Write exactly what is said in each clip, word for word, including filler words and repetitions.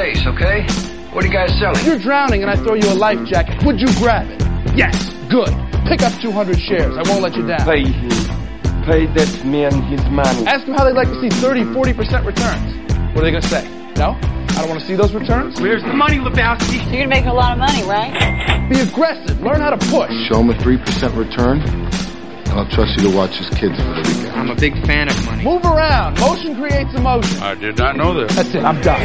face, okay? What are you guys selling? If you're drowning and I throw you a life jacket, would you grab it? Yes. Good. Pick up two hundred shares. I won't let you down. Pay him. Pay that man his money. Ask them how they'd like to see thirty, forty percent returns. What are they going to say? No? I don't want to see those returns? Where's the money, Lebowski? You're going to make a lot of money, right? Be aggressive. Learn how to push. Show him a three percent return, and I'll trust you to watch his kids for the weekend. I'm a big fan of money. Move around. Motion creates emotion. I did not know this. That's it. I'm done.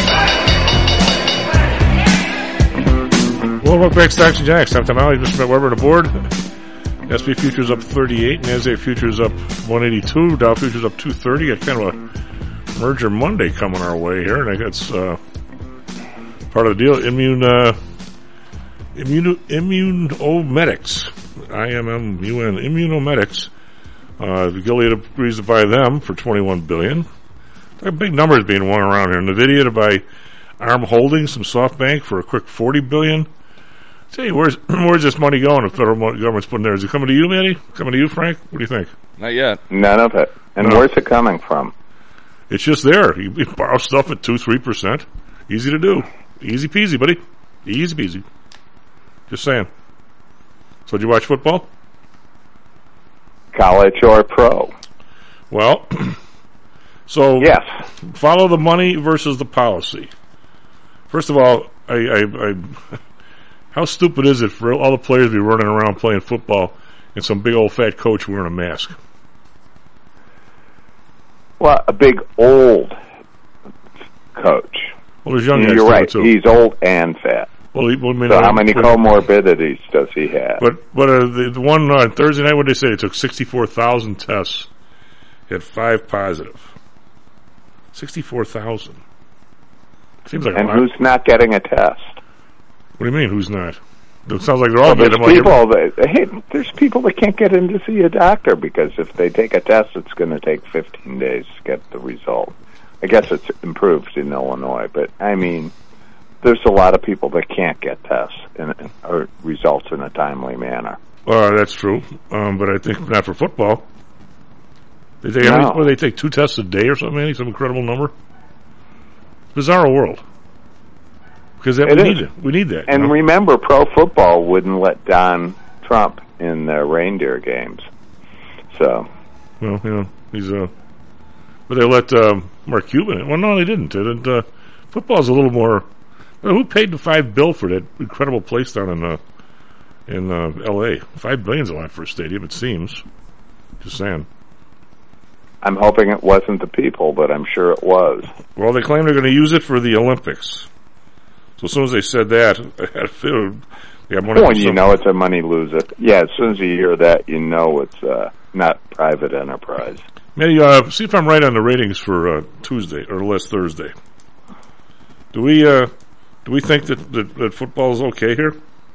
Welcome back, Stocks and Jacks. Tom Tomali, Mister Matt Weber on the board. S and P futures up thirty-eight, NASDAQ futures up one eighty-two, Dow futures up two thirty. Got kind of a merger Monday coming our way here, and I think that's uh, part of the deal. Immune, uh, immune, Immunomedics, I M M U N, Immunomedics. Uh, Gilead agrees to buy them for twenty-one billion dollars. Big numbers being won around here. NVIDIA to buy ARM Holdings, some SoftBank for a quick forty billion dollars. Tell you, where's where's this money going? The federal government's putting there. Is it coming to you, Manny? Coming to you, Frank? What do you think? Not yet. None of it. And No. where's it coming from? It's just there. You, you borrow stuff at two, three percent. Easy to do. Easy peasy, buddy. Easy peasy. Just saying. So, did you watch football? College or pro? Well, so Yes. follow the money versus the policy. First of all, I, I, I how stupid is it for all the players to be running around playing football and some big old fat coach wearing a mask? Well, a big old coach. Well, there's young guys You're doing right. it too. He's old and fat. Well, he, well, I mean, So I- how many but- comorbidities does he have? But but uh, the, the one on uh, Thursday night, what did they say? It took sixty-four thousand tests. He had five positive. sixty-four thousand. Seems like and a lot. who's not getting a test? What do you mean, who's not? It sounds like they're all Well, there's getting them. people that hey, there's people that can't get in to see a doctor because if they take a test, it's going to take fifteen days to get the result. I guess it's improved in Illinois, but I mean, there's a lot of people that can't get tests in, or results in a timely manner. Uh, that's true, um, but I think not for football. They take, how No. many, what, they take two tests a day or something, Andy? Some incredible number. Bizarre world. Because that, It we is. need it. We need that. And you know? remember, pro football wouldn't let Don Trump in their reindeer games. So, Well, you know, he's uh, but they let um, Mark Cuban in. Well, no, they didn't. They didn't uh, football's a little more. Well, who paid the five bill for that incredible place down in uh, in uh, L A? Five billion's a lot for a stadium. It seems. Just saying. I'm hoping it wasn't the people, but I'm sure it was. Well, they claim they're going to use it for the Olympics. So as soon as they said that, I had a feeling they got money. When for you some- know it's a money loser. Yeah, as soon as you hear that, you know it's uh, not private enterprise. Maybe, uh, see if I'm right on the ratings for uh, Tuesday or last Thursday. Do we uh, do we think that, that, that football is okay here?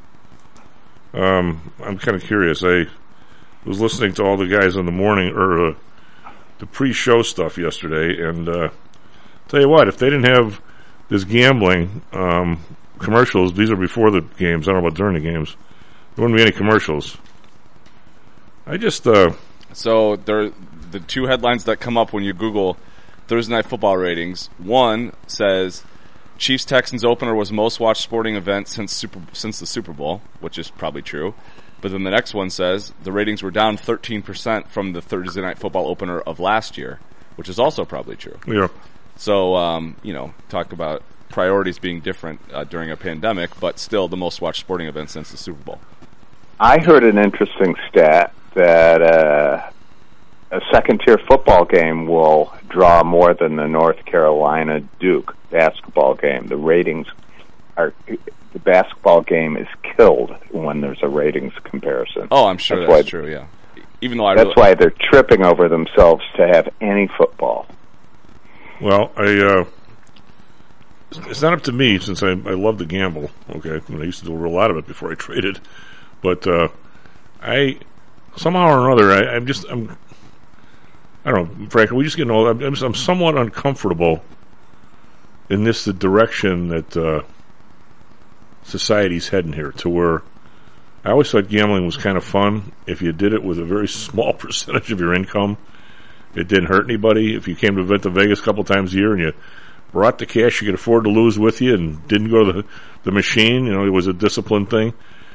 Um, I'm kind of curious. I was listening to all the guys in the morning or uh, the pre-show stuff yesterday, and uh, tell you what, if they didn't have this gambling um, commercials, these are before the games. I don't know about during the games. There wouldn't be any commercials. I just uh, So there, the two headlines that come up when you Google Thursday Night Football ratings. One says Chiefs Texans opener was most watched sporting event since Super since the Super Bowl, which is probably true. But then the next one says the ratings were down thirteen percent from the Thursday Night Football opener of last year, which is also probably true. yeah. So, um, you know, talk about priorities being different uh, during a pandemic, but still the most watched sporting event since the Super Bowl. I heard an interesting stat that uh, a second-tier football game will draw more than the North Carolina Duke basketball game. The ratings are the basketball game is killed when there's a ratings comparison. Oh, I'm sure That's that's, why- true. Yeah, even though I That's really, why they're tripping over themselves to have any football. Well, I uh, it's not up to me since I, I love to gamble. Okay, I, mean, I used to do a lot of it before I traded, but uh, I somehow or another I, I'm just I'm I don't know, Frank. We just getting old. I'm, I'm, I'm somewhat uncomfortable in this the direction that uh, society's heading here. To where I always thought gambling was kind of fun if you did it with a very small percentage of your income. It didn't hurt anybody. If you came to Venta Vegas a couple times a year and you brought the cash you could afford to lose with you and didn't go to the, the machine. You know, it was a discipline thing.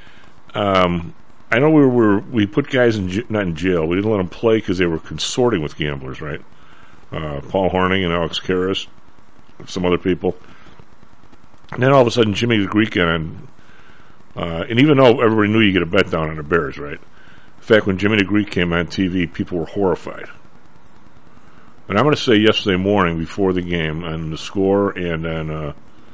Um, I know we were we put guys in j- not in jail. We didn't let them play because they were consorting with gamblers, right? Uh, Paul Horning and Alex Karras, some other people. And then all of a sudden, Jimmy the Greek on, uh, and even though everybody knew you get a bet down on the Bears, right? In fact, when Jimmy the Greek came on T V, people were horrified. And I'm going to say yesterday morning before the game on the Score and on uh,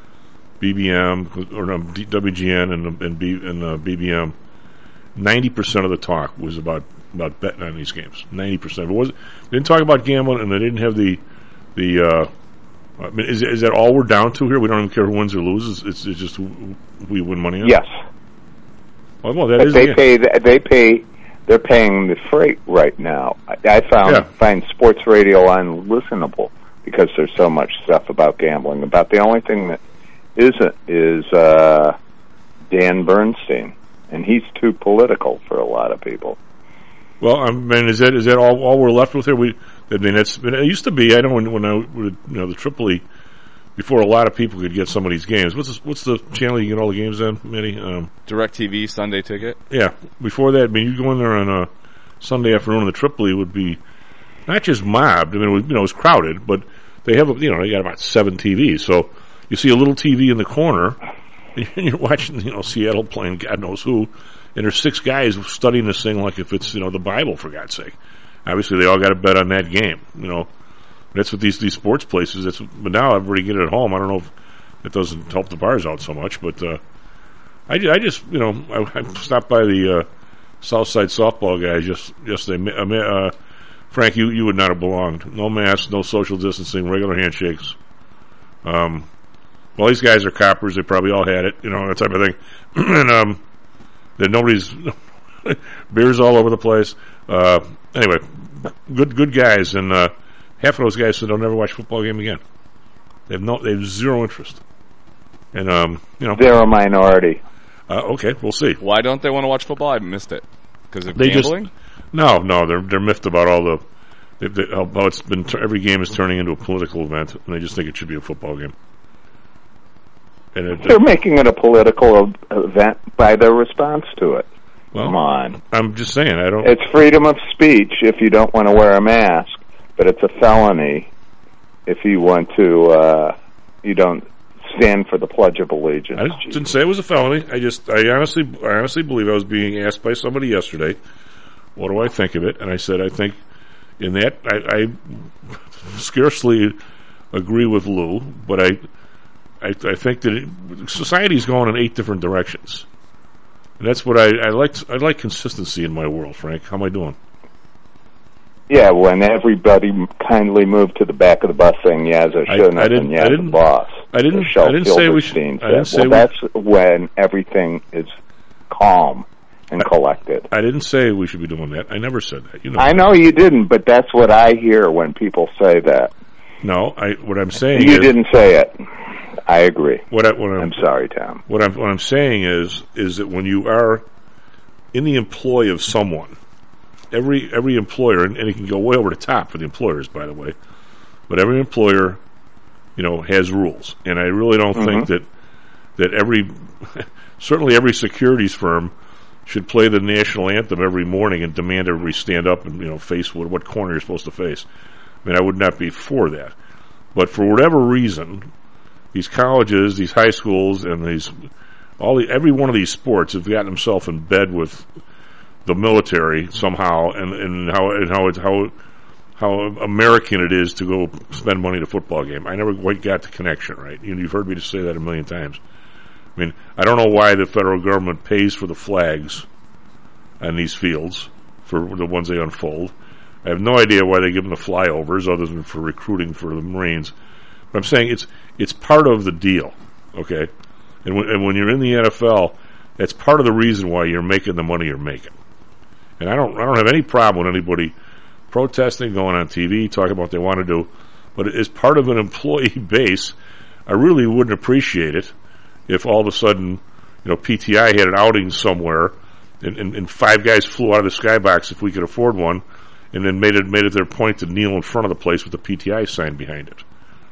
B B M or no, W G N and and, B, and uh, B B M, ninety percent of the talk was about, about betting on these games. Ninety percent. It wasn't. They didn't talk about gambling, and they didn't have the the. Uh, I mean, is is that all we're down to here? We don't even care who wins or loses. It's, it's just who we win money on. Yes. Well, well that but is they the, pay. They pay. They're paying the freight right now. I, I found yeah. find sports radio unlistenable because there's so much stuff about gambling. About the only thing that isn't is uh, Dan Bernstein, and he's too political for a lot of people. Well, I mean, is that is that all, all we're left with here? We, I mean, it's it used to be. I know when, when I would, you know, the Tripoli, before a lot of people could get some of these games. What's the, what's the channel you get all the games on, Mitty? Um, DirecTV Sunday Ticket. Yeah, before that, I mean, you go in there on a Sunday afternoon, and the Tripoli would be not just mobbed. I mean, it was, you know, it was crowded, but they have, a, you know, they got about seven T Vs. So you see a little T V in the corner, and you're watching, you know, Seattle playing God knows who, and there's six guys studying this thing like if it's, you know, the Bible, for God's sake. Obviously, they all got to bet on that game, you know. That's what these, these sports places, that's, but now everybody get it at home. I don't know if it doesn't help the bars out so much, but uh, I, I just, you know, I, I stopped by the uh, Southside softball guys just yesterday. Uh, Frank, you, you would not have belonged. No masks, no social distancing, regular handshakes. Um, well, these guys are coppers. They probably all had it, you know, that type of thing. and um, that nobody's beers all over the place. Uh, anyway, good good guys, and uh, half of those guys said they'll never watch a football game again. They have no, they have zero interest. And um, you know, they're a minority. Uh, okay, we'll see. Why don't they want to watch football? I missed it because of they gambling. Just, no, no, they're they're miffed about all the they, they, how it's been. Every game is turning into a political event, and they just think it should be a football game. And it, they're making it a political event by their response to it. Well, Come on. I'm just saying, I don't... It's freedom of speech if you don't want to wear a mask, but it's a felony if you want to, uh, you don't stand for the Pledge of Allegiance. I didn't say it was a felony. I just, I honestly, I honestly believe I was being asked by somebody yesterday, what do I think of it? And I said, I think in that, I, I scarcely agree with Lou, but I, I, I think that it, society's going in eight different directions. And that's what I, I like. I like consistency in my world, Frank. How am I doing? Yeah, when everybody kindly moved to the back of the bus saying Yazza shouldn't have been Yazza boss. I didn't. I didn't say we should. I didn't say well, that's when everything is calm and I, collected. I didn't say we should be doing that. I never said that. You know. I know you didn't, but that's what I hear when people say that. No, I. What I'm saying. You is, didn't say it. I agree. What, I, what I'm, I'm sorry, Tom. What I'm what I'm saying is is that when you are in the employ of someone, every every employer, and, and it can go way over the top for the employers, by the way, but every employer, you know, has rules, and I really don't mm-hmm. think that that every certainly every securities firm should play the national anthem every morning and demand everybody stand up and, you know, face what, what corner you're supposed to face. I mean, I would not be for that, but for whatever reason, these colleges, these high schools, and these all the, every one of these sports have gotten themselves in bed with the military somehow, and, and how and how it, how how American it is to go spend money at a football game. I never quite got the connection, right? You know, you've heard me say that a million times. I mean, I don't know why the federal government pays for the flags on these fields for the ones they unfold. I have no idea why they give them the flyovers, other than for recruiting for the Marines. But I'm saying it's it's part of the deal, okay? And when, and when you're in the N F L, that's part of the reason why you're making the money you're making. And I don't I don't have any problem with anybody protesting, going on T V, talking about what they want to do. But as part of an employee base, I really wouldn't appreciate it if all of a sudden, you know, P T I had an outing somewhere, and, and, and five guys flew out of the skybox if we could afford one, and then made it made it their point to kneel in front of the place with the P T I sign behind it.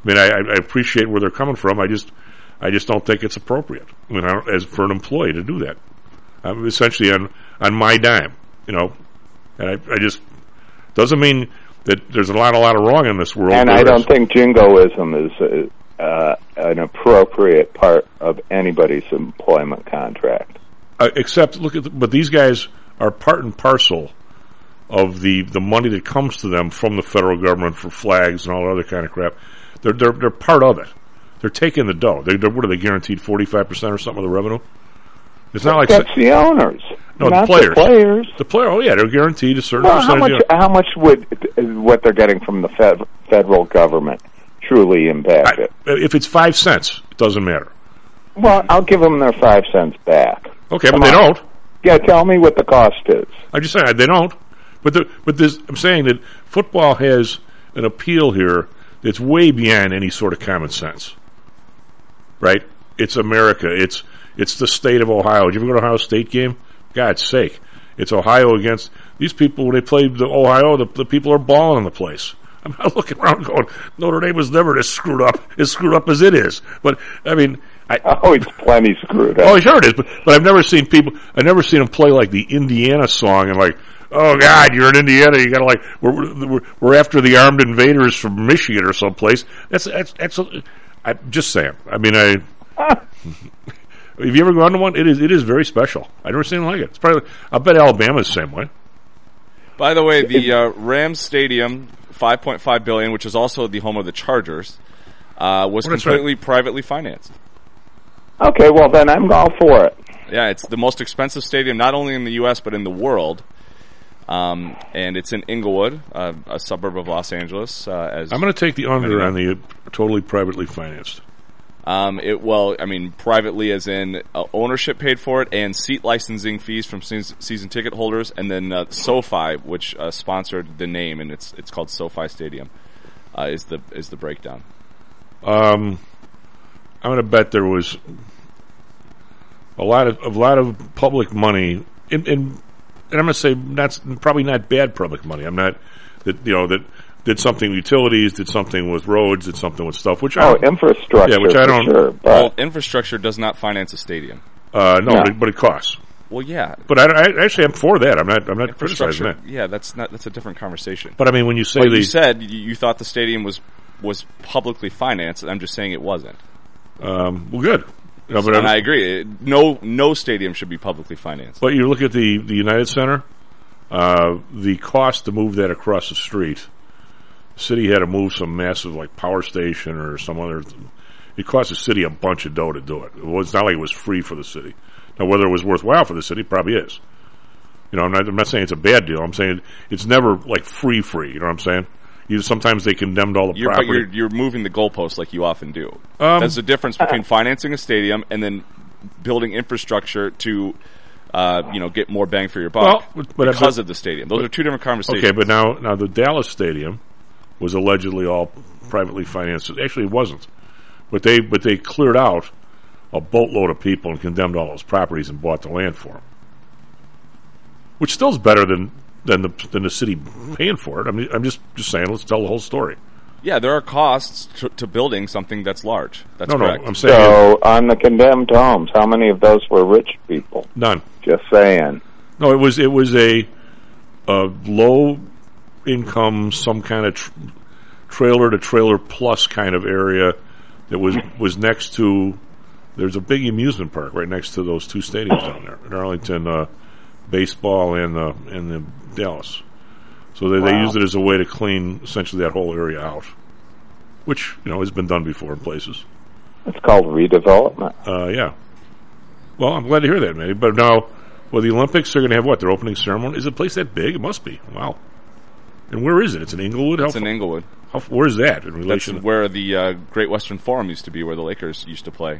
I mean, I, I appreciate where they're coming from. I just, I just don't think it's appropriate. I mean, I don't, as for an employee to do that, I'm essentially on on my dime, you know. And I, I just doesn't mean that there's a lot, a lot of wrong in this world. And I don't think jingoism is uh, an appropriate part of anybody's employment contract. Uh, except, look at, the, but these guys are part and parcel of the, the money that comes to them from the federal government for flags and all that other kind of crap. They're they're they're part of it. They're taking the dough. They, they're, what are they guaranteed? Forty-five percent or something of the revenue. It's not like that's the owners. No, not the players. The players. The player. Oh yeah, they're guaranteed a certain well, how percentage. much? How much would what they're getting from the fed, federal government truly impact it? I, if it's five cents, it doesn't matter. Well, I'll give them their five cents back. Okay, Come but they on. don't. Yeah, tell me what the cost is. I just say they don't. But the, but this, I'm saying that football has an appeal here that's way beyond any sort of common sense. Right? It's America. It's it's the state of Ohio. Did you ever go to an Ohio State game? God's sake. It's Ohio against these people. When they played the Ohio, the, the people are balling in the place. I'm not looking around going, Notre Dame was never as screwed up, as screwed up as it is. But, I mean... I, oh, it's plenty screwed up. Oh, sure it is. But, but I've never seen people... I've never seen them play like the Indiana song and like, oh, God, you're in Indiana. You got to like... We're, we're, we're after the armed invaders from Michigan or someplace. That's... that's, that's a, I'm just saying. I mean, I... Have you ever gone to one? It is it is very special. I've never seen like it. It's probably... I bet Alabama's the same way. By the way, the uh, Rams Stadium... five point five billion dollars, which is also the home of the Chargers, uh, was Well, that's completely right. privately financed. Okay, well then I'm all for it. Yeah, it's the most expensive stadium not only in the U S but in the world, um, and it's in Inglewood, uh, a suburb of Los Angeles. Uh, as I'm going to take the under on the totally privately financed. Um, it well, I mean, privately as in uh, ownership paid for it, and seat licensing fees from season, season ticket holders, and then uh, SoFi, which uh, sponsored the name, and it's it's called SoFi Stadium, uh, is the is the breakdown. Um, I'm going to bet there was a lot of a lot of public money, in, in, and I'm going to say that's probably not bad public money. I'm not that you know that. Did something with utilities, did something with roads, did something with stuff, which oh, I infrastructure, yeah, which I don't. Sure, but Well, infrastructure does not finance a stadium. Uh, no, No. But, it, but it costs. Well, yeah, But I, I actually am for that. I'm not. I'm not criticizing infrastructure. that. Yeah, that's not that's a different conversation. But I mean, when you say But the you said you, you thought the stadium was was publicly financed, and I'm just saying it wasn't. um, well, good. You know, but And I, I agree. It- No, no stadium should be publicly financed. but you look at the the United Center, uh, the cost to move that across the street. The city had to move some massive like power station or some other. It cost the city a bunch of dough to do it. It was not like it was free for the city. Now, whether it was worthwhile for the city, it probably is. You know, I'm not, I'm not saying it's a bad deal. I'm saying it's never like free, free. You know what I'm saying? You, sometimes they condemned all the You're, but property. you're, you're moving the goalposts like you often do. Um, There's a difference between financing a stadium and then building infrastructure to, uh, you know, get more bang for your buck Well, but- but- because but- of the stadium. Those are two different conversations. Okay, but now, now the Dallas stadium was allegedly all privately financed. Actually, it wasn't. But they, but they cleared out a boatload of people and condemned all those properties and bought the land for them. Which still is better than than the than the city paying for it. I mean, I'm just just saying. Let's tell the whole story. Yeah, there are costs to, to building something that's large. That's no, correct. no, I'm saying so on the condemned homes, how many of those were rich people? none. Just saying. No, it was it was a, a low income, some kind of tr- trailer to trailer plus kind of area that was was next to. There's a big amusement park right next to those two stadiums down there in Arlington, uh, baseball and uh, and the Dallas. So they, Wow. they used it as a way to clean essentially that whole area out, which you know has been done before in places. It's called redevelopment. Uh, yeah. Well, I'm glad to hear that, man. But now, well, the Olympics are going to have what? Their opening ceremony? Is the place that big? It must be. Wow. And where is it? It's in Inglewood? How It's in Inglewood. How, where is that in That's relation? where the uh, Great Western Forum used to be, where the Lakers used to play.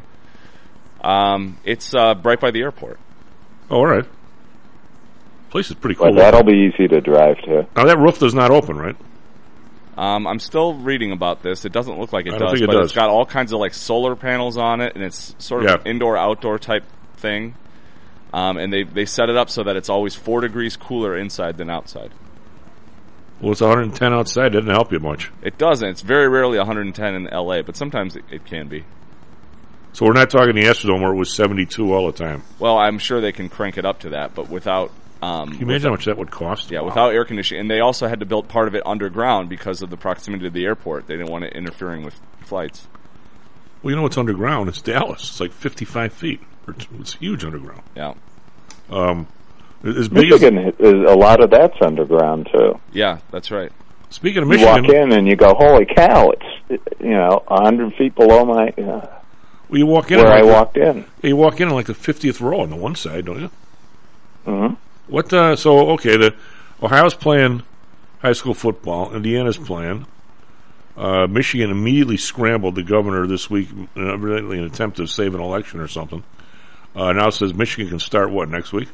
Um, it's uh, right by the airport. Oh, all right. Place is pretty Well, cool. that'll be easy to drive to. Now, that roof does not open, right? Um, I'm still reading about this. It doesn't look like it I does, don't think it but does. it's got all kinds of like solar panels on it, and it's sort of Yeah. an indoor-outdoor type thing. Um, and they they set it up so that it's always four degrees cooler inside than outside. Well, it's one hundred ten outside. Doesn't help you much. It doesn't. It's very rarely one hundred ten in L A, but sometimes it, it can be. So we're not talking the Astrodome where it was seventy-two all the time. Well, I'm sure they can crank it up to that, but without... Um, Can you imagine how much that would cost? Yeah, Wow. without air conditioning. And they also had to build part of it underground because of the proximity to the airport. They didn't want it interfering with flights. Well, you know what's underground? It's Dallas. It's like fifty-five feet. It's huge underground. Yeah. Um, as big as, Michigan, is, a lot of that's underground, too. Yeah, that's right. speaking of You Michigan... walk in and you go, holy cow, it's, you know, one hundred feet below my... Uh, well, you walk in where like I the, walked in. You walk in on like the fiftieth row on the one side, don't you? Mm-hmm. What, uh, so, okay, the Ohio's playing high school football, Indiana's playing. Uh, Michigan immediately scrambled the governor this week in an attempt to save an election or something. Uh, now it says Michigan can start, what, next week?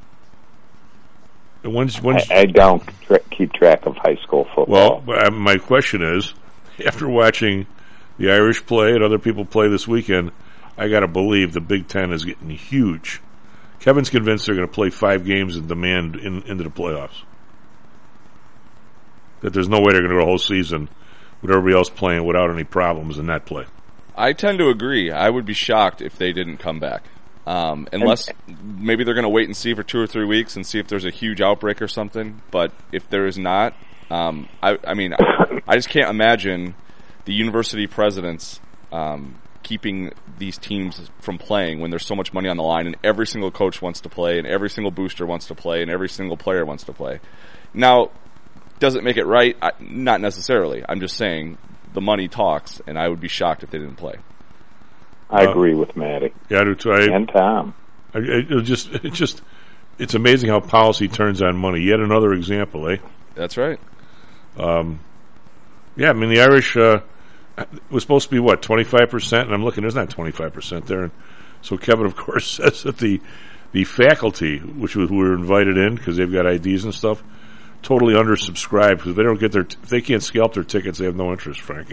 And when's, when's, I, I don't tra- keep track of high school football. well, uh, my question is, after watching the Irish play and other people play this weekend, I got to believe the Big Ten is getting huge. Kevin's convinced they're going to play five games and demand in, into the playoffs. That there's no way they're going to go a whole season with everybody else playing without any problems and not play. I tend to agree. I would be shocked if they didn't come back. Um, unless maybe they're going to wait and see for two or three weeks and see if there's a huge outbreak or something. But if there is not, um, I, I mean, I, I just can't imagine the university presidents um, keeping these teams from playing when there's so much money on the line and every single coach wants to play and every single booster wants to play and every single player wants to play. Now, does it make it right? I, not necessarily. I'm just saying the money talks, and I would be shocked if they didn't play. I uh, agree with Matty. Yeah, I do too. I, And Tom. I, it, it just, it just, it's amazing how policy turns on money. Yet another example, eh? That's right. Um, yeah, I mean, the Irish uh, was supposed to be, what, twenty-five percent? And I'm looking, there's not twenty-five percent there. And so Kevin, of course, says that the the faculty, which was, who were invited in because they've got I Ds and stuff, totally undersubscribed because they don't get their, t- if they can't scalp their tickets, they have no interest, Frank.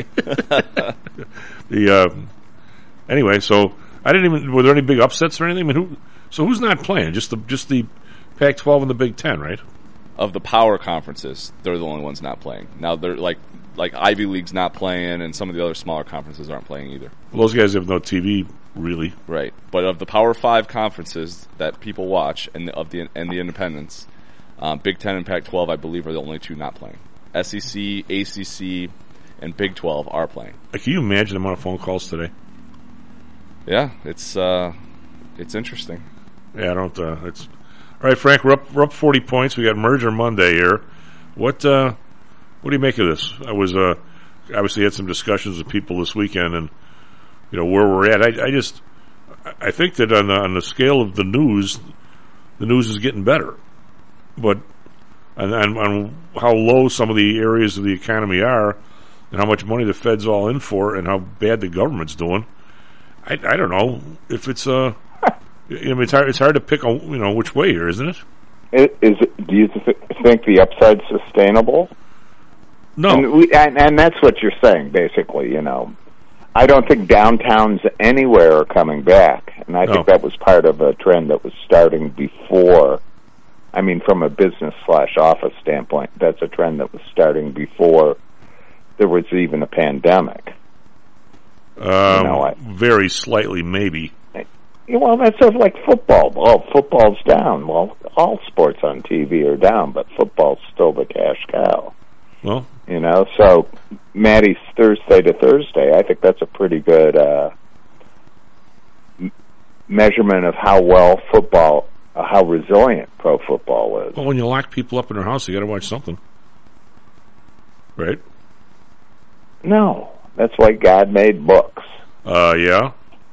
the um, Anyway, so I didn't even, were there any big upsets or anything? I mean, who, so who's not playing? Just the, just the Pac twelve and the Big Ten, right? Of the power conferences, they're the only ones not playing. Now they're like like Ivy League's not playing, and some of the other smaller conferences aren't playing either. Well, those guys have no T V, really. Right, but of the Power Five conferences that people watch, and the, of the and the independents, um, Big Ten and Pac twelve, I believe, are the only two not playing. S E C, A C C, and Big twelve are playing. Can you imagine the amount of phone calls today? Yeah, it's uh, it's interesting. Yeah, I don't. Uh, it's all right, Frank. We're up. We're up forty points. We got Merger Monday here. What? Uh, what do you make of this? I was uh, obviously had some discussions with people this weekend, and you know where we're at. I, I just, I think that on the, on the scale of the news, the news is getting better, but on, on, on how low some of the areas of the economy are, and how much money the Fed's all in for, and how bad the government's doing. I, I don't know if it's uh, I mean, it's hard, it's hard to pick a, you know which way here, isn't it? It, is it, do you th- think the upside's sustainable? No, and, we, and, and that's what you're saying, basically. You know, I don't think downtowns anywhere are coming back, and I No. think that was part of a trend that was starting before. I mean, from a business slash office standpoint, that's a trend that was starting before there was even a pandemic. um, you know, I- very slightly, maybe. Well, that's sort of like football. Well, football's down. Well, all sports on T V are down, but football's still the cash cow. Well, You know, so Maddie's Thursday to Thursday, I think that's a pretty good uh, m- measurement of how well football, uh, how resilient pro football is. well, when you lock people up in their house, you got to watch something, right? No, that's why God made books. Uh, yeah.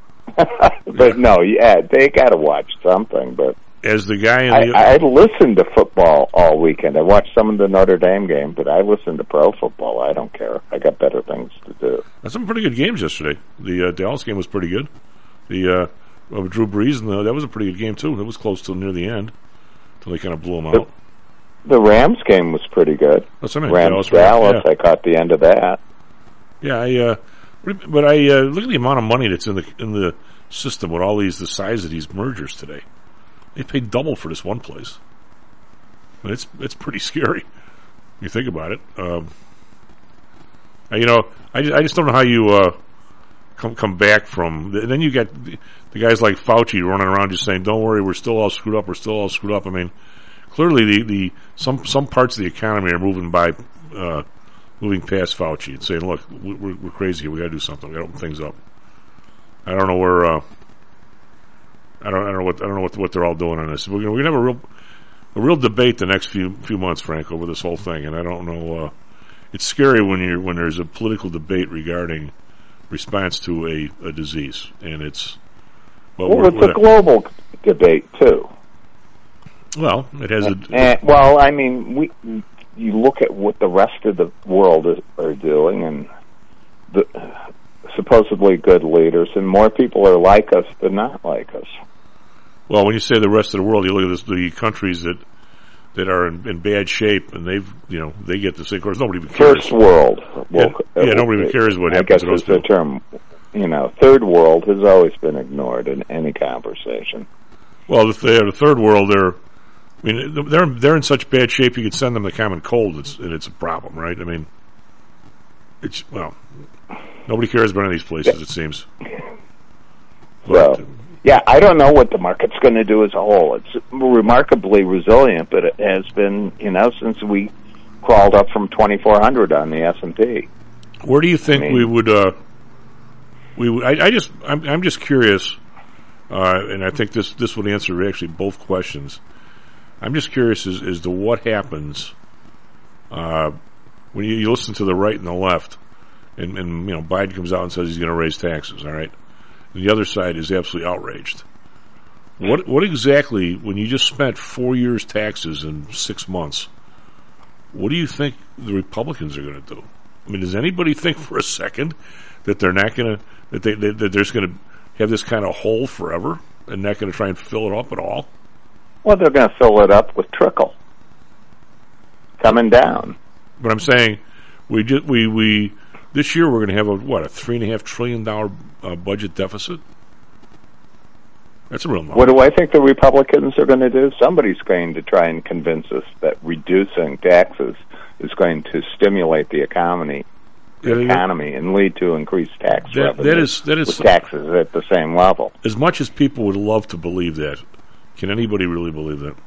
But no, yeah, they got to watch something. But As the guy in I, the I listened to football all weekend. I watched some of the Notre Dame game, but I listened to pro football. I don't care. I got better things to do. That's some pretty good games yesterday. The uh, Dallas game was pretty good. The uh, of Drew Brees, and the, that was a pretty good game too. It was close till near the end, till they kind of blew him out. The Rams game was pretty good. That's what I mean. Rams Dallas, Dallas. yeah. I caught the end of that. Yeah, I, uh, but I uh, look at the amount of money that's in the in the system with all these the size of these mergers today. They paid double for this one place. I mean, it's it's pretty scary. You think about it. Um, you know, I just, I just don't know how you uh, come come back from. And then you get the, the guys like Fauci running around just saying, "Don't worry, we're still all screwed up. We're still all screwed up." I mean, clearly the, the some some parts of the economy are moving by, uh, moving past Fauci and saying, "Look, we're, we're crazy here. We got to do something. We got to open things up." I don't know where. Uh, I don't. I don't know what. I don't know what what they're all doing on this. We're gonna, we're gonna have a real, a real debate the next few few months, Frank, over this whole thing. And I don't know. Uh, it's scary when you when there's a political debate regarding response to a, a disease, and it's. Well, well we're, it's we're a global debate too. Well, it has and, a. And, well, I mean, we. You look at what the rest of the world is, are doing, and the supposedly good leaders, and more people are like us than not like us. Well, when you say the rest of the world, you look at this, the countries that that are in, in bad shape, and they've, you know, they get the same. Of course, nobody even cares. First world. Yeah, Well, yeah, nobody even cares what I happens guess to those is the people. term. You know, third world has always been ignored in any conversation. Well, if they're the third world, they're, I mean, they're they're in such bad shape. You could send them the common cold, it's, and it's a problem, right? I mean, it's well, nobody cares about any of these places. It seems. But, So, yeah, I don't know what the market's going to do as a whole. It's remarkably resilient, but it has been, you know, since we crawled up from twenty-four hundred on the S and P. where do you think I mean, we would? Uh, we would, I, I just I'm I'm just curious, uh, and I think this this would answer actually both questions. I'm just curious as, as to what happens uh, when you, you listen to the right and the left, and, and you know Biden comes out and says he's going to raise taxes. All right, and the other side is absolutely outraged. What what exactly, when you just spent four years taxes in six months, what do you think the Republicans are going to do? I mean, does anybody think for a second that they're not going to that they, they that there's going to have this kind of hole forever and not going to try and fill it up at all? Well, they're going to fill it up with trickle coming down. But I'm saying we just we we this year we're going to have a what a three and a half trillion dollar uh, budget deficit. That's a real number. What do I think the Republicans are going to do? Somebody's going to try and convince us that reducing taxes is going to stimulate the economy, the Yeah, economy, and lead to increased tax That- revenue. that is- that is- with taxes at the same level. As much as people would love to believe that, can anybody really believe that?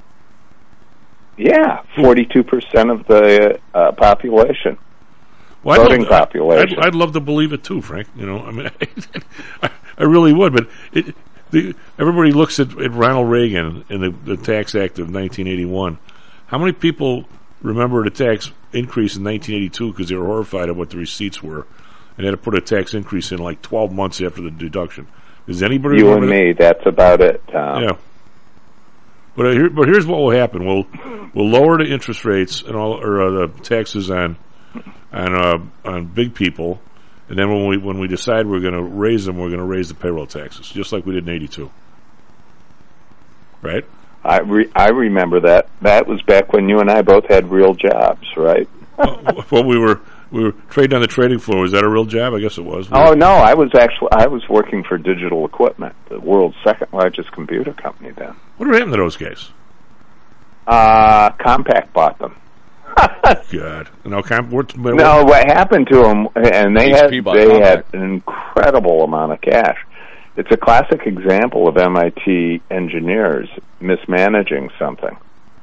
Yeah, forty-two percent of the uh, population. Well, I'd Voting love, population. I'd, I'd love to believe it too, Frank. You know, I mean, I, I really would. But it, the, everybody looks at, at Ronald Reagan and the, the Tax Act of nineteen eighty-one. How many people remember the tax increase in nineteen eighty-two because they were horrified at what the receipts were, and had to put a tax increase in like twelve months after the deduction? Does anybody You remember and that? me, that's about it, Tom. Yeah. But uh, here, but here's what will happen: we'll we'll lower the interest rates and all, or uh, the taxes on on uh, on big people, and then when we when we decide we're going to raise them, we're going to raise the payroll taxes, just like we did in eighty-two, right? I re- I remember that. That was back when you and I both had real jobs, right? uh, well, we were we were trading on the trading floor. Was that a real job? I guess it was. We Oh were, no, I was actually I was working for Digital Equipment, the world's second largest computer company then. what happened to those guys? Uh, Compaq bought them. God, no, comp, we're, we're, No, what happened to them? And they H had P bought they Compaq. had an incredible amount of cash. It's a classic example of M I T engineers mismanaging something.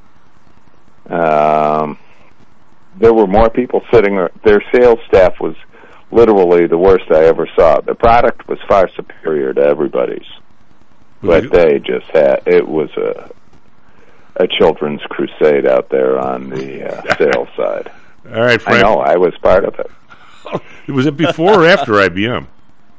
Um, there were more people sitting. Their sales staff was literally the worst I ever saw. The product was far superior to everybody's, but they just had. It was a a children's crusade out there on the uh, sales side. all right, I Frank. know. I was part of it. Was it before or after I B M?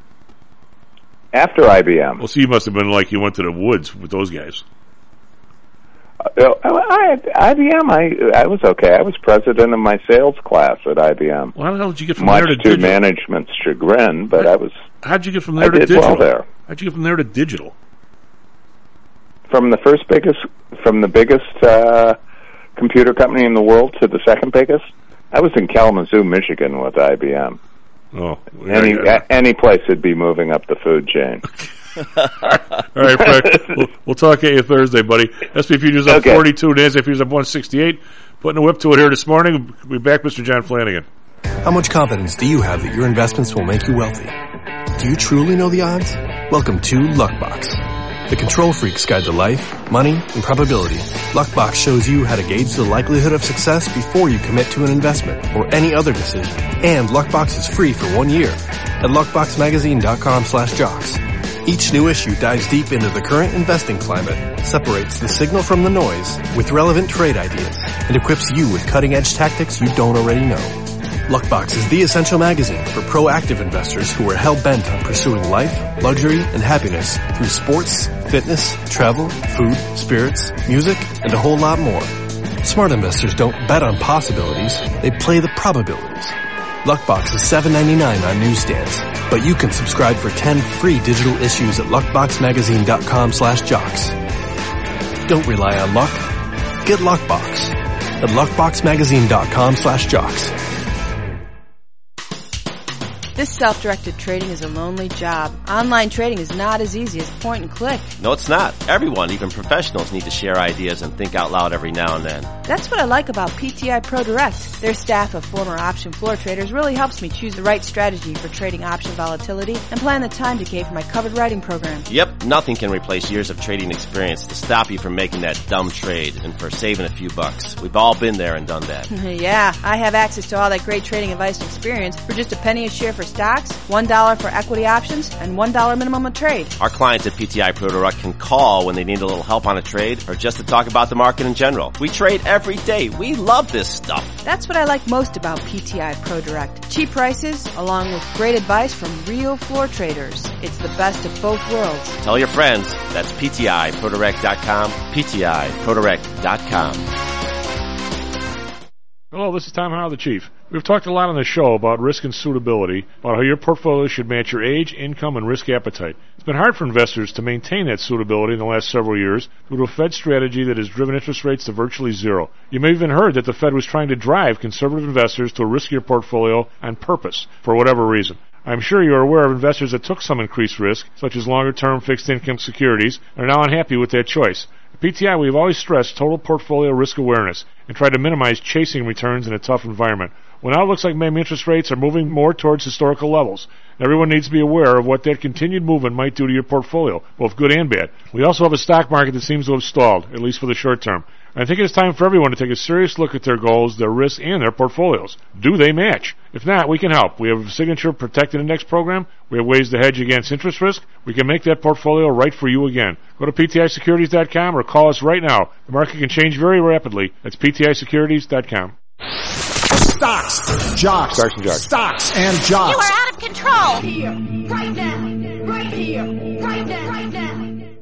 After I B M. Well, see, you must have been like you went to the woods with those guys. Uh, I, I B M, I I was okay. I was president of my sales class at I B M. Well, how the hell did you get from Much there to to digital? management's chagrin, but I was How'd you get from I there to did digital? well there. How'd you get from there to digital? From the first biggest, from the biggest uh, computer company in the world to the second biggest. I was in Kalamazoo, Michigan, with I B M. Oh, Any yeah, yeah. a- any place would be moving up the food chain. All right, Frank. we'll, we'll talk at you Thursday, buddy. S and P futures up Okay. forty-two, NASDAQ futures up one sixty-eight, Putting a whip to it here this morning. We'll be back, Mister John Flanagan. How much confidence do you have that your investments will make you wealthy? Do you truly know the odds? Welcome to Luckbox, the control freak's guide to life, money, and probability. Luckbox shows you how to gauge the likelihood of success before you commit to an investment or any other decision. And Luckbox is free for one year at luckboxmagazine.com slash jocks. Each new issue dives deep into the current investing climate, separates the signal from the noise with relevant trade ideas, and equips you with cutting-edge tactics you don't already know. Luckbox is the essential magazine for proactive investors who are hell-bent on pursuing life, luxury, and happiness through sports, fitness, travel, food, spirits, music, and a whole lot more. Smart investors don't bet on possibilities, they play the probabilities. Luckbox is seven ninety-nine on newsstands, but you can subscribe for ten free digital issues at luckboxmagazine.com slash jocks. Don't rely on luck. Get Luckbox at luckboxmagazine.com slash jocks. This self-directed trading is a lonely job. Online trading is not as easy as point and click. No, it's not. Everyone, even professionals, need to share ideas and think out loud every now and then. That's what I like about P T I Pro Direct. Their staff of former option floor traders really helps me choose the right strategy for trading option volatility and plan the time decay for my covered writing program. Yep, nothing can replace years of trading experience to stop you from making that dumb trade and for saving a few bucks. We've all been there and done that. Yeah, I have access to all that great trading advice and experience for just a penny a share for stocks, one dollar for equity options, and one dollar minimum a trade. Our clients at P T I Pro Direct can call when they need a little help on a trade or just to talk about the market in general. We trade every day. We love this stuff. That's what I like most about P T I Pro Direct. Cheap prices, along with great advice from real floor traders. It's the best of both worlds. Tell your friends. That's P T I Pro Direct dot com, P T I Pro Direct dot com. Hello, this is Tom Howell, the Chief. We've talked a lot on the show about risk and suitability, about how your portfolio should match your age, income, and risk appetite. It's been hard for investors to maintain that suitability in the last several years due to a Fed strategy that has driven interest rates to virtually zero. You may have even heard that the Fed was trying to drive conservative investors to a riskier portfolio on purpose, for whatever reason. I'm sure you're aware of investors that took some increased risk, such as longer-term fixed-income securities, and are now unhappy with that choice. At P T I, we've always stressed total portfolio risk awareness and tried to minimize chasing returns in a tough environment. Well, now it looks like maybe interest rates are moving more towards historical levels. Everyone needs to be aware of what that continued movement might do to your portfolio, both good and bad. We also have a stock market that seems to have stalled, at least for the short term. I think it's time for everyone to take a serious look at their goals, their risks, and their portfolios. Do they match? If not, we can help. We have a signature protected index program. We have ways to hedge against interest risk. We can make that portfolio right for you again. Go to P T I securities dot com or call us right now. The market can change very rapidly. That's P T I securities dot com. Stocks, jocks, Stocks and jocks. Stocks and jocks. You are out of control. Here, right now, right here, right now, right now.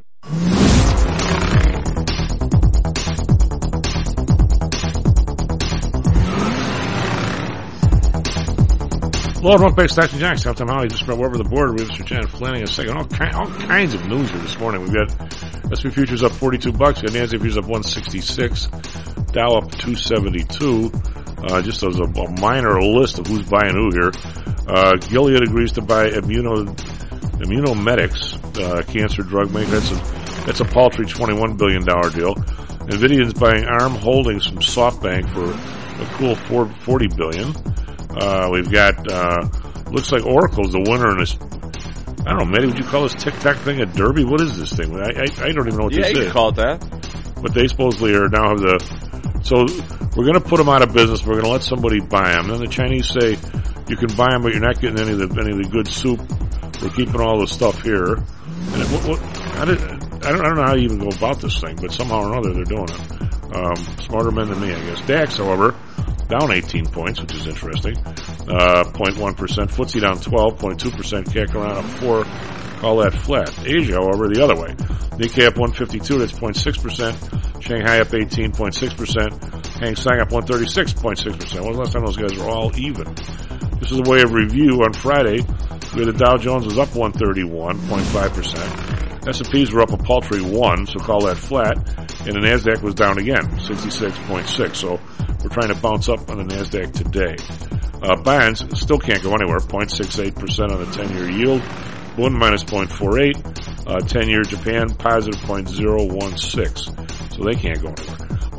Lord, welcome back to Stocks and Jocks. Tom Howell, just about over the board with Mister Janet Flanagan. A second, all, ki- all kinds of news here this morning. We've got S and P futures up forty-two bucks. Got Nasdaq futures up one sixty-six. Dow up two seventy-two. Uh, just as a, a minor list of who's buying who here. Uh, Gilead agrees to buy Immuno, Immunomedics, uh, cancer drug maker. That's a, that's a paltry twenty-one billion dollars deal. Nvidia's buying ARM Holdings from SoftBank for a cool forty billion dollars. Uh, we've got, uh, looks like Oracle's the winner in this. I don't know, Matty, would you call this TikTok thing a derby? What is this thing? I, I, I don't even know what yeah, this is. Yeah, you could call it that. But they supposedly are now have the, so we're going to put them out of business. We're going to let somebody buy them. Then the Chinese say you can buy them, but you're not getting any of the, any of the good soup. We're keeping all the stuff here. And it, what, what, how did, I don't, I don't know how you even go about this thing, but somehow or another they're doing it. Um, smarter men than me, I guess. DAX, however, down eighteen points, which is interesting. Uh, zero point one percent. F T S E down twelve, zero point two percent. C A C around up four. Call that flat. Asia, however, the other way. Nikkei up one fifty-two, that's zero point six percent. Shanghai up eighteen point six percent. Hang Seng up one thirty-six point six percent. When was the last time those guys were all even? This is a way of review. On Friday, where the Dow Jones was up one thirty-one, zero point five percent. S and P's were up a paltry one, so call that flat. And the NASDAQ was down again, sixty-six point six. So we're trying to bounce up on the NASDAQ today. Uh, bonds still can't go anywhere, zero point six eight percent on the ten-year yield. Bund minus zero point four eight. Uh, ten-year Japan positive zero point zero one six. So they can't go anywhere.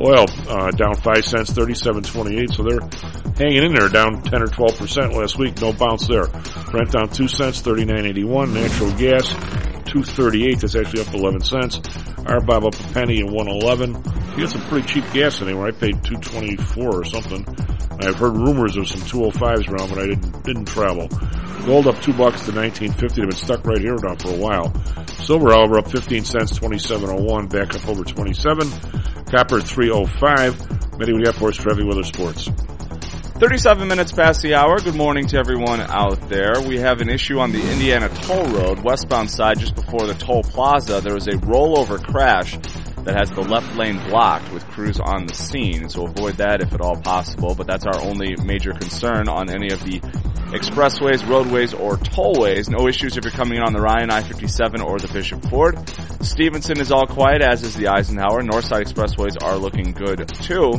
Oil uh, down five cents, thirty-seven twenty-eight. So they're hanging in there, down ten or twelve percent last week. No bounce there. Brent down two cents, thirty-nine eighty-one. Natural gas, two thirty-eight. That's actually up eleven cents. R B O B up a penny at one eleven. You get some pretty cheap gas anywhere. I paid two twenty-four or something. I've heard rumors of some two oh fives around, but I didn't didn't travel. Gold up two bucks to nineteen fifty. They've been stuck right here now for a while. Silver, however, up fifteen cents, twenty-seven oh one. Back up over twenty-seven. Copper three oh five. Many we have for us for Heavy Weather Sports. thirty-seven minutes past the hour. Good morning to everyone out there. We have an issue on the Indiana Toll Road, westbound side, just before the toll plaza. There was a rollover crash that has the left lane blocked with crews on the scene, so avoid that if at all possible. But that's our only major concern on any of the expressways, roadways, or tollways. No issues if you're coming in on the Ryan, I fifty-seven, or the Bishop Ford. Stevenson is all quiet, as is the Eisenhower. Northside expressways are looking good too.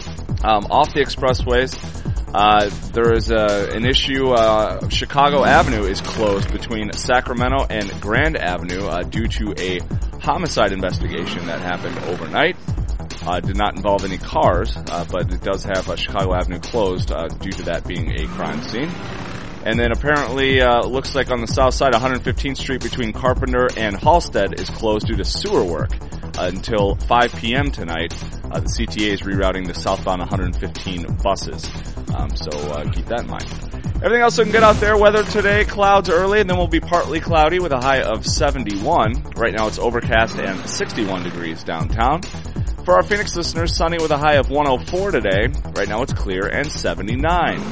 Um, off the expressways, Uh, there is a, an issue. Uh, Chicago Avenue is closed between Sacramento and Grand Avenue uh, due to a homicide investigation that happened overnight. Uh, did not involve any cars, uh, but it does have uh, Chicago Avenue closed uh, due to that being a crime scene. And then apparently, uh, looks like on the south side, one hundred fifteenth Street between Carpenter and Halstead is closed due to sewer work uh, until five p.m. tonight. Uh, the C T A is rerouting the southbound one hundred fifteen buses. Um, so uh, keep that in mind. Everything else looking good out there. Weather today, clouds early, and then we'll be partly cloudy with a high of seventy-one. Right now it's overcast and sixty-one degrees downtown. For our Phoenix listeners, sunny with a high of one oh four today. Right now it's clear and seventy-nine.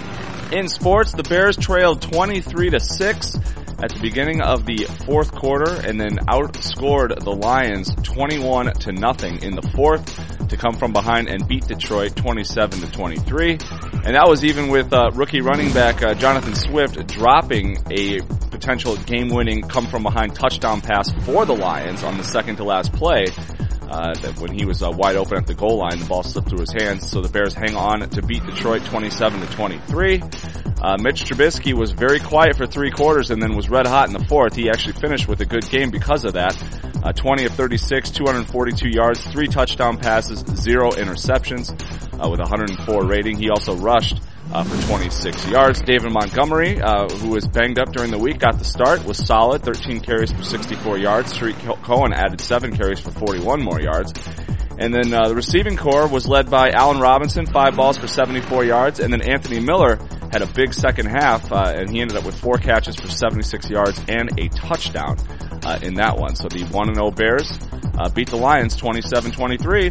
In sports, the Bears trailed twenty-three to six at the beginning of the fourth quarter and then outscored the Lions twenty-one to nothing in the fourth to come from behind and beat Detroit twenty-seven to twenty-three. And that was even with uh, rookie running back uh, Jonathan Swift dropping a potential game-winning come-from-behind touchdown pass for the Lions on the second-to-last play. Uh, that when he was uh, wide open at the goal line, the ball slipped through his hands, so the Bears hang on to beat Detroit twenty-seven to twenty-three. Uh, Mitch Trubisky was very quiet for three quarters and then was red hot in the fourth. He actually finished with a good game because of that. Uh, twenty of thirty-six, two hundred forty-two yards, three touchdown passes, zero interceptions, uh, with a one hundred four rating. He also rushed Uh, for twenty-six yards. David Montgomery, uh, who was banged up during the week, got the start, was solid, thirteen carries for sixty-four yards. Tariq Cohen added seven carries for forty-one more yards. And then uh, the receiving core was led by Allen Robinson, five balls for seventy-four yards. And then Anthony Miller had a big second half, uh, and he ended up with four catches for seventy-six yards and a touchdown uh, in that one. So the one and oh Bears uh, beat the Lions twenty-seven twenty-three.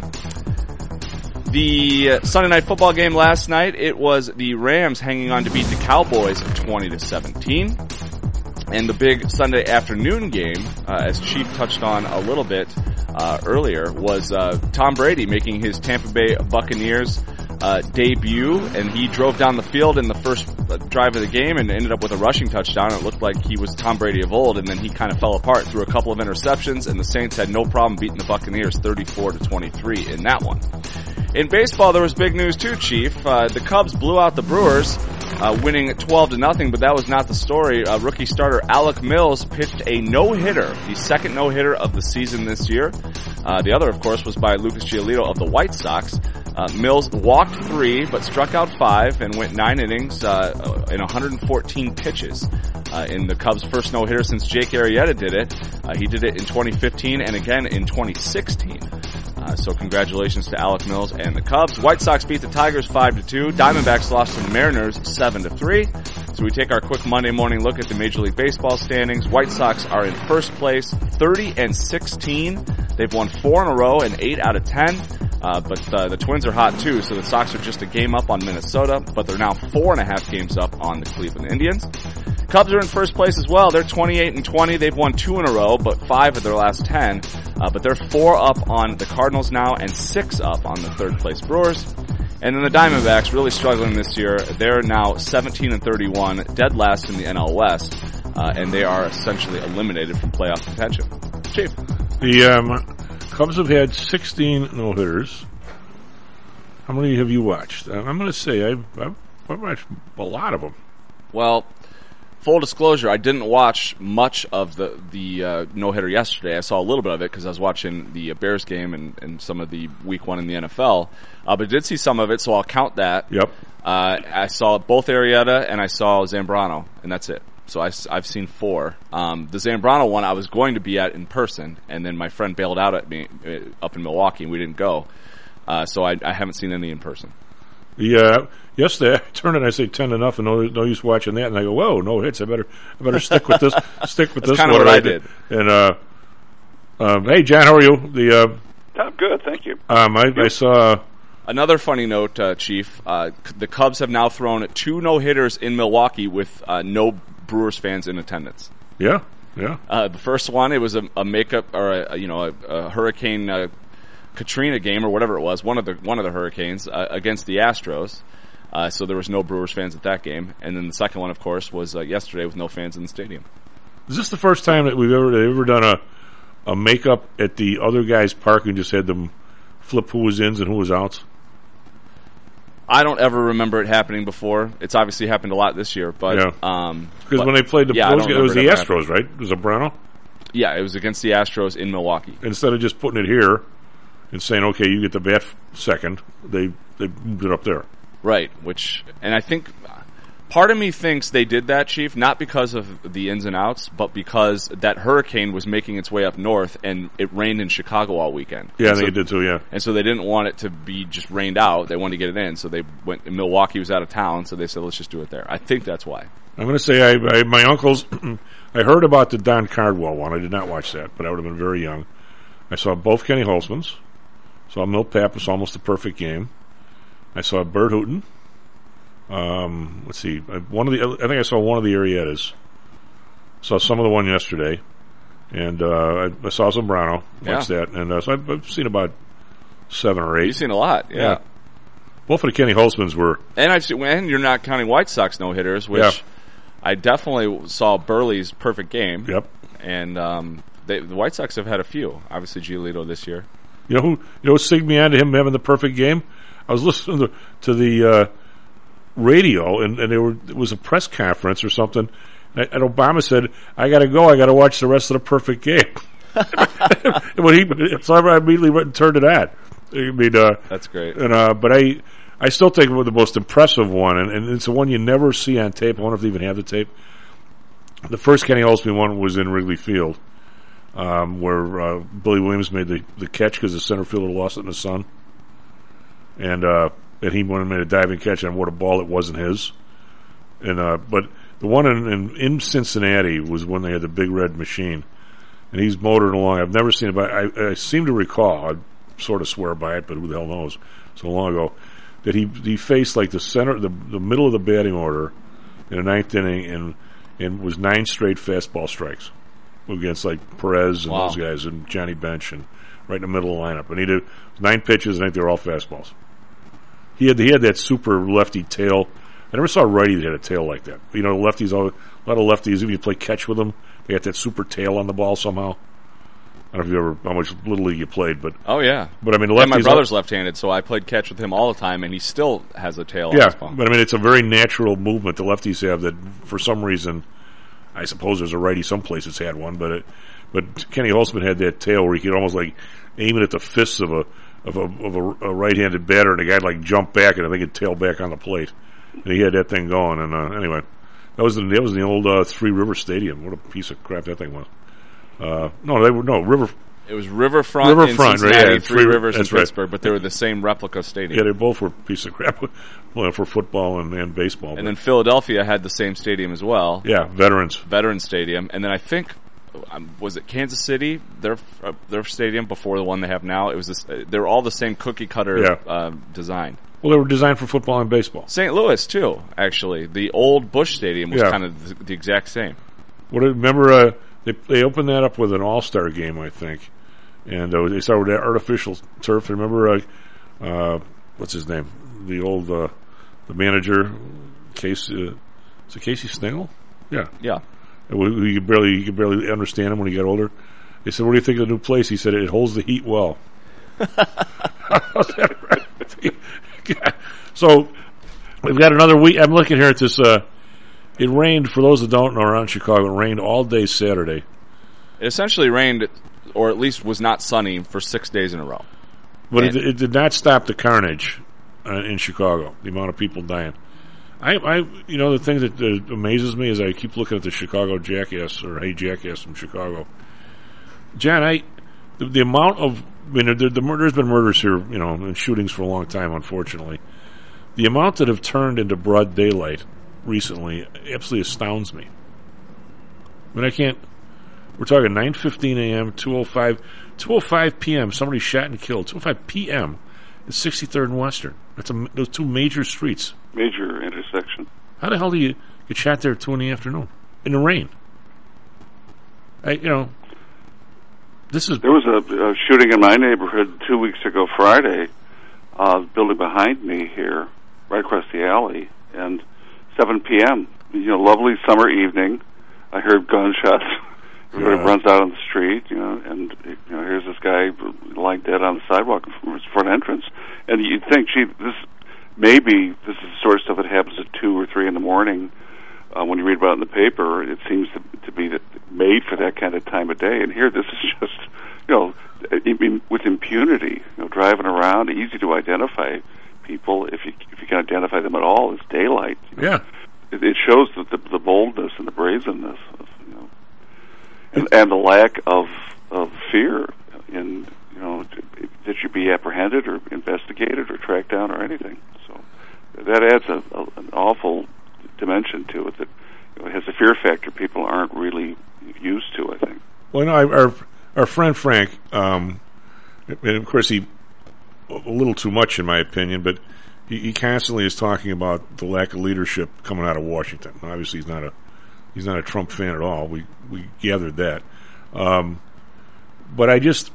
The Sunday night football game last night, it was the Rams hanging on to beat the Cowboys twenty to seventeen. And the big Sunday afternoon game, uh, as Chief touched on a little bit uh, earlier, was uh, Tom Brady making his Tampa Bay Buccaneers uh, debut, and he drove down the field in the first drive of the game and ended up with a rushing touchdown. It looked like he was Tom Brady of old, and then he kind of fell apart, threw a couple of interceptions, and the Saints had no problem beating the Buccaneers thirty-four to twenty-three in that one. In baseball, there was big news too, Chief. Uh, the Cubs blew out the Brewers, uh, winning twelve to nothing, but that was not the story. Uh, rookie starter Alec Mills pitched a no-hitter, the second no-hitter of the season this year. Uh, the other, of course, was by Lucas Giolito of the White Sox. Uh, Mills walked three, but struck out five and went nine innings uh, in one hundred fourteen pitches. Uh, in the Cubs' first no-hitter since Jake Arrieta did it. Uh, he did it in twenty fifteen and again in twenty sixteen. Uh, so congratulations to Alec Mills and the Cubs. White Sox beat the Tigers five to two. Diamondbacks lost to the Mariners seven to three. So we take our quick Monday morning look at the Major League Baseball standings. White Sox are in first place, thirty and sixteen. They've won four in a row and eight out of ten. Uh, but uh, the Twins are hot too, so the Sox are just a game up on Minnesota, but they're now four and a half games up on the Cleveland Indians. Cubs are in first place as well. They're twenty-eight and twenty. They've won two in a row, but five of their last ten. Uh, but they're four up on the Cardinals now and six up on the third place Brewers. And then the Diamondbacks really struggling this year. They're now seventeen and thirty-one, dead last in the N L West, uh, and they are essentially eliminated from playoff contention. Chief. The um, Cubs have had sixteen no-hitters. How many have you watched? I'm going to say I've, I've, I've watched a lot of them. Well, full disclosure, I didn't watch much of the the uh, no hitter yesterday. I saw a little bit of it because I was watching the Bears game and, and some of the Week One in the N F L. Uh, but I did see some of it, so I'll count that. Yep. Uh, I saw both Arrieta and I saw Zambrano, and that's it. So I, I've seen four. Um, the Zambrano one I was going to be at in person, and then my friend bailed out at me uh, up in Milwaukee, and we didn't go. Uh, so I, I haven't seen any in person. Yeah, uh, yesterday I turned and I say ten to nothing. No, no use watching that. And I go, whoa, no hits. I better, I better stick with this. Stick with That's this. Kind of what I did. And uh, um, hey, John, how are you? The uh, I'm good, thank you. Um, I, I saw another funny note, uh, Chief. Uh, the Cubs have now thrown two no hitters in Milwaukee with uh, no Brewers fans in attendance. Yeah, yeah. Uh, the first one, it was a, a makeup or a, you know a, a Hurricane uh, Katrina game or whatever it was, one of the one of the hurricanes uh, against the Astros. Uh, so there was no Brewers fans at that game, and then the second one, of course, was uh, yesterday with no fans in the stadium. Is this the first time that we've ever ever done a a makeup at the other guy's park and just had them flip who was ins and who was outs? I don't ever remember it happening before. It's obviously happened a lot this year, but yeah. um, because when they played the yeah, those, it was the Astros, happening. right? It was Zambrano. Yeah, it was against the Astros in Milwaukee. Instead of just putting it here and saying, "Okay, you get the bat second," they they moved it up there. Right, which, and I think part of me thinks they did that, Chief, not because of the ins and outs, but because that hurricane was making its way up north and it rained in Chicago all weekend. Yeah, and I think so, it did too, yeah. And so they didn't want it to be just rained out. They wanted to get it in. So they went, Milwaukee was out of town, so they said, let's just do it there. I think that's why. I'm going to say, I, I my uncle's, I heard about the Don Cardwell one. I did not watch that, but I would have been very young. I saw both Kenny Holtzmans. Saw Milt Pappas, almost a perfect game. I saw Bert Hooton. Um, let's see. One of the, I think I saw one of the Arrietas. Saw some of the one yesterday, and uh, I, I saw Zambrano. Watched Yeah. that, and uh, so I've, I've seen about seven or eight. You've seen a lot, yeah. yeah. Both of the Kenny Holtzmans were, And I've seen, and you're not counting White Sox no hitters, which Yeah. I definitely saw Burley's perfect game. Yep. And um, they, the White Sox have had a few. Obviously, Giolito this year. you know who, you know, what signed me on to him having the perfect game. I was listening to, to the uh, radio, and, and there were, it was a press conference or something, and, and Obama said, "I got to go. I got to watch the rest of the perfect game." when he, so I immediately went and turned it on. I mean, uh, That's great. And uh, but I, I still think it was the most impressive one, and, and it's the one you never see on tape. I wonder if they even have the tape. The first Kenny Holtzman one was in Wrigley Field, um, where uh, Billy Williams made the, the catch because the center fielder lost it in the sun. And uh, and he went and made a diving catch on what a ball it wasn't his. And uh, but the one in, in in Cincinnati was when they had the big red machine, and he's motoring along. I've never seen it, but I, I seem to recall. I sort of swear by it, but who the hell knows? So long ago that he he faced like the center, the the middle of the batting order in the ninth inning, and and was nine straight fastball strikes against like Perez and Wow. those guys and Johnny Bench and right in the middle of the lineup. And he did nine pitches, and I think they were all fastballs. He had he had that super lefty tail. I never saw a righty that had a tail like that. You know, lefties, a lot of lefties, if you play catch with them, they got that super tail on the ball somehow. I don't know if you ever, how much Little League you played, but. Oh, yeah. But I mean, the and my lefties. brother's left-handed, so I played catch with him all the time, and he still has a tail on Yeah, his ball. but I mean, it's a very natural movement the lefties have that for some reason, I suppose there's a righty some places had one, but it, but Kenny Holtzman had that tail where he could almost like aim it at the fists of a, of a, of a, a right-handed batter, and the guy like jump back and I think he'd tail back on the plate. And he had that thing going, and uh, anyway, that was the, that was the old uh, Three River Stadium. What a piece of crap that thing was. Uh, no, they were, no, River. It was Riverfront, Riverfront, in Cincinnati, right, yeah, Three Three- Rivers in that's right. Pittsburgh, but they were the same replica stadium. Yeah, they both were a piece of crap well, for football and, and baseball. And but- then Philadelphia had the same stadium as well. Yeah, Veterans. Veterans Stadium. And then I think, um, was it Kansas City, their uh, their stadium before the one they have now? It was this, uh, they were all the same cookie cutter Yeah. uh, design. Well, they were designed for football and baseball. Saint Louis, too, actually. The old Busch Stadium was Yeah. kind of the, the exact same. What remember? Uh, they they opened that up with an All Star game, I think, and uh, they started with that artificial turf. Remember, uh, uh, what's his name? The old uh, the manager, Casey. Uh, is it Casey Stengel? Yeah, Yeah. Who you could barely you could barely understand him when he got older. They said, "What do you think of the new place?" He said, "It holds the heat well." So we've got another week. I'm looking here at this. Uh, It rained, for those that don't know around Chicago, it rained all day Saturday. It essentially rained, or at least was not sunny, for six days in a row. But it, it did not stop the carnage uh, in Chicago, the amount of people dying. I, I, you know, the thing that uh, amazes me is I keep looking at the Chicago Jackass, or Hey Jackass from Chicago. John, I, the, the amount of, I mean, the, the, there's been murders here, you know, and shootings for a long time, unfortunately. The amount that have turned into broad daylight recently absolutely astounds me. I mean, I can't, we're talking nine fifteen a.m., two oh five, two oh five p.m., somebody shot and killed, two oh five p.m. at sixty-third and Western. That's a, those two major streets. Major intersection. How the hell do you get shot there at two in the afternoon? In the rain? I, you know, this is... There was a, a shooting in my neighborhood two weeks ago Friday, uh, building behind me here, right across the alley, and seven p.m., you know, lovely summer evening. I heard gunshots. Everybody Yeah. runs out on the street, you know, and you know, here's this guy lying dead on the sidewalk from his front entrance. And you'd think, gee, this maybe this is the sort of stuff that happens at two or three in the morning. Uh, when you read about it in the paper, it seems to, to be that made for that kind of time of day. And here, this is just, you know, I mean, with impunity, you know, driving around, easy to identify people if you if you can identify them at all. It's daylight. You know? Yeah, it, it shows the, the the boldness and the brazenness of, you know, and, and the lack of of fear in, you know, that you be apprehended or investigated or tracked down or anything. So that adds a, a, an awful dimension to it that, you know, has a fear factor people aren't really used to, I think. Well, you know, I, our our friend Frank, um, and of course he a little too much in my opinion, but he, he constantly is talking about the lack of leadership coming out of Washington. Obviously, he's not a he's not a Trump fan at all. We we gathered that, um, but I just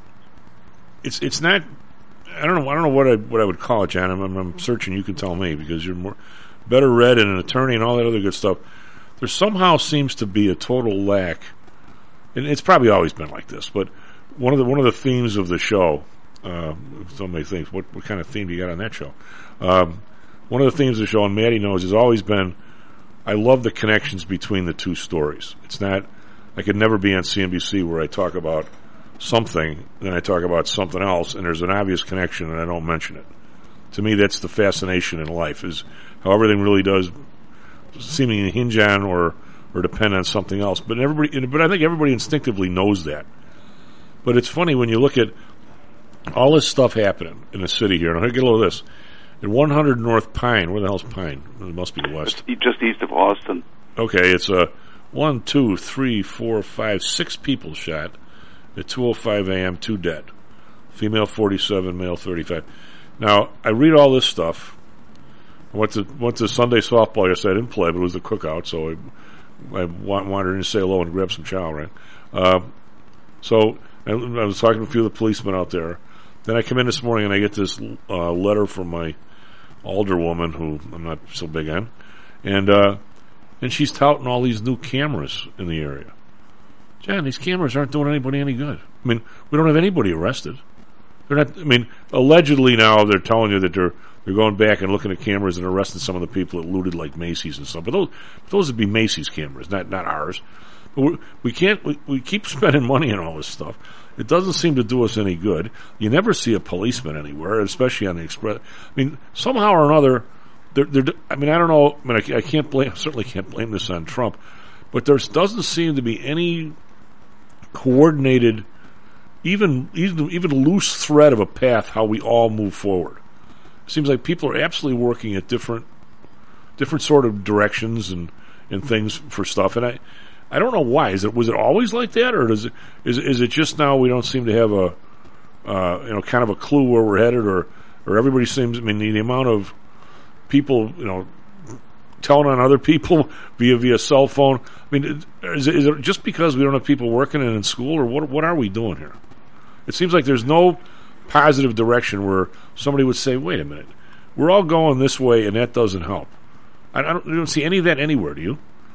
it's it's not. I don't know. I don't know what I what I would call it, John. I'm, I'm searching. You can tell me because you're more better read and an attorney and all that other good stuff. There somehow seems to be a total lack, and it's probably always been like this. But one of the one of the themes of the show, uh, somebody thinks, what what kind of theme do you got on that show? Um, one of the themes of the show, and Maddie knows, has always been, I love the connections between the two stories. It's not, I could never be on C N B C where I talk about something, then I talk about something else, and there's an obvious connection, and I don't mention it. To me, that's the fascination in life, is how everything really does seemingly hinge on or or depend on something else. But everybody, but I think everybody instinctively knows that. But it's funny when you look at all this stuff happening in the city here. And I get a load of this. At one hundred North Pine, where the hell's Pine? It must be west. It's just east of Austin. Okay, it's a uh, one, two, three, four, five, six people shot at two oh five a.m., two dead. Female forty-seven, male thirty-five. Now, I read all this stuff. I went to, went to Sunday softball yesterday. I didn't play, but it was a cookout, so I, I wandered in to say hello and grab some chow, right? Uh, so I, I was talking to a few of the policemen out there. Then I come in this morning and I get this uh, letter from my alderwoman, who I'm not so big on, and uh, and she's touting all these new cameras in the area. John, these cameras aren't doing anybody any good. I mean, we don't have anybody arrested. They're not. I mean, allegedly now they're telling you that they're they're going back and looking at cameras and arresting some of the people that looted like Macy's and stuff. But those those would be Macy's cameras, not not ours. But we, we can't. We, we keep spending money on all this stuff. It doesn't seem to do us any good. You never see a policeman anywhere, especially on the express. I mean, somehow or another, they're, they're, I mean, I don't know. I mean, I, I can't blame. Certainly can't blame this on Trump, but there doesn't seem to be any coordinated, even even even loose thread of a path how we all move forward. It seems like people are absolutely working at different different sort of directions and, and things for stuff, and I. I don't know why. Is it was it always like that, or does it is is it just now we don't seem to have a uh, you know kind of a clue where we're headed, or or everybody seems. I mean, the, the amount of people you know telling on other people via via cell phone. I mean, is it, is it just because we don't have people working and in school, or what? What are we doing here? It seems like there's no positive direction where somebody would say, "Wait a minute, we're all going this way, and that doesn't help." I, I don't, I don't see any of that anywhere. Do you?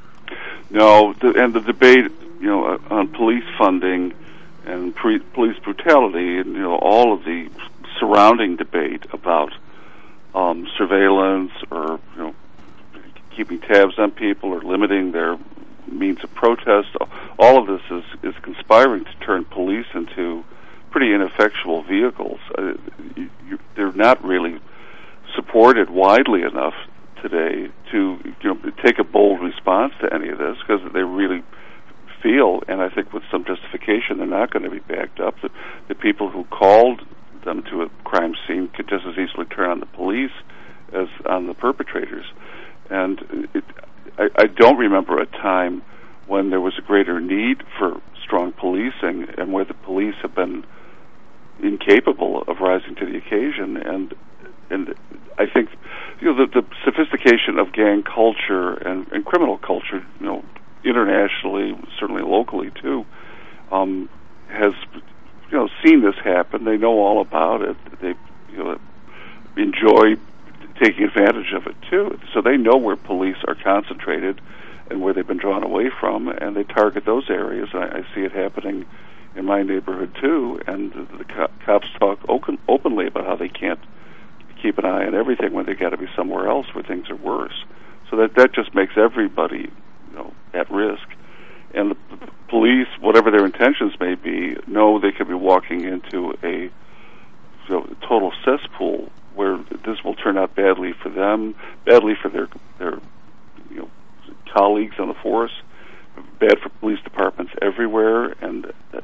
No, the, and the debate, you know, on police funding and pre- police brutality, and you know, all of the surrounding debate about um, surveillance or you know, keeping tabs on people or limiting their means of protest. All of this is, is conspiring to turn police into pretty ineffectual vehicles. Uh, you, you, they're not really supported widely enough today to you know take a bold response to any of this, because they really feel, and I think with some justification, they're not going to be backed up. The, the people who called them to a crime scene could just as easily turn on the police as on the perpetrators. And it, I, I don't remember a time when there was a greater need for strong policing and where the police have been incapable of rising to the occasion. And and I think you know the, the sophistication of gang culture and, and criminal culture, you know, internationally, certainly locally too, um, has you know seen this happen. They know all about it. They you know enjoy taking advantage of it too. So they know where police are concentrated and where they've been drawn away from, and they target those areas. I, I see it happening in my neighborhood too, and the, the co- cops talk open, openly about how they can't keep an eye on everything when they got to be somewhere else where things are worse. So that that just makes everybody, you know, at risk. And the, the police, whatever their intentions may be, know they could be walking into a you know, total cesspool where this will turn out badly for them, badly for their their you know colleagues on the force, bad for police departments everywhere, and uh,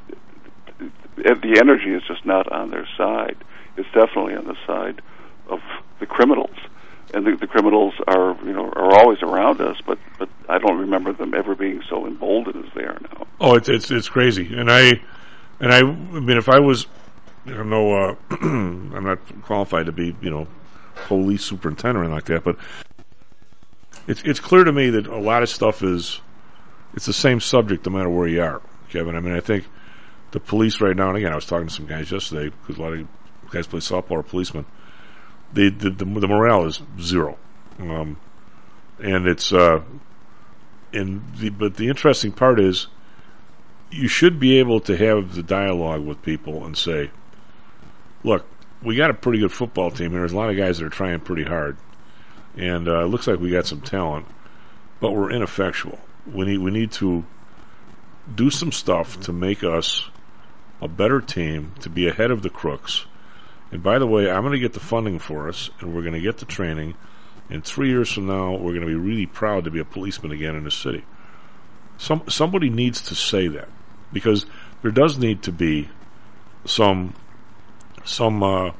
the energy is just not on their side. It's definitely on the side of the criminals, and the, the criminals are you know are always around us, but but I don't remember them ever being so emboldened as they are now. Oh, it's it's it's crazy, and I and I, I mean, if I was, I don't know, uh, I'm not qualified to be you know police superintendent or like that, but it's it's clear to me that a lot of stuff is it's the same subject no matter where you are, Kevin. I mean, I think the police right now, and again, I was talking to some guys yesterday because a lot of guys play softball or policemen. They, the, the the morale is zero, um, and it's uh, and the but the interesting part is you should be able to have the dialogue with people and say, look, we got a pretty good football team here. There's a lot of guys that are trying pretty hard, and uh, it looks like we got some talent, but we're ineffectual. We need we need to do some stuff to make us a better team, to be ahead of the crooks. And by the way, I'm going to get the funding for us, and we're going to get the training. And three years from now, we're going to be really proud to be a policeman again in the city. Some somebody needs to say that, because there does need to be some some uh,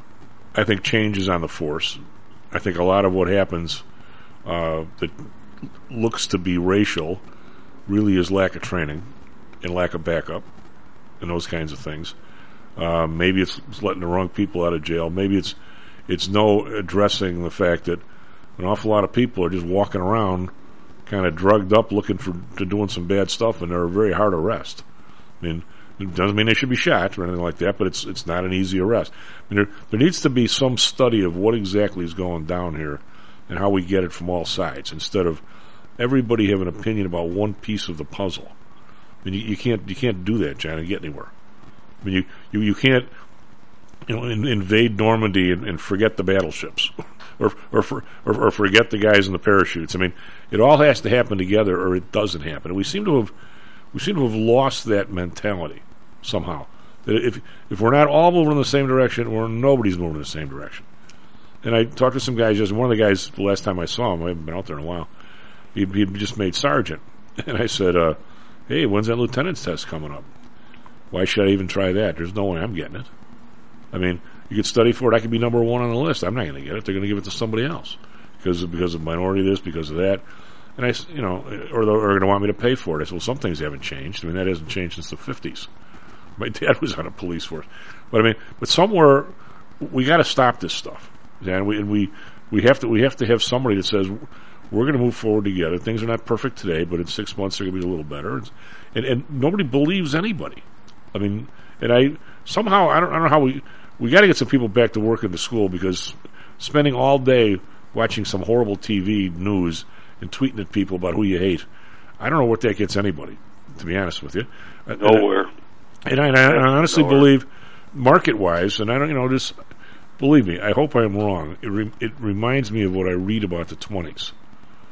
I think changes on the force. I think a lot of what happens uh, that looks to be racial really is lack of training and lack of backup and those kinds of things. Uh, maybe it's letting the wrong people out of jail. Maybe it's it's no addressing the fact that an awful lot of people are just walking around kind of drugged up looking for to doing some bad stuff, and they're a very hard arrest. I mean, it doesn't mean they should be shot or anything like that, but it's it's not an easy arrest. I mean, there, there needs to be some study of what exactly is going down here and how we get it from all sides, instead of everybody have an opinion about one piece of the puzzle. I mean, you, you can't you can't do that, John, and get anywhere. I mean, you, you, you can't you know in, invade Normandy and, and forget the battleships, or or, for, or or forget the guys in the parachutes. I mean, it all has to happen together, or it doesn't happen. And we seem to have we seem to have lost that mentality somehow. That if if we're not all moving in the same direction, or nobody's moving in the same direction. And I talked to some guys. Just one of the guys, the last time I saw him, I haven't been out there in a while. He he just made sergeant, and I said, uh, "Hey, when's that lieutenant's test coming up? Why should I even try that? There's no way I'm getting it. I mean, you could study for it. I could be number one on the list. I'm not going to get it. They're going to give it to somebody else because of, because of minority this, because of that. And I, you know, or they're going to want me to pay for it. I said, well, some things haven't changed. I mean, that hasn't changed since the fifties. My dad was on a police force, but I mean, but somewhere we got to stop this stuff, and we and we we have to we have to have somebody that says we're going to move forward together. Things are not perfect today, but in six months they're going to be a little better. And and nobody believes anybody. I mean, and I somehow I don't I don't know how we we got to get some people back to work in the school, because spending all day watching some horrible T V news and tweeting at people about who you hate, I don't know what that gets anybody, to be honest with you. Nowhere. And I, and I, and I honestly Nowhere. believe, market wise, and I don't you know just believe me, I hope I'm wrong. It re, it reminds me of what I read about the twenties.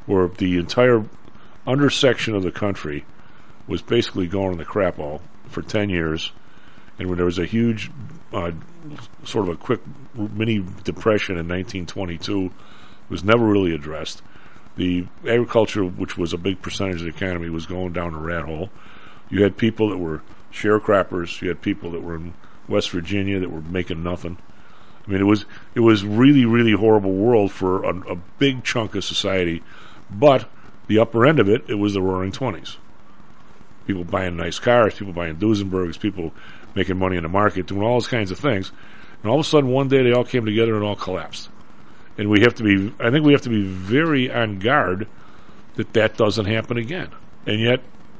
where the entire undersection of the country was basically going in the crap hole for ten years, and when there was a huge, uh, sort of a quick mini depression in nineteen twenty-two, it was never really addressed. The agriculture, which was a big percentage of the economy, was going down a rat hole. You had people that were sharecroppers. You had people that were in West Virginia that were making nothing. I mean, it was it was really, really horrible world for a, a big chunk of society. But the upper end of it, it was the Roaring Twenties. People buying nice cars, people buying Duesenbergs, people making money in the market, doing all those kinds of things. And all of a sudden, one day, they all came together and all collapsed. And we have to be, I think we have to be very on guard that that doesn't happen again. And yet,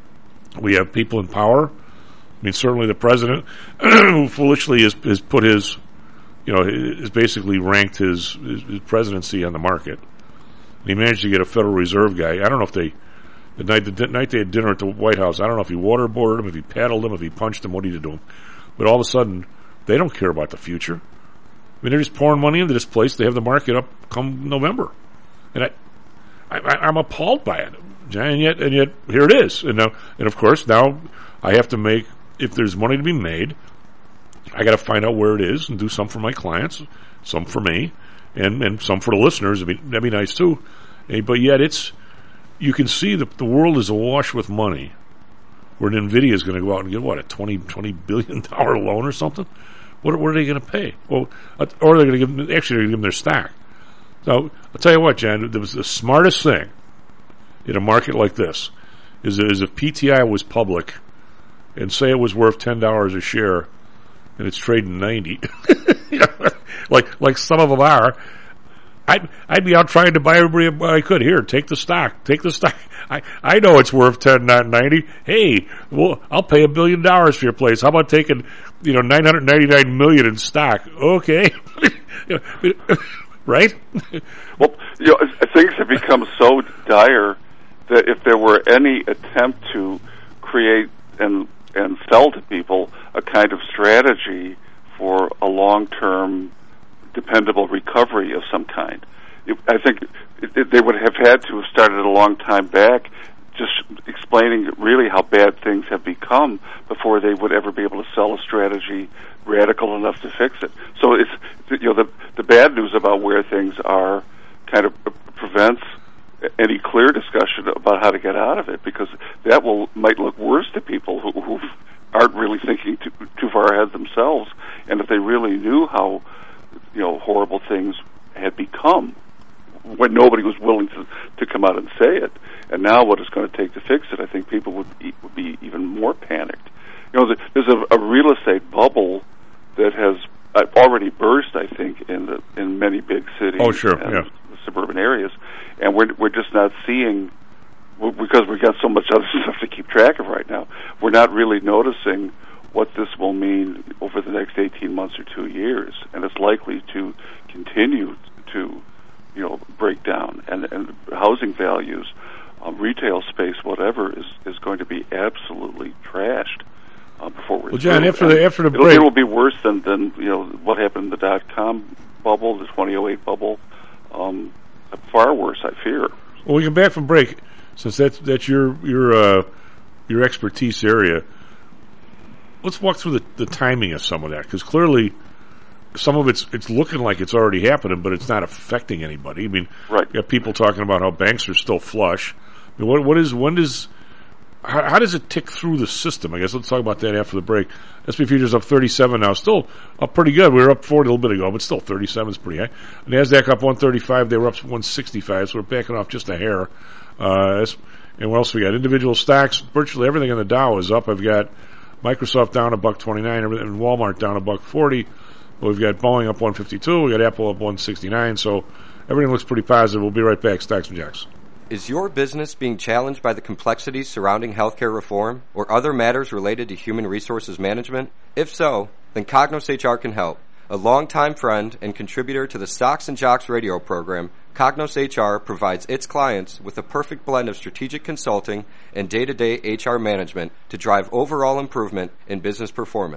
we have people in power. I mean, certainly the president, who foolishly has, has put his, you know, has basically ranked his, his, his presidency on the market. And he managed to get a Federal Reserve guy. I don't know if they, the night, the night they had dinner at the White House, I don't know if he waterboarded him, if he paddled him, if he punched him, what he did to him. But all of a sudden, they don't care about the future. I mean, they're just pouring money into this place. They have the market up come November. And I, I, I'm appalled by it. And yet, and yet, here it is. And now, and of course, now I have to make, if there's money to be made, I got to find out where it is and do some for my clients, some for me, and, and some for the listeners. I mean, that'd be nice too. And, but yet, it's, you can see that the world is awash with money. Where NVIDIA is going to go out and get what, a twenty, twenty billion dollar loan or something? What, what are they going to pay? Well, or they're going to give them, actually, they're going to give them their stock. So I'll tell you what, Jan, the, the smartest thing in a market like this is, is if P T I was public and say it was worth ten dollars a share and it's trading ninety, you know, like like some of them are, I'd I'd be out trying to buy everybody I could. Here, take the stock, take the stock. I, I know it's worth ten, not ninety. Hey, well, I'll pay a billion dollars for your place. How about taking, you know, nine hundred ninety nine million in stock? Okay, you know, right? Well, you know, things have become so dire that if there were any attempt to create and and sell to people a kind of strategy for a long-term, dependable recovery of some kind, it, I think it, it, they would have had to have started a long time back, just explaining really how bad things have become before they would ever be able to sell a strategy radical enough to fix it. So it's, you know, the the bad news about where things are kind of prevents any clear discussion about how to get out of it, because that will might look worse to people who, who aren't really thinking too, too far ahead themselves. And if they really knew how, you know, horrible things had become when nobody was willing to to come out and say it, and now what it's going to take to fix it, I think people would be, would be even more panicked. You know, there's a, a real estate bubble that has already burst, I think, in the in many big cities. Oh, sure, and yeah. suburban areas, and we're we're just not seeing, because we've got so much other stuff to keep track of right now. We're not really noticing what this will mean over the next eighteen months or two years, and it's likely to continue to, you know, break down, and and housing values, um, retail space, whatever, is is going to be absolutely trashed uh, before we're well, John, through. after the after the it'll, break, it will be worse than than you know what happened in the dot com bubble, the twenty oh eight bubble. Um, far worse, I fear. Well, we come back from break, since that's that's your your uh, your expertise area. Let's walk through the, the timing of some of that, because clearly some of it's it's looking like it's already happening, but it's not affecting anybody. I mean, right. You have people talking about how banks are still flush. I mean, what what is when does how, how does it tick through the system? I guess let's talk about that after the break. S and P futures up thirty-seven now, still up pretty good. We were up forty a little bit ago, but still thirty-seven is pretty high. NASDAQ up one thirty-five, they were up one sixty-five, so we're backing off just a hair. Uh, and what else we got? Individual stocks, virtually everything in the Dow is up. I've got Microsoft down a buck twenty-nine, and Walmart down a buck forty. We've got Boeing up one fifty-two, we got Apple up one sixty-nine, so everything looks pretty positive. We'll be right back. Stocks and Jocks. Is your business being challenged by the complexities surrounding healthcare reform or other matters related to human resources management? If so, then Cognos H R can help. A longtime friend and contributor to the Stocks and Jocks radio program, Cognos H R provides its clients with a perfect blend of strategic consulting and day-to-day H R management to drive overall improvement in business performance.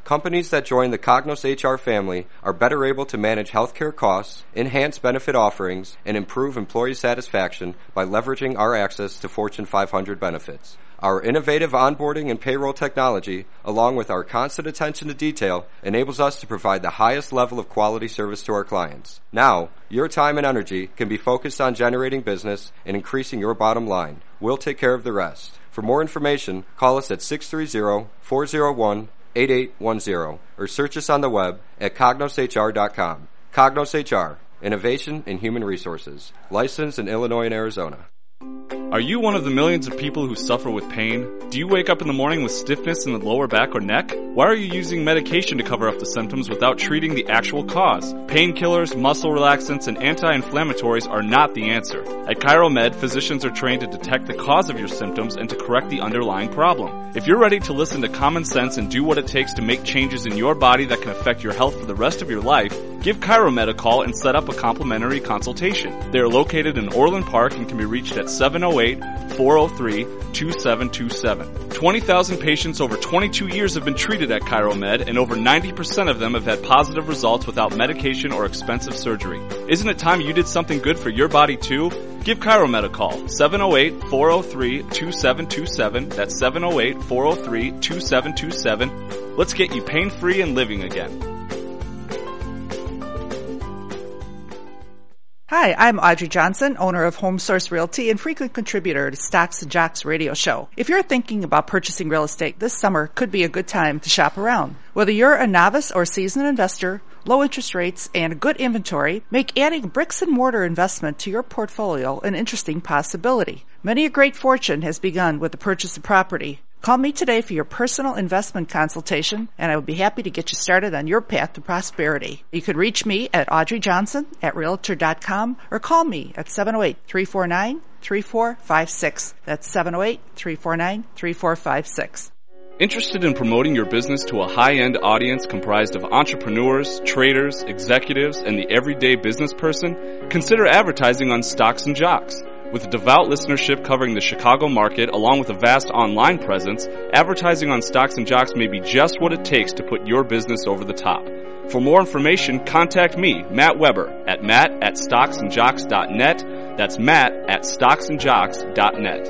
Companies that join the Cognos H R family are better able to manage healthcare costs, enhance benefit offerings, and improve employee satisfaction by leveraging our access to Fortune five hundred benefits. Our innovative onboarding and payroll technology, along with our constant attention to detail, enables us to provide the highest level of quality service to our clients. Now, your time and energy can be focused on generating business and increasing your bottom line. We'll take care of the rest. For more information, call us at six three zero, four zero one, eight eight one zero or search us on the web at cognos h r dot com. Cognos H R, Innovation in Human Resources, licensed in Illinois and Arizona. Are you one of the millions of people who suffer with pain? Do you wake up in the morning with stiffness in the lower back or neck? Why are you using medication to cover up the symptoms without treating the actual cause? Painkillers, muscle relaxants, and anti-inflammatories are not the answer. At ChiroMed, physicians are trained to detect the cause of your symptoms and to correct the underlying problem. If you're ready to listen to common sense and do what it takes to make changes in your body that can affect your health for the rest of your life, give ChiroMed a call and set up a complimentary consultation. They are located in Orland Park and can be reached at seven oh eight, four oh three, two seven two seven. twenty thousand patients over twenty-two years have been treated at ChiroMed, and over ninety percent of them have had positive results without medication or expensive surgery. Isn't it time you did something good for your body too? Give ChiroMed a call, seven oh eight, four oh three, two seven two seven. That's seven oh eight, four oh three, two seven two seven. Let's get you pain-free and living again. Hi, I'm Audrey Johnson, owner of Home Source Realty and frequent contributor to Stocks and Jocks radio show. If you're thinking about purchasing real estate, this summer could be a good time to shop around. Whether you're a novice or seasoned investor, low interest rates and a good inventory make adding bricks and mortar investment to your portfolio an interesting possibility. Many a great fortune has begun with the purchase of property. Call me today for your personal investment consultation, and I would be happy to get you started on your path to prosperity. You can reach me at Audrey Johnson at realtor dot com or call me at seven oh eight, three four nine, three four five six. That's seven oh eight, three four nine, three four five six. Interested in promoting your business to a high-end audience comprised of entrepreneurs, traders, executives, and the everyday business person? Consider advertising on Stocks and Jocks. With a devout listenership covering the Chicago market, along with a vast online presence, advertising on Stocks and Jocks may be just what it takes to put your business over the top. For more information, contact me, Matt Weber, at matt at stocks and jocks dot net. That's Matt at stocks and jocks dot net.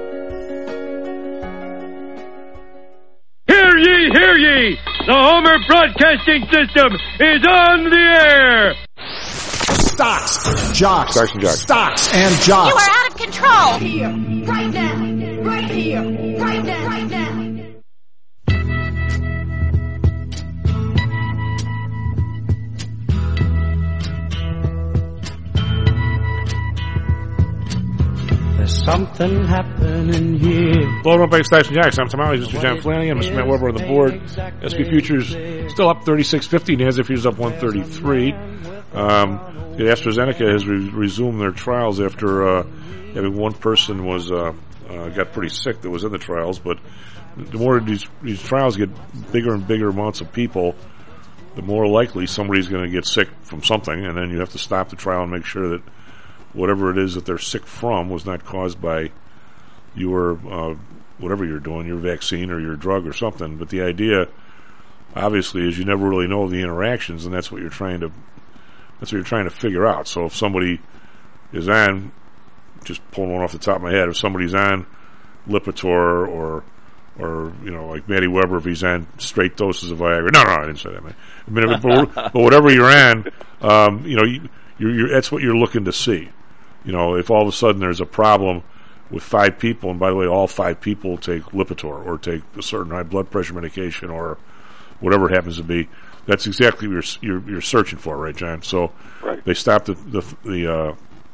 Hear ye, hear ye! The Homer Broadcasting System is on the air! Stocks, Jocks, Stocks and Jocks. Stocks and Jocks. You are out of control! Here, right now, right here, right now, right now. There's something happening here. Hello, back to Stocks and Jocks. I'm Tom Alley, Mister John Flanagan, Mister Matt Weber on the board. S and P futures still up thirty-six fifty. NASDAQ futures up one thirty-three. Um, AstraZeneca has re- resumed their trials after uh, having one person was uh, uh, got pretty sick that was in the trials. But the more these, these trials get bigger and bigger amounts of people, the more likely somebody's going to get sick from something, and then you have to stop the trial and make sure that whatever it is that they're sick from was not caused by your uh, whatever you're doing, your vaccine or your drug or something. But the idea, obviously, is you never really know the interactions, and that's what you're trying to that's what you're trying to figure out. So if somebody is on, just pulling one off the top of my head, if somebody's on Lipitor or or you know like Matty Weber, if he's on straight doses of Viagra, no, no, I didn't say that, man. I mean, but, but whatever you're on, um, you know, you, you're, you're, that's what you're looking to see. You know, if all of a sudden there's a problem with five people, and by the way, all five people take Lipitor or take a certain high blood pressure medication or whatever it happens to be, that's exactly what you're, you're, you're searching for, right, John? So right. They stopped the the the, uh,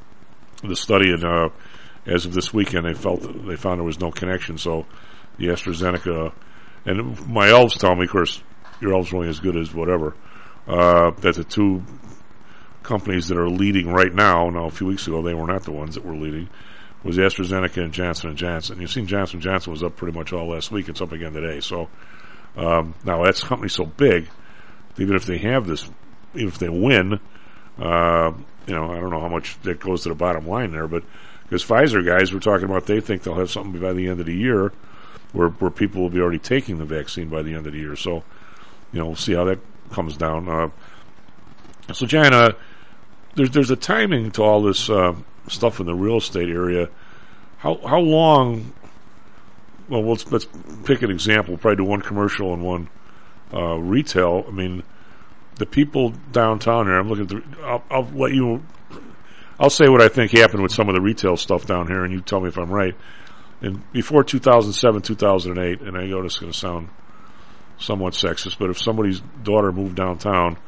the study, and uh, as of this weekend, they felt that they found there was no connection. So the AstraZeneca, and my elves tell me, of course, your elves are only as good as whatever, uh, that the two companies that are leading right now, now a few weeks ago they were not the ones that were leading, was AstraZeneca and Johnson and Johnson. You've seen Johnson and Johnson was up pretty much all last week. It's up again today. So um, now that company's so big, even if they have this, even if they win, uh, you know, I don't know how much that goes to the bottom line there, but because Pfizer guys were talking about they think they'll have something by the end of the year where where people will be already taking the vaccine by the end of the year. So you know, we'll see how that comes down. Uh, so, Jan, uh, there's there's a timing to all this uh, stuff in the real estate area. How how long? Well, let's let's pick an example. We'll probably do one commercial and one uh, retail. I mean, the people downtown here. I'm looking through. I'll, I'll let you. I'll say what I think happened with some of the retail stuff down here, and you tell me if I'm right. And before two thousand seven, two thousand eight, and I know this is going to sound somewhat sexist, but if somebody's daughter moved downtown,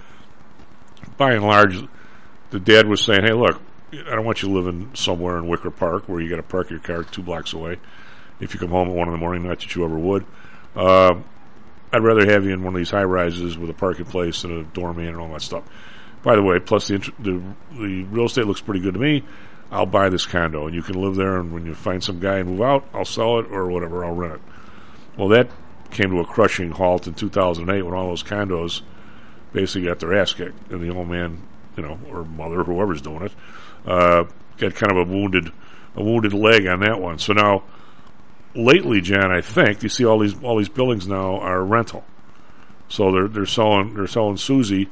by and large, the dad was saying, "Hey, look, I don't want you living somewhere in Wicker Park where you got to park your car two blocks away. If you come home at one in the morning, not that you ever would. Uh, I'd rather have you in one of these high rises with a parking place and a doorman and all that stuff. By the way, plus the, the the real estate looks pretty good to me. I'll buy this condo, and you can live there, and when you find some guy and move out, I'll sell it or whatever, I'll rent it." Well, that came to a crushing halt in two thousand eight when all those condos basically got their ass kicked, and the old man, you know, or mother, whoever's doing it, uh, got kind of a wounded a wounded leg on that one. So now, lately, Jan, I think you see all these all these buildings now are rental. So they're they're selling they're selling Susie.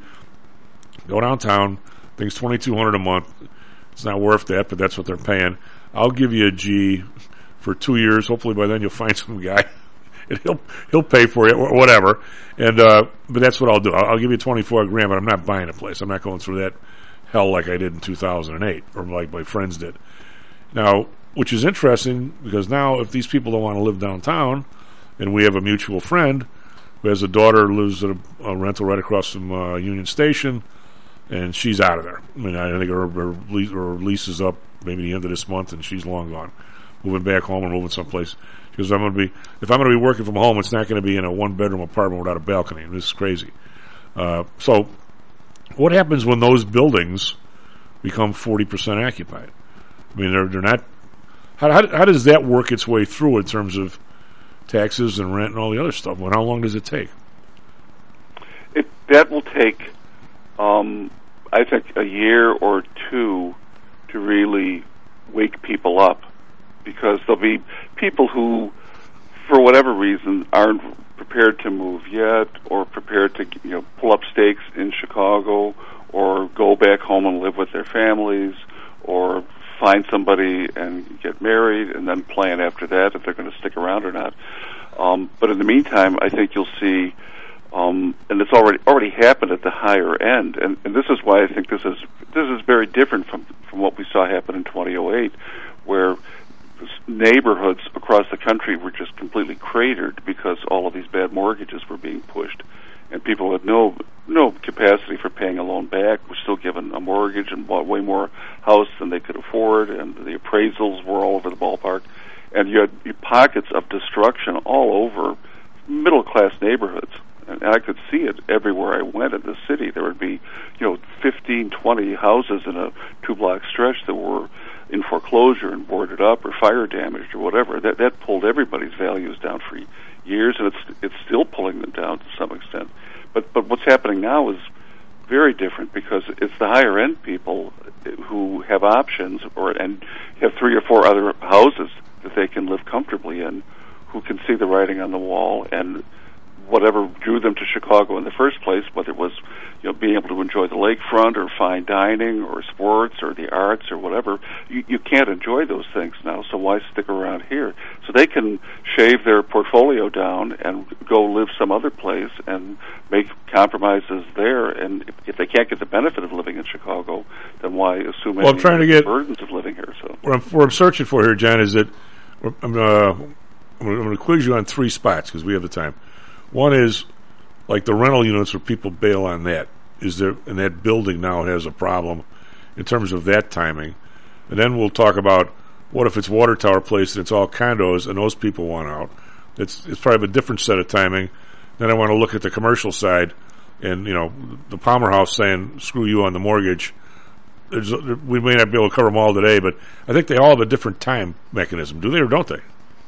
Go downtown, things twenty two hundred a month. It's not worth that, but that's what they're paying. I'll give you a G for two years. Hopefully by then you'll find some guy, and he'll he'll pay for it or whatever. And uh, but that's what I'll do. I'll, I'll give you twenty four grand, but I'm not buying a place. I'm not going through that hell like I did in two thousand eight or like my friends did. Now, which is interesting because now if these people don't want to live downtown, and we have a mutual friend who has a daughter who lives at a, a rental right across from uh, Union Station, and she's out of there. I mean, I think her, her, lease, her lease is up maybe the end of this month, and she's long gone, moving back home and moving someplace. Because I'm going to be, if I'm going to be working from home, it's not going to be in a one-bedroom apartment without a balcony. This is crazy. Uh, so, what happens when those buildings become forty percent occupied? I mean, they're they're not. How, how how does that work its way through in terms of taxes and rent and all the other stuff? Well, how long does it take? It that will take, um, I think, a year or two to really wake people up, because there'll be people who, for whatever reason, aren't prepared to move yet, or prepared to you know pull up stakes in Chicago, or go back home and live with their families, or find somebody and get married, and then plan after that if they're going to stick around or not. Um, but in the meantime, I think you'll see, um, and it's already already happened at the higher end, and, and this is why I think this is this is very different from from what we saw happen in twenty oh eight, where neighborhoods across the country were just completely cratered because all of these bad mortgages were being pushed, and people had no no capacity for paying a loan back, were still given a mortgage and bought way more house than they could afford, and the appraisals were all over the ballpark, and you had pockets of destruction all over middle-class neighborhoods. And I could see it everywhere I went in the city. There would be, you know, fifteen, twenty houses in a two-block stretch that were in foreclosure and boarded up or fire damaged or whatever. That that pulled everybody's values down for years, and it's it's still pulling them down to some extent. But but what's happening now is very different, because it's the higher end people who have options, or and have three or four other houses that they can live comfortably in, who can see the writing on the wall, and whatever drew them to Chicago in the first place, whether it was you know being able to enjoy the lakefront or fine dining or sports or the arts or whatever, you, you can't enjoy those things now, so why stick around here? So they can shave their portfolio down and go live some other place and make compromises there, and if, if they can't get the benefit of living in Chicago, then why assume well, any I'm trying to get, burdens of living here? So what I'm, what I'm searching for here, John, is that I'm, uh, I'm going to quiz you on three spots because we have the time. One is like the rental units where people bail on that. Is there, and that building now has a problem in terms of that timing. And then we'll talk about what if it's Water Tower Place and it's all condos and those people want out. It's it's probably a different set of timing. Then I want to look at the commercial side, and you know the Palmer House saying screw you on the mortgage. There's, we may not be able to cover them all today, but I think they all have a different time mechanism. Do they or don't they?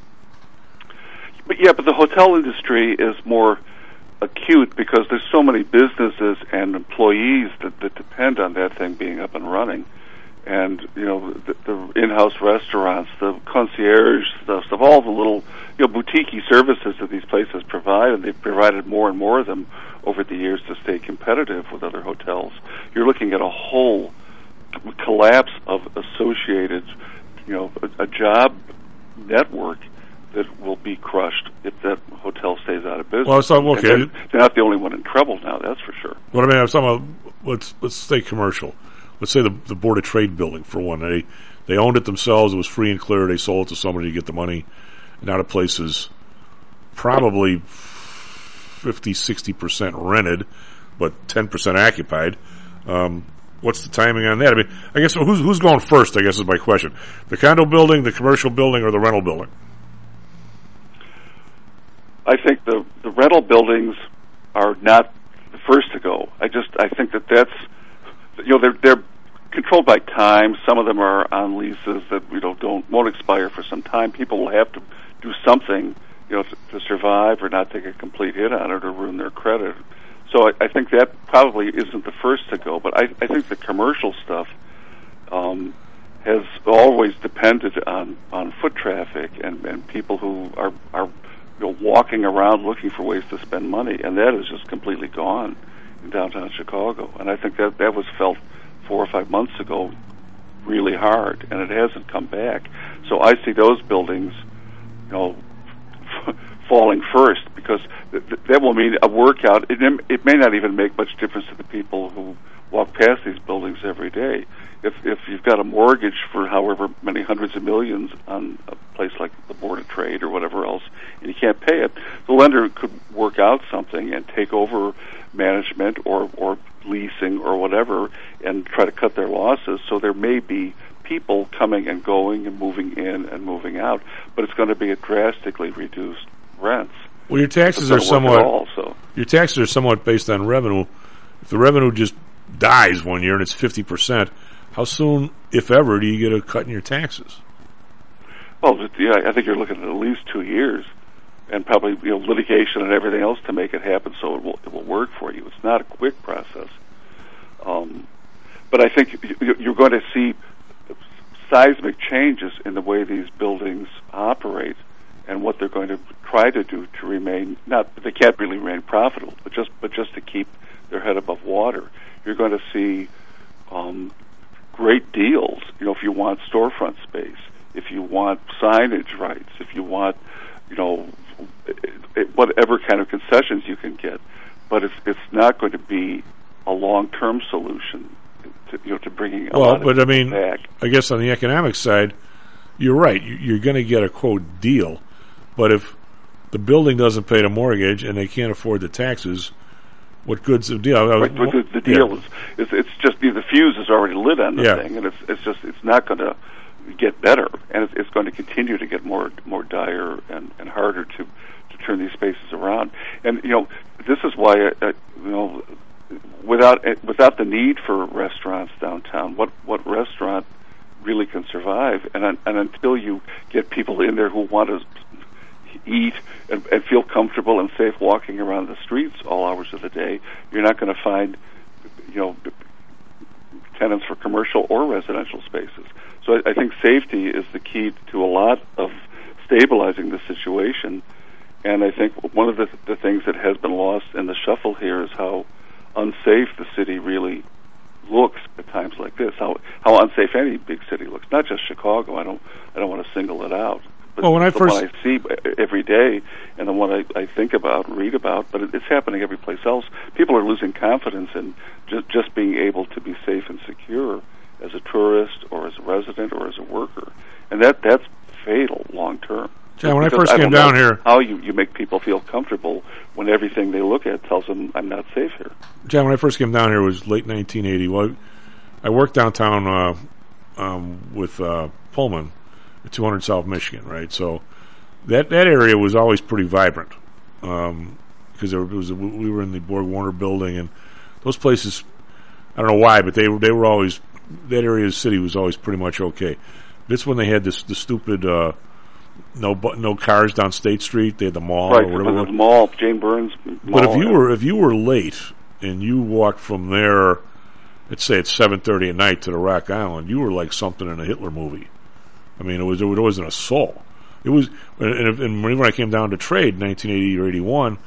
But yeah, but the hotel industry is more acute because there's so many businesses and employees that, that depend on that thing being up and running. And, you know, the, the in-house restaurants, the concierge stuff, stuff, all the little, you know, boutique-y services that these places provide, and they've provided more and more of them over the years to stay competitive with other hotels. You're looking at a whole collapse of associated, you know, a, a job network that will be crushed if that hotel stays out of business. Well, it's not, okay. They're, they're not the only one in trouble now, that's for sure. What I mean, I'm talking about, let's, let's stay commercial. Let's say the, the Board of Trade building, for one. They, they owned it themselves. It was free and clear. They sold it to somebody to get the money. Now the place is probably fifty, sixty percent rented, but ten percent occupied. Um, what's the timing on that? I mean, I guess who's, who's going first, I guess is my question. The condo building, the commercial building, or the rental building? I think the, the rental buildings are not the first to go. I just, I think that that's, you know, they're, they're controlled by time. Some of them are on leases that, you know, don't, won't expire for some time. People will have to do something, you know, to, to survive or not take a complete hit on it or ruin their credit. So I, I think that probably isn't the first to go. But I, I think the commercial stuff um, has always depended on, on foot traffic and, and people who are, are you know, walking around looking for ways to spend money, and that is just completely gone in downtown Chicago. And I think that that was felt four or five months ago really hard, and it hasn't come back. So I see those buildings, you know, falling first, because th- th- that will mean a workout. It, it may not even make much difference to the people who walk past these buildings every day. If if you've got a mortgage for however many hundreds of millions on a place like the Board of Trade or whatever else, and you can't pay it, the lender could work out something and take over management or, or leasing or whatever and try to cut their losses. So there may be people coming and going and moving in and moving out, but it's going to be at drastically reduced rents. Well, your taxes are somewhat all, so. your taxes are somewhat based on revenue. If the revenue just dies one year and it's fifty percent, how soon, if ever, do you get a cut in your taxes? Well, yeah, I think you're looking at at least two years, and probably, you know, litigation and everything else to make it happen so it will it will work for you. It's not a quick process, um, but I think you're going to see seismic changes in the way these buildings operate and what they're going to try to do to remain, not, they can't really remain profitable, but just but just to keep their head above water. You're going to see um, great deals, you know, if you want storefront space, if you want signage rights, if you want, you know, whatever kind of concessions you can get. But it's it's not going to be a long-term solution to, you know, to bringing a well, lot but of I mean, back. I guess on the economic side, you're right. You're going to get a quote deal, but if the building doesn't pay the mortgage and they can't afford the taxes, what good's the deal? Right, but the, the deal yeah. is, is it's just the fuse is already lit on the yeah. thing, and it's it's just it's not going to get better, and it's, it's going to continue to get more more dire and, and harder to to turn these spaces around. And you know, this is why uh, you know, without uh, without the need for restaurants downtown, what what restaurant really can survive? And and until you get people in there who want to eat and, and feel comfortable and safe walking around the streets all hours of the day, you're not going to find, you know, tenants for commercial or residential spaces. So I, I think safety is the key to a lot of stabilizing the situation. And I think one of the, the things that has been lost in the shuffle here is how unsafe the city really looks at times like this. How how unsafe any big city looks. Not just Chicago. I don't I don't want to single it out. But well, when I the first one I see every day, and the one I, I think about and read about, but it, it's happening every place else. People are losing confidence in just just being able to be safe and secure as a tourist or as a resident or as a worker, and that that's fatal long term. John, when I Because first I came don't down know here, how you, you make people feel comfortable when everything they look at tells them I'm not safe here. John, when I first came down here, it was late nineteen eighty. Well, I worked downtown uh, um, with uh, Pullman at two hundred South Michigan, right? So that that area was always pretty vibrant because um, there was a, we were in the Borg Warner building, and those places, I don't know why, but they were they were always, that area of the city was always pretty much okay. That's when they had this the stupid uh, no no cars down State Street. They had the mall, right? Or whatever. The mall, Jane Burns Mall. But if you were if you were late and you walked from there, let's say at seven thirty at night to the Rock Island, you were like something in a Hitler movie. I mean, it was it wasn't a soul. It was, and, if, and when I came down to trade in nineteen eighty or eighty-one,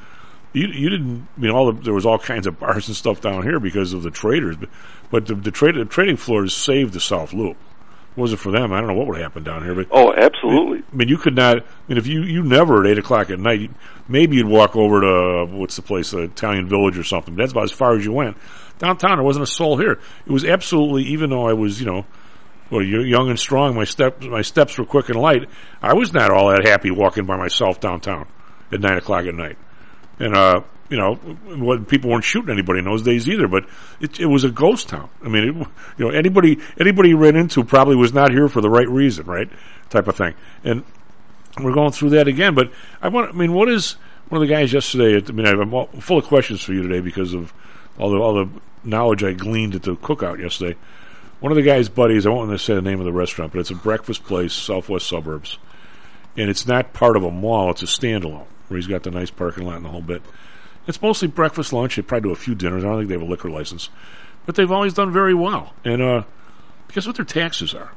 you you didn't. I mean, all the, there was all kinds of bars and stuff down here because of the traders, but but the the, trade, the trading floors saved the South Loop. Was it for them? I don't know what would happen down here, but oh, absolutely. I mean, you could not. I mean, if you you never at eight o'clock at night, maybe you'd walk over to what's the place, the Italian Village or something. But that's about as far as you went. Downtown, there wasn't a soul here. It was absolutely, even though I was, you know, well, you're young and strong, my steps my steps were quick and light. I was not all that happy walking by myself downtown at nine o'clock at night, and uh, you know, what, people weren't shooting anybody in those days either. But it, it was a ghost town. I mean, it, you know, anybody anybody you ran into probably was not here for the right reason, right? Type of thing. And we're going through that again. But I want. I mean, what is one of the guys yesterday? I mean, I'm all, full of questions for you today because of all the all the knowledge I gleaned at the cookout yesterday. One of the guy's buddies, I won't want to say the name of the restaurant, but it's a breakfast place, southwest suburbs. And it's not part of a mall, it's a standalone, where he's got the nice parking lot and the whole bit. It's mostly breakfast, lunch, they probably do a few dinners. I don't think they have a liquor license. But they've always done very well. And uh, guess what their taxes are?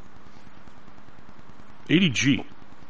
eighty G.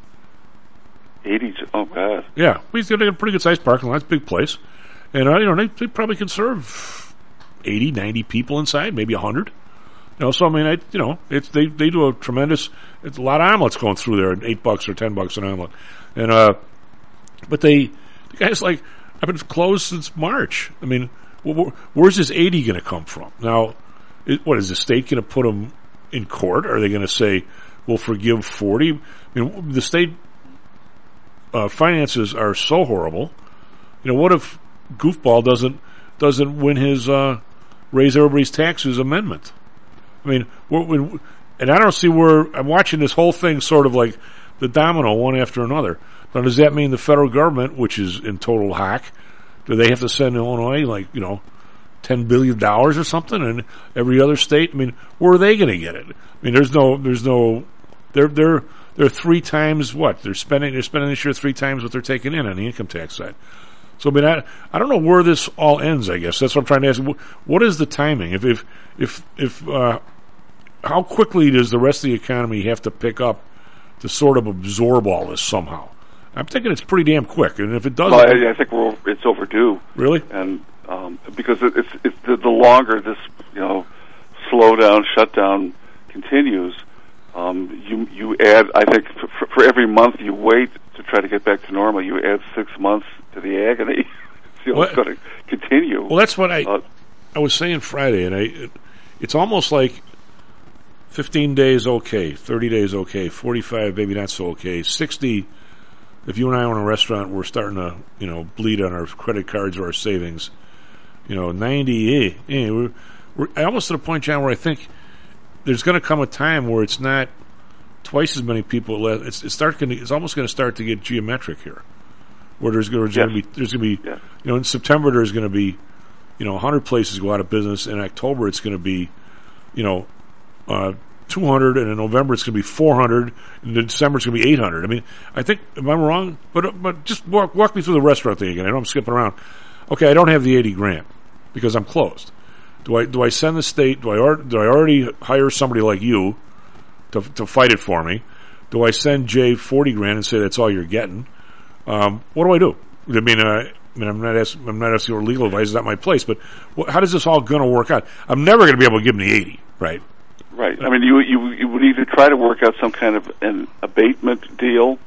eighty G, oh God. Yeah, he's got a pretty good sized parking lot, it's a big place. And uh, you know, they, they probably can serve eighty, ninety people inside, maybe one hundred. You know, so I mean, I, you know, it's they, they do a tremendous. It's a lot of omelets going through there, at eight bucks or ten bucks an omelet, and uh, but they, the guys like, I've been closed since March. I mean, wh- wh- where's this eighty going to come from? Now, it, what is the state going to put them in court? Are they going to say we'll forgive forty? I mean, the state uh, finances are so horrible. You know, what if Goofball doesn't doesn't win his uh, raise everybody's taxes amendment? I mean, we're, we're, and I don't see where I'm watching this whole thing sort of like the domino one after another. Now, does that mean the federal government, which is in total hack, do they have to send Illinois like, you know, ten billion dollars or something, and every other state? I mean, where are they going to get it? I mean, there's no, there's no, they're they're they're three times what they're spending. They're spending this year three times what they're taking in on the income tax side. So I mean, I I don't know where this all ends. I guess that's what I'm trying to ask. What is the timing? If if if if uh, how quickly does the rest of the economy have to pick up to sort of absorb all this somehow? I'm thinking it's pretty damn quick, and if it doesn't, well, I, I think we're over, it's overdue. Really? And um, because it, it's it's the, the longer this you know slowdown shutdown continues, um, you you add. I think for, for every month you wait to try to get back to normal, you add six months to the agony. you know, well, it's going to continue. Well, that's what I uh, I was saying Friday, and I it, it's almost like fifteen days okay, thirty days okay, forty-five maybe not so okay, sixty. If you and I own a restaurant, we're starting to, you know, bleed on our credit cards or our savings. You know, ninety, eh, eh, we're, we're I almost to the point, John, where I think there's going to come a time where it's not twice as many people. It's it's start going it's almost going to start to get geometric here, where there's going yes. to be there's going to be yes. you know in September there's going to be you know one hundred places go out of business. In October it's going to be you know uh, two hundred, and in November it's going to be four hundred, and in December it's going to be eight hundred. I mean, I think, am I wrong? But but just walk walk me through the restaurant thing again. I know I'm skipping around. Okay, I don't have the eighty grand because I'm closed. Do I do I send the state? Do I or, do I already hire somebody like you to to fight it for me? Do I send Jay forty grand and say that's all you're getting? Um, what do I do? I mean, uh, I mean, I'm not asking. I'm not asking for legal advice. It's not my place. But what, how does this all going to work out? I'm never going to be able to give him the eighty, right? Right. I mean, you you you would either try to work out some kind of an abatement deal,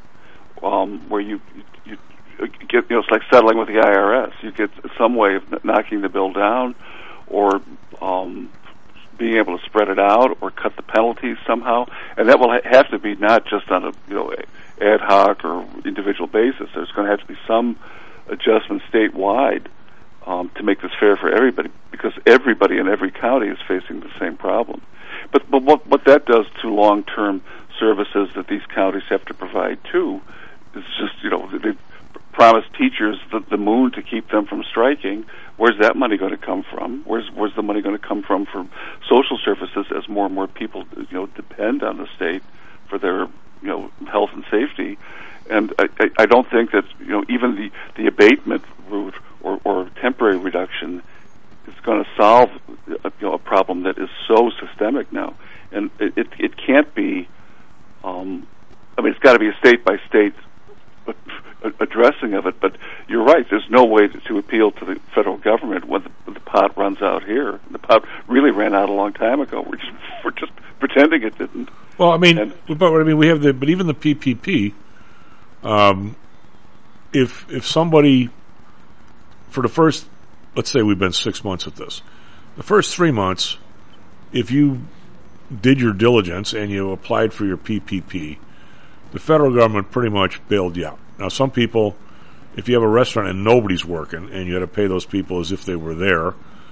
um, where you you get you know it's like settling with the I R S. You get some way of knocking the bill down, or um, being able to spread it out, or cut the penalties somehow. And that will ha- have to be not just on a you know ad hoc or individual basis. There's going to have to be some adjustment statewide um, to make this fair for everybody, because everybody in every county is facing the same problem. But but what what that does to long-term services that these counties have to provide too is just you know they promise teachers the, the moon to keep them from striking. Where's that money going to come from? Where's where's the money going to come from for social services as more and more people you know depend on the state for their you know health and safety? And I, I, I don't think that you know even the, the abatement route or, or temporary reduction is going to solve a, you know, a problem that is so systemic now, and it it, it can't be. Um, I mean, it's got to be a state by state addressing of it. But you're right. There's no way to, to appeal to the federal government when the, when the pot runs out here. The pot really ran out a long time ago. We're just we're just pretending it didn't. Well, I mean, And- but I mean, we have the, but even the P P P. Um, if if somebody for the first, let's say we've been six months at this, the first three months, if you did your diligence and you applied for your P P P, the federal government pretty much bailed you out. Now, some people, if you have a restaurant and nobody's working and you had to pay those people as if they were there,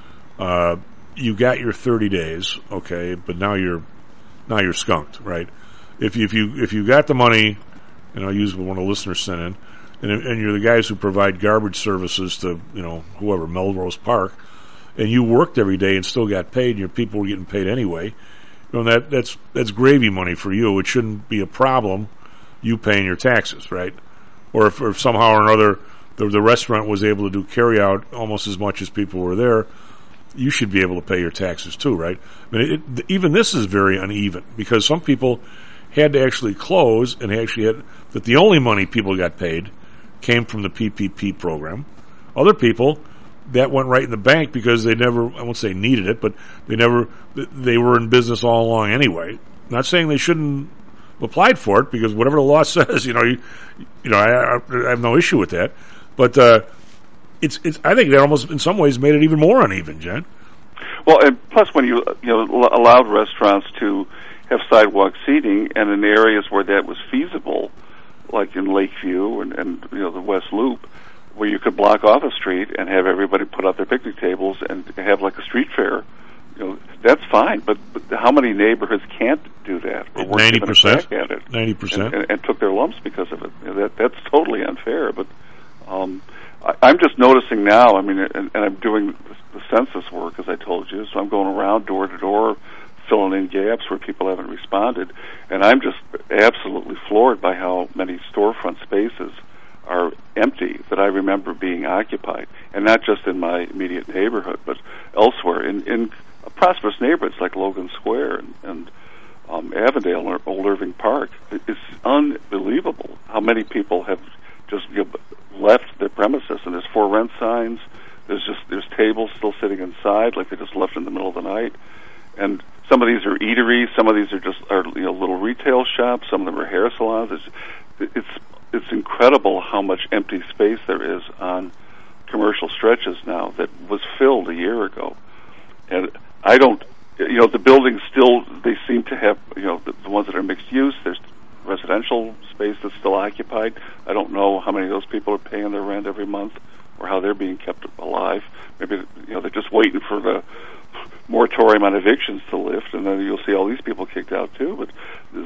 uh, you got your thirty days, okay, but now you're now you're skunked, right? If you, if you if you got the money, and I'll use what one of the listeners sent in, and, and you're the guys who provide garbage services to, you know, whoever, Melrose Park, and you worked every day and still got paid, and your people were getting paid anyway, you know, that that's that's gravy money for you. It shouldn't be a problem, you paying your taxes, right? Or if, or if somehow or another the, the restaurant was able to do carry out almost as much as people were there, you should be able to pay your taxes too, right? I mean, it, even this is very uneven because some people had to actually close and actually had that the only money people got paid came from the P P P program. Other people, that went right in the bank because they never, I won't say needed it, but they never, they were in business all along anyway. Not saying they shouldn't have applied for it because whatever the law says, you know, you, you know, I, I have no issue with that. But uh, it's, it's, I think that almost in some ways made it even more uneven, Jen. Well, and plus when you you know allowed restaurants to have sidewalk seating, and in areas where that was feasible, like in Lakeview and, and you know the West Loop, where you could block off a street and have everybody put out their picnic tables and have like a street fair, you know, that's fine. But, but how many neighborhoods can't do that? Or weren't Ninety given a percent. crack at it, Ninety percent, and, and, and took their lumps because of it. You know, that that's totally unfair. But um, I, I'm just noticing now. I mean, and, and I'm doing the, the census work, as I told you. So I'm going around door to door, filling in gaps where people haven't responded, and I'm just absolutely floored by how many storefront spaces are empty that I remember being occupied, and not just in my immediate neighborhood, but elsewhere in, in prosperous neighborhoods like Logan Square and, and um, Avondale or Old Irving Park. It's unbelievable how many people have just you know, left their premises, and there's for rent signs. There's just there's tables still sitting inside, like they just left in the middle of the night, and some of these are eateries, some of these are just are you know little retail shops, some of them are hair salons. It's it's it's incredible how much empty space there is on commercial stretches now that was filled a year ago. And I don't, you know, the buildings still, they seem to have, you know, the, the ones that are mixed use, there's residential space that's still occupied. I don't know how many of those people are paying their rent every month or how they're being kept alive. Maybe, you know, they're just waiting for the moratorium on evictions to lift, and then you'll see all these people kicked out too. But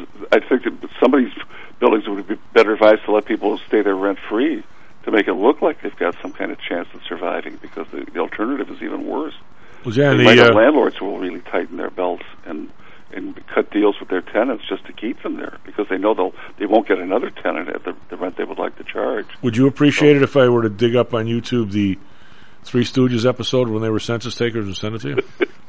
I think that some of these buildings would be better advised to let people stay there rent-free to make it look like they've got some kind of chance of surviving, because the, the alternative is even worse. Well, yeah, the, the, uh, landlords will really tighten their belts and and cut deals with their tenants just to keep them there, because they know they'll they won't get another tenant at the, the rent they would like to charge. Would you appreciate so, it if I were to dig up on YouTube the Three Stooges episode when they were census takers and send it to you?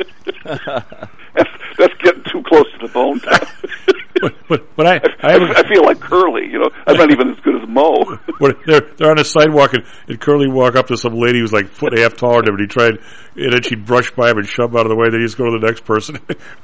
that's, that's getting too close to the bone. but, but but I I, I, I feel like Curly, you know. I'm not even as good as Mo. they're they're on a sidewalk and, and Curly walk up to some lady who's like a foot and a half taller than him, and he tried, and then she'd brush by him and shove him out of the way. Then he'd just go to the next person.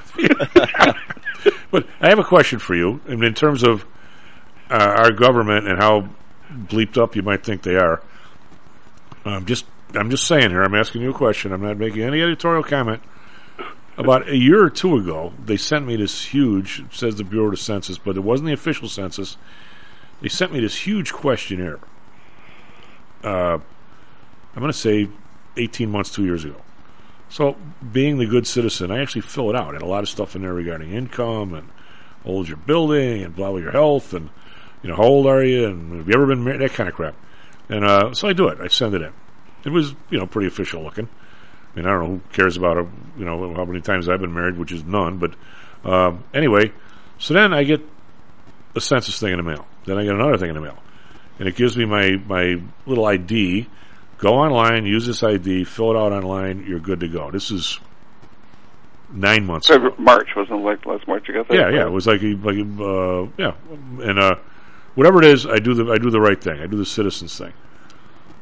But I have a question for you, and in terms of uh, our government and how bleeped up you might think they are. Um, just I'm just saying here. I'm asking you a question. I'm not making any editorial comment. About a year or two ago, they sent me this huge, it says the Bureau of the Census, but it wasn't the official census. They sent me this huge questionnaire. Uh, I'm going to say eighteen months, two years ago. So, being the good citizen, I actually fill it out. And a lot of stuff in there regarding income and how old your building and blah, blah, your health and, you know, how old are you and have you ever been married, that kind of crap. And uh, so I do it. I send it in. It was, you know, pretty official looking. I mean, I don't know who cares about, a, you know, how many times I've been married, which is none. But um, anyway, so then I get a census thing in the mail. Then I get another thing in the mail. And it gives me my, my little I D. Go online, use this I D, fill it out online, you're good to go. This is nine months ago. March, wasn't it like last March you got that? Yeah, yeah. It was like, like uh, yeah. And uh, whatever it is, I do the I do the right thing. I do the citizens thing.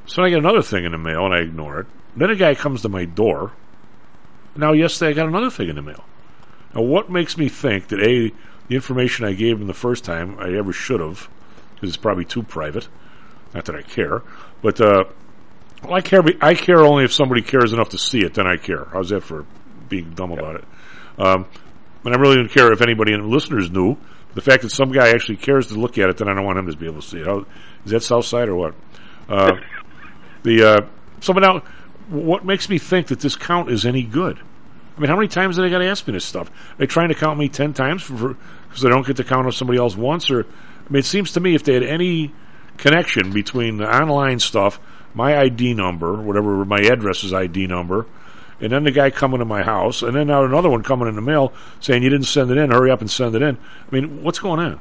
So I get another thing in the mail, and I ignore it. Then a guy comes to my door. Now, yesterday, I got another thing in the mail. Now, what makes me think that, A, the information I gave him the first time I ever should have, because it's probably too private. Not that I care. But uh, well, I care I care only if somebody cares enough to see it, then I care. How's that for being dumb about it? Um, and I really don't care if anybody in the listeners knew. The fact that some guy actually cares to look at it, then I don't want him to be able to see it. How, is that South Side or what? Uh, the uh, someone now, what makes me think that this count is any good? I mean, how many times do they got to ask me this stuff? Are they trying to count me ten times because they don't get to count on somebody else once? Or I mean, it seems to me if they had any connection between the online stuff, my I D number, whatever my address is I D number, and then the guy coming to my house, and then now another one coming in the mail saying you didn't send it in, hurry up and send it in. I mean, what's going on?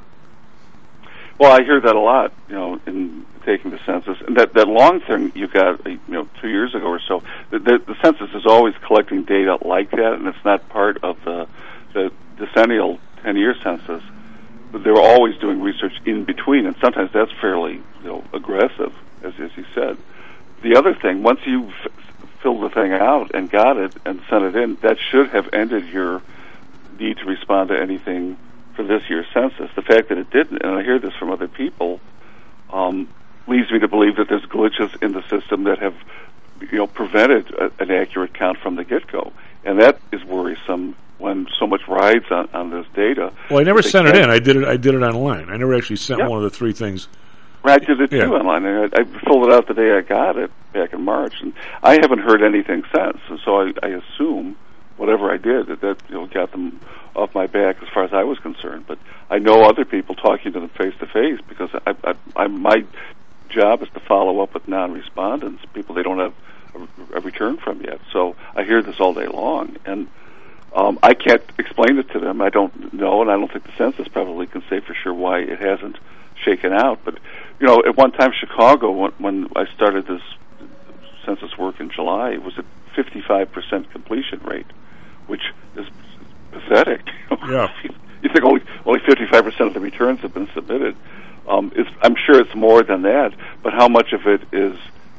Well, I hear that a lot, you know, in taking the census. And that, that long thing you got, you know, two years ago or so, the, the, the census is always collecting data like that, and it's not part of the, the decennial ten-year census. But they were always doing research in between, and sometimes that's fairly, you know, aggressive, as, as you said. The other thing, once you f- filled the thing out and got it and sent it in, that should have ended your need to respond to anything for this year's census. The fact that it didn't, and I hear this from other people, um, leads me to believe that there's glitches in the system that have, you know, prevented a, an accurate count from the get-go, and that is worrisome when so much rides on, on this data. Well, I never sent it in. I did it. I did it online. I never actually sent yep. one of the three things. Right, I did it yeah. too online. I, I filled it out the day I got it back in March, and I haven't heard anything since. And so I, I assume whatever I did that, that you know got them off my back as far as I was concerned. But I know other people talking to them face to face because I, I, I, my job is to follow up with non-respondents, people they don't have a, a return from yet. So I hear this all day long, and um, I can't explain it to them. I don't know, and I don't think the census probably can say for sure why it hasn't shaken out. But you know, at one time, Chicago, when, when I started this census work in July, it was at fifty-five percent completion rate, which is pathetic. Yeah. You think only only fifty-five percent of the returns have been submitted. Um, it's, I'm sure it's more than that, but how much of it is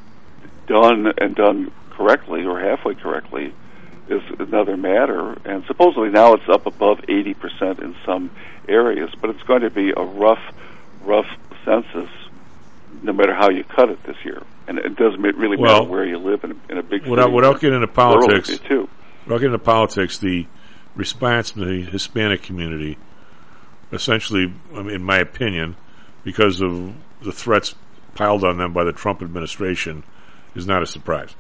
done and done correctly or halfway correctly is another matter. And supposedly now it's up above eighty percent in some areas, but it's going to be a rough, rough census no matter how you cut it this year. And it doesn't really well, matter where you live in a, in a big city. Without, without getting into politics, too. without getting into politics, the response from the Hispanic community, essentially, I mean, in my opinion, because of the threats piled on them by the Trump administration, is not a surprise.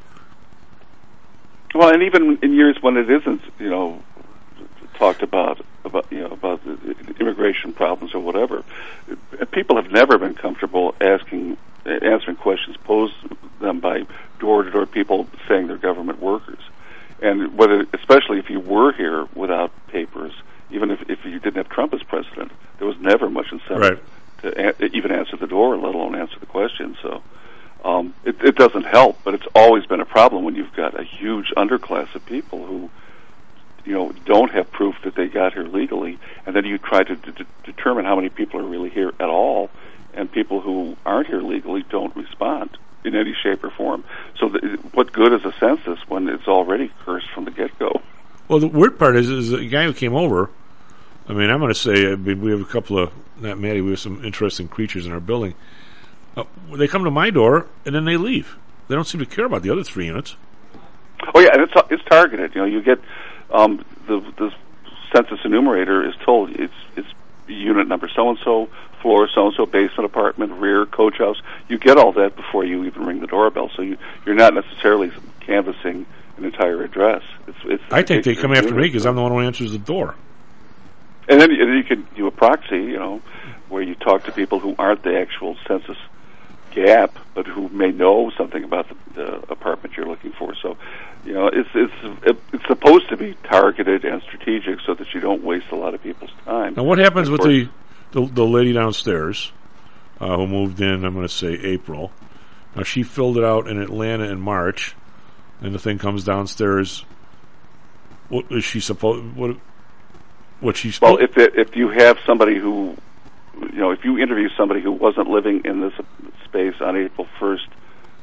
Well, and even in years when it isn't, you know, talked about, about you know, about the immigration problems or whatever, people have never been comfortable asking, answering questions posed them by door-to-door people saying they're government workers. And whether, especially if you were here without papers, even if, if you didn't have Trump as president, there was never much incentive right. to a- even answer the door, let alone answer the question. So um, it, it doesn't help, but it's always been a problem when you've got a huge underclass of people who, you know, don't have proof that they got here legally, and then you try to d- determine how many people are really here at all, and people who aren't here legally don't respond in any shape or form. So th- what good is a census when it's already cursed from the get-go? Well, the weird part is, is the guy who came over, I mean, I'm going to say, I mean, we have a couple of, not Maddie, we have some interesting creatures in our building. Uh, they come to my door, and then they leave. They don't seem to care about the other three units. Oh, yeah, and it's it's targeted. You know, you get, um, the, the census enumerator is told it's it's unit number so-and-so, floor so-and-so, basement apartment, rear, coach house. You get all that before you even ring the doorbell, so you, you're not necessarily canvassing an entire address. It's, it's I think they come after me because I'm the one who answers the door. And then, and then you can do a proxy, you know, where you talk to people who aren't the actual census gap, but who may know something about the, the apartment you're looking for. So, you know, it's it's it's supposed to be targeted and strategic so that you don't waste a lot of people's time. Now, what happens with the, the the lady downstairs uh, who moved in? I'm going to say April. Now she filled it out in Atlanta in March, and the thing comes downstairs. What is she supposed? What? What she's well, if it, if you have somebody who, you know, if you interview somebody who wasn't living in this space on April first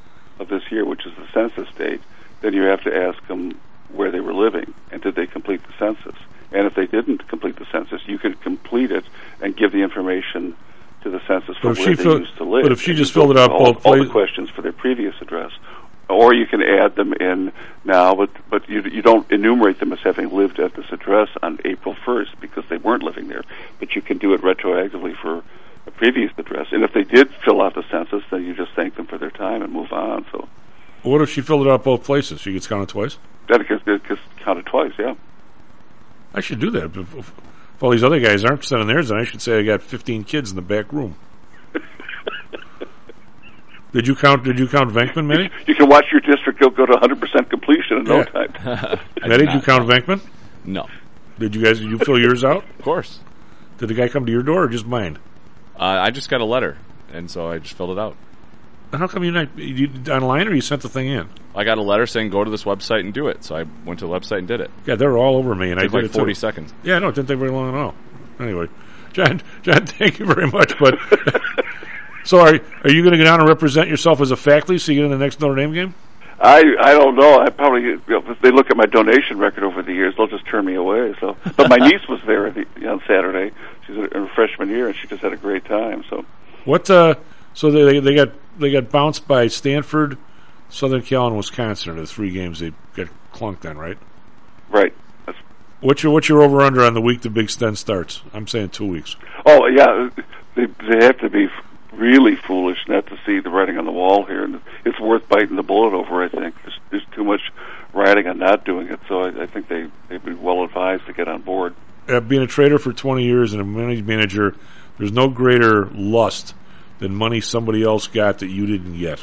of this year, which is the census date, then you have to ask them where they were living and did they complete the census. And if they didn't complete the census, you could complete it and give the information to the census for where they fill, used to live. But if she just filled it out all, both all places, the questions for their previous address. Or you can add them in now, but but you you don't enumerate them as having lived at this address on April first because they weren't living there. But you can do it retroactively for a previous address. And if they did fill out the census, then you just thank them for their time and move on. So, what if she filled it out both places? She gets counted twice? That gets, it gets counted twice, yeah. I should do that. If, if all these other guys aren't sending theirs, then I should say I got fifteen kids in the back room. Did you count? Did you count Venkman, Matty? You can watch your district go go to one hundred percent completion in no yeah. time. Matty, did you count Venkman? No. Did you guys? Did you fill yours out? Of course. Did the guy come to your door or just mine? Uh, I just got a letter, and so I just filled it out. How come you not you, online, or you sent the thing in? I got a letter saying go to this website and do it, so I went to the website and did it. Yeah, they were all over me, and it I took did like it forty too. seconds. Yeah, no, it didn't take very long at all. Anyway, John, John, thank you very much. But so, are are you going to go down and represent yourself as a faculty so you get in the next Notre Dame game? I I don't know. I probably you know, if they look at my donation record over the years, they'll just turn me away. So, but my niece was there the, on Saturday. She's in her freshman year, and she just had a great time. So, what? Uh, so they they got they got bounced by Stanford, Southern Cal, and Wisconsin in the three games they got clunked on, right? Right. That's what's your what's your over under on the week the Big Ten starts? I'm saying two weeks. Oh yeah, they they have to be really foolish not to see the writing on the wall here, and it's worth biting the bullet over. I think there's, there's too much writing on not doing it, so I, I think they they'd be well advised to get on board. Uh, being a trader for twenty years and a money manager, there's no greater lust than money somebody else got that you didn't get.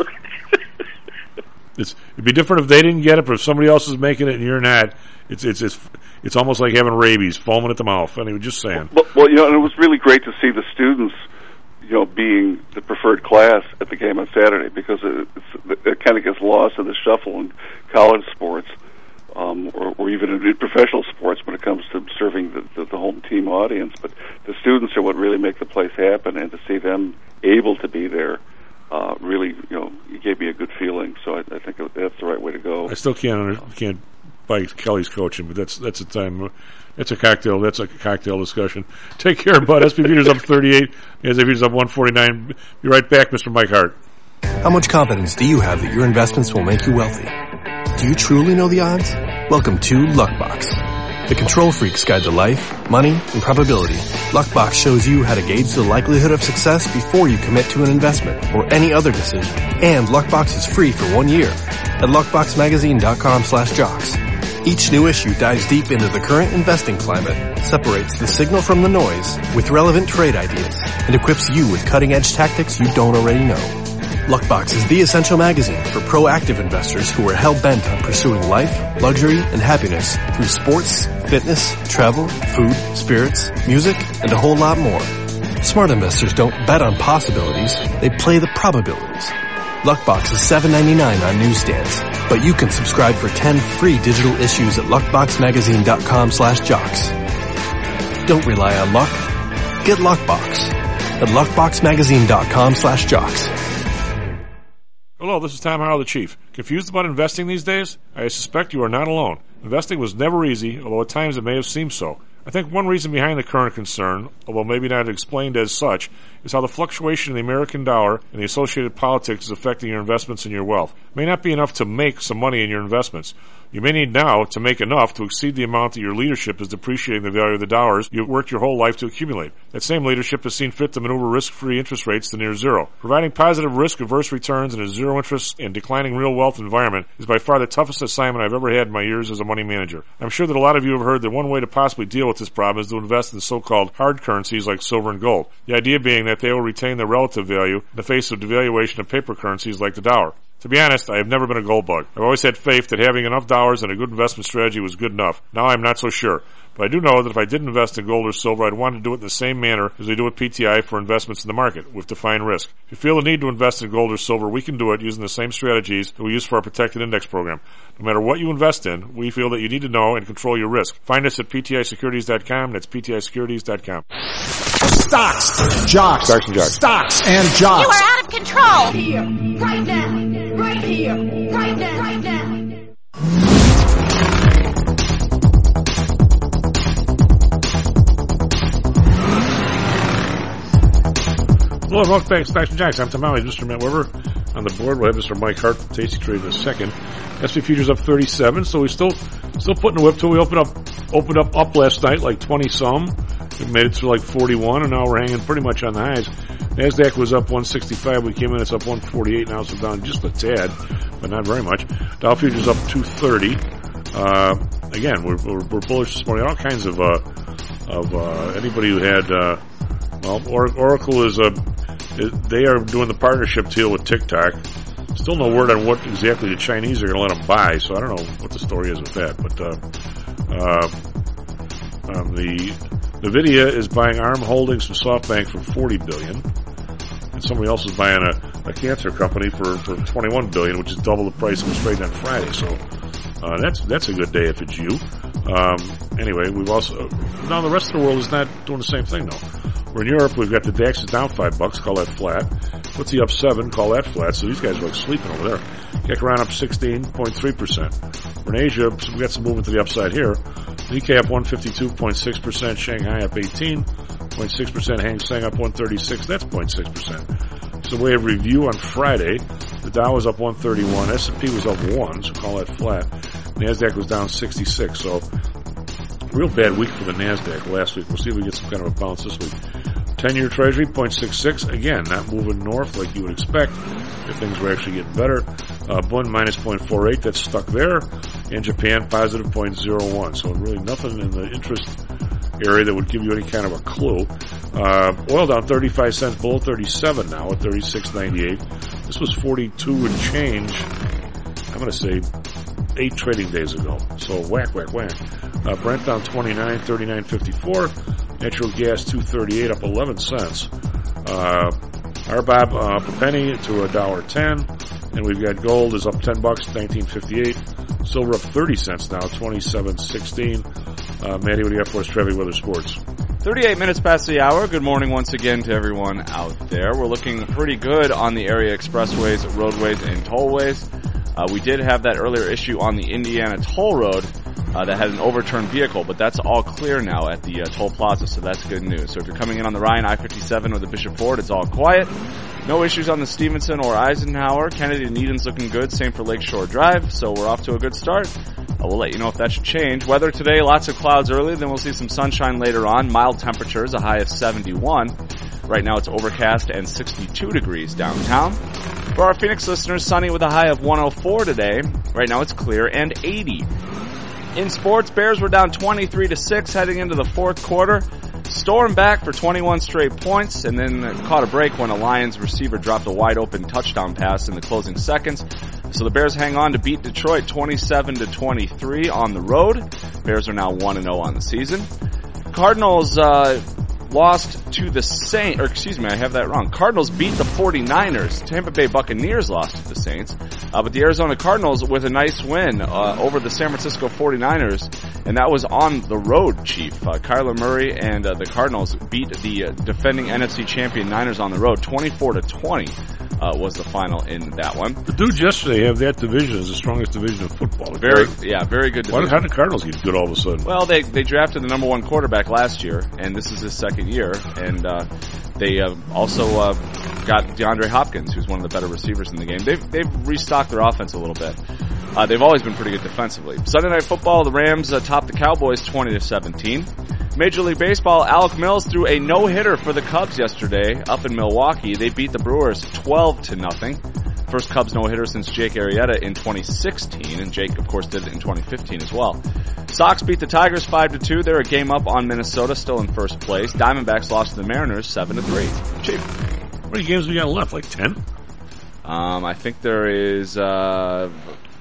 it's, it'd be different if they didn't get it, but if somebody else is making it and you're not, it's it's it's it's almost like having rabies, foaming at the mouth. Anyway, just saying. Well, well, you know, and it was really great to see the students, you know, being the preferred class at the game on Saturday, because it, it's, it kind of gets lost in the shuffle in college sports, um, or, or even in professional sports when it comes to serving the, the, the home team audience. But the students are what really make the place happen, and to see them able to be there uh, really, you know, it gave me a good feeling. So I, I think that's the right way to go. I still can't under, can't buy Kelly's coaching, but that's that's a time. That's a cocktail. That's a cocktail discussion. Take care, bud. S P Peters up thirty-eight. S P Peters up one forty-nine. Be right back, Mister Mike Hart. How much confidence do you have that your investments will make you wealthy? Do you truly know the odds? Welcome to Luckbox, the control freak's guide to life, money, and probability. Luckbox shows you how to gauge the likelihood of success before you commit to an investment or any other decision. And Luckbox is free for one year at luckboxmagazine.com slash jocks. Each new issue dives deep into the current investing climate, separates the signal from the noise with relevant trade ideas, and equips you with cutting-edge tactics you don't already know. Luckbox is the essential magazine for proactive investors who are hell-bent on pursuing life, luxury, and happiness through sports, fitness, travel, food, spirits, music, and a whole lot more. Smart investors don't bet on possibilities, they play the probabilities. Luckbox is seven ninety-nine on newsstands, but you can subscribe for ten free digital issues at luckboxmagazine.com slash jocks. Don't rely on luck. Get Luckbox at luckboxmagazine.com slash jocks. Hello, this is Tom Howell, the Chief. Confused about investing these days? I suspect you are not alone. Investing was never easy, although at times it may have seemed so. I think one reason behind the current concern, although maybe not explained as such, is how the fluctuation in the American dollar and the associated politics is affecting your investments and your wealth. It may not be enough to make some money in your investments. You may need now to make enough to exceed the amount that your leadership is depreciating the value of the dollars you've worked your whole life to accumulate. That same leadership has seen fit to maneuver risk-free interest rates to near zero. Providing positive risk-averse returns in a zero-interest and declining real wealth environment is by far the toughest assignment I've ever had in my years as a money manager. I'm sure that a lot of you have heard that one way to possibly deal with this problem is to invest in so-called hard currencies like silver and gold. The idea being that they will retain their relative value in the face of devaluation of paper currencies like the dollar. To be honest, I have never been a gold bug. I've always had faith that having enough dollars and a good investment strategy was good enough. Now I'm not so sure. But I do know that if I did invest in gold or silver, I'd want to do it in the same manner as we do with P T I for investments in the market, with defined risk. If you feel the need to invest in gold or silver, we can do it using the same strategies that we use for our protected index program. No matter what you invest in, we feel that you need to know and control your risk. Find us at P T I securities dot com. That's P T I securities dot com. Stocks, jocks, Stocks and jocks. Stocks and jocks. You are out of control. Here, right now, right here. here, right now, right now. Hello, and welcome back to Stocks and Jocks. I'm Tom Alley, Mister Matt Weber. On the board, we'll have Mister Mike Hart from Tasty Trade in a second. S and P futures up thirty-seven, so we still still putting the whip till we opened up opened up up last night, like twenty some. We made it to like forty-one, and now we're hanging pretty much on the highs. Nasdaq was up one sixty-five. We came in, it's up one forty-eight now, so down just a tad, but not very much. Dow futures up two thirty. Uh, again, we're, we're we're bullish this morning. All kinds of uh of uh anybody who had uh well, or- Oracle is a they are doing the partnership deal with TikTok. Still no word on what exactly the Chinese are going to let them buy, so I don't know what the story is with that. But uh, uh, um, the NVIDIA is buying ARM Holdings from SoftBank for forty billion dollars, and somebody else is buying a, a cancer company for, for twenty-one billion dollars, which is double the price it was trading on Friday. So uh, that's that's a good day if it's you. Um, anyway, we've also now the rest of the world is not doing the same thing though. We're in Europe, we've got the DAX is down five bucks, call that flat. What's the up seven, call that flat. So these guys are like sleeping over there. K K around up sixteen point three percent. We're in Asia, so we've got some movement to the upside here. Nikkei up one fifty-two point six percent, Shanghai up eighteen point six percent, Hang Seng up one thirty-six, that's zero point six percent. So we have review on Friday. The Dow was up one thirty-one, S and P was up one, so call that flat. Nasdaq was down sixty-six, so real bad week for the Nasdaq last week. We'll see if we get some kind of a bounce this week. ten-year Treasury, zero point six six. Again, not moving north like you would expect if things were actually getting better. Uh, Bund minus zero point four eight. That's stuck there. And Japan positive zero point zero one. So really nothing in the interest area that would give you any kind of a clue. Uh, oil down thirty-five cents, below thirty-seven now at thirty-six ninety-eight. This was forty-two and change. I'm going to say eight trading days ago. So whack, whack, whack. Uh, Brent down twenty-nine, thirty-nine fifty-four. Natural gas two thirty-eight, up eleven cents. Uh, R B O B uh, up a penny to a dollar ten, and we've got gold is up ten bucks, nineteen fifty-eight. Silver up thirty cents now, twenty-seven sixteen. Uh, Maddie, what do you got for us? Traffic, weather, sports. thirty-eight minutes past the hour. Good morning once again to everyone out there. We're looking pretty good on the area expressways, roadways, and tollways. Uh, we did have that earlier issue on the Indiana toll road uh, that had an overturned vehicle, but that's all clear now at the uh, toll plaza, so that's good news. So if you're coming in on the Ryan I fifty-seven or the Bishop Ford, it's all quiet. No issues on the Stevenson or Eisenhower. Kennedy and Needham's looking good. Same for Lakeshore Drive, so we're off to a good start. Uh, we'll let you know if that should change. Weather today, lots of clouds early, then we'll see some sunshine later on. Mild temperatures, a high of seventy-one. Right now it's overcast and sixty-two degrees downtown. For our Phoenix listeners, sunny with a high of one oh four today. Right now it's clear and eighty. In sports, Bears were down twenty-three to six heading into the fourth quarter. Stormed back for twenty-one straight points and then caught a break when a Lions receiver dropped a wide open touchdown pass in the closing seconds. So the Bears hang on to beat Detroit twenty-seven to twenty-three on the road. Bears are now one and oh on the season. Cardinals, uh, lost to the Saints, or excuse me, I have that wrong. Cardinals beat the forty-niners. Tampa Bay Buccaneers lost to the Saints. Uh, but the Arizona Cardinals with a nice win uh, over the San Francisco forty-niners, and that was on the road, Chief. Uh, Kyler Murray and uh, the Cardinals beat the uh, defending N F C champion Niners on the road. twenty-four to twenty uh, was the final in that one. The dudes yesterday have that division as the strongest division of football. Very, yeah, very good division. Why, how did the Cardinals get good all of a sudden? Well, they they drafted the number one quarterback last year, and this is his second year, and uh, they uh, also uh, got DeAndre Hopkins, who's one of the better receivers in the game. They've they've restocked their offense a little bit. Uh, they've always been pretty good defensively. Sunday Night Football, the Rams uh, topped the Cowboys twenty to seventeen. Major League Baseball, Alec Mills threw a no-hitter for the Cubs yesterday up in Milwaukee. They beat the Brewers twelve to nothing. First Cubs no-hitter since Jake Arrieta in twenty sixteen, and Jake, of course, did it in twenty fifteen as well. Sox beat the Tigers five to two. They're a game up on Minnesota, still in first place. Diamondbacks lost to the Mariners seven to three. Chief. How many games we got left? Like ten? Um, I think there is, uh,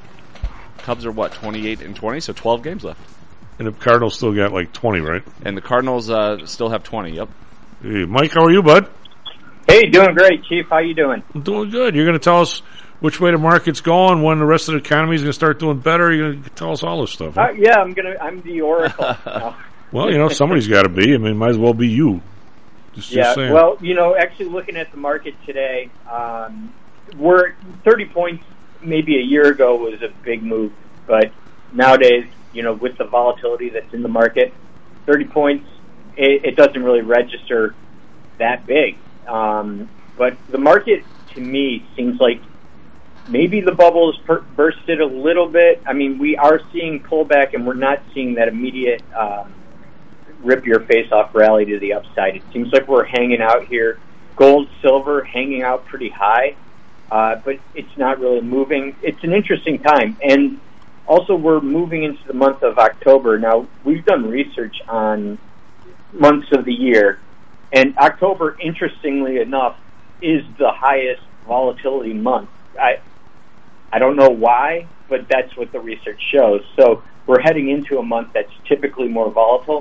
Cubs are what, twenty-eight and twenty, so twelve games left. And the Cardinals still got like twenty, right? And the Cardinals, uh, still have twenty, yep. Hey, Mike, how are you, bud? Hey, doing great, Chief. How you doing? I'm doing good. You're going to tell us which way the market's going, when the rest of the economy is going to start doing better. You're going to tell us all this stuff. Huh? Uh, yeah, I'm gonna. I'm the oracle. Well, you know, somebody's got to be. I mean, might as well be you. Just, yeah. just saying. Well, you know, actually looking at the market today, um, we're thirty points maybe a year ago was a big move, but nowadays, you know, with the volatility that's in the market, thirty points, it, it doesn't really register that big. Um, but the market, to me, seems like maybe the bubble has per- bursted a little bit. I mean, we are seeing pullback, and we're not seeing that immediate um, rip-your-face-off rally to the upside. It seems like we're hanging out here. Gold, silver, hanging out pretty high, uh, but it's not really moving. It's an interesting time. And also, we're moving into the month of October. Now, we've done research on months of the year, and October, interestingly enough, is the highest volatility month. I I don't know why, but that's what the research shows. So we're heading into a month that's typically more volatile.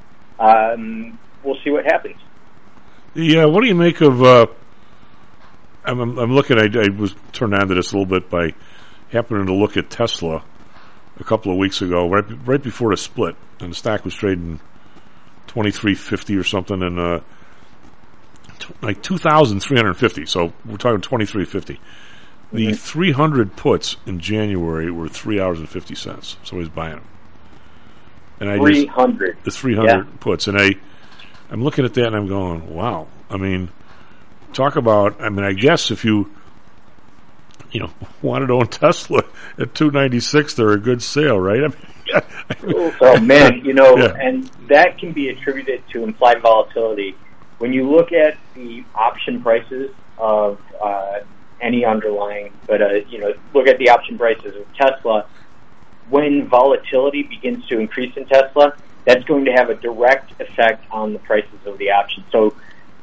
Um, we'll see what happens. Yeah, what do you make of? Uh, I'm, I'm, I'm looking. I, I was turned on to this a little bit by happening to look at Tesla a couple of weeks ago, right right before the split, and the stock was trading twenty-three fifty or something, and uh, t- like two thousand three hundred fifty. So we're talking twenty-three fifty. The mm-hmm. three hundred puts in January were three dollars and fifty cents. So he's buying them. And I three hundred. Just, the three hundred yeah. puts, and I. I'm looking at that and I'm going, wow. I mean, talk about, I mean, I guess if you, you know, wanted to own Tesla at two ninety-six, they're a good sale, right? I mean, yeah. Oh, man, you know, yeah. and that can be attributed to implied volatility. When you look at the option prices of uh, any underlying, but, uh, you know, look at the option prices of Tesla, when volatility begins to increase in Tesla, that's going to have a direct effect on the prices of the options. So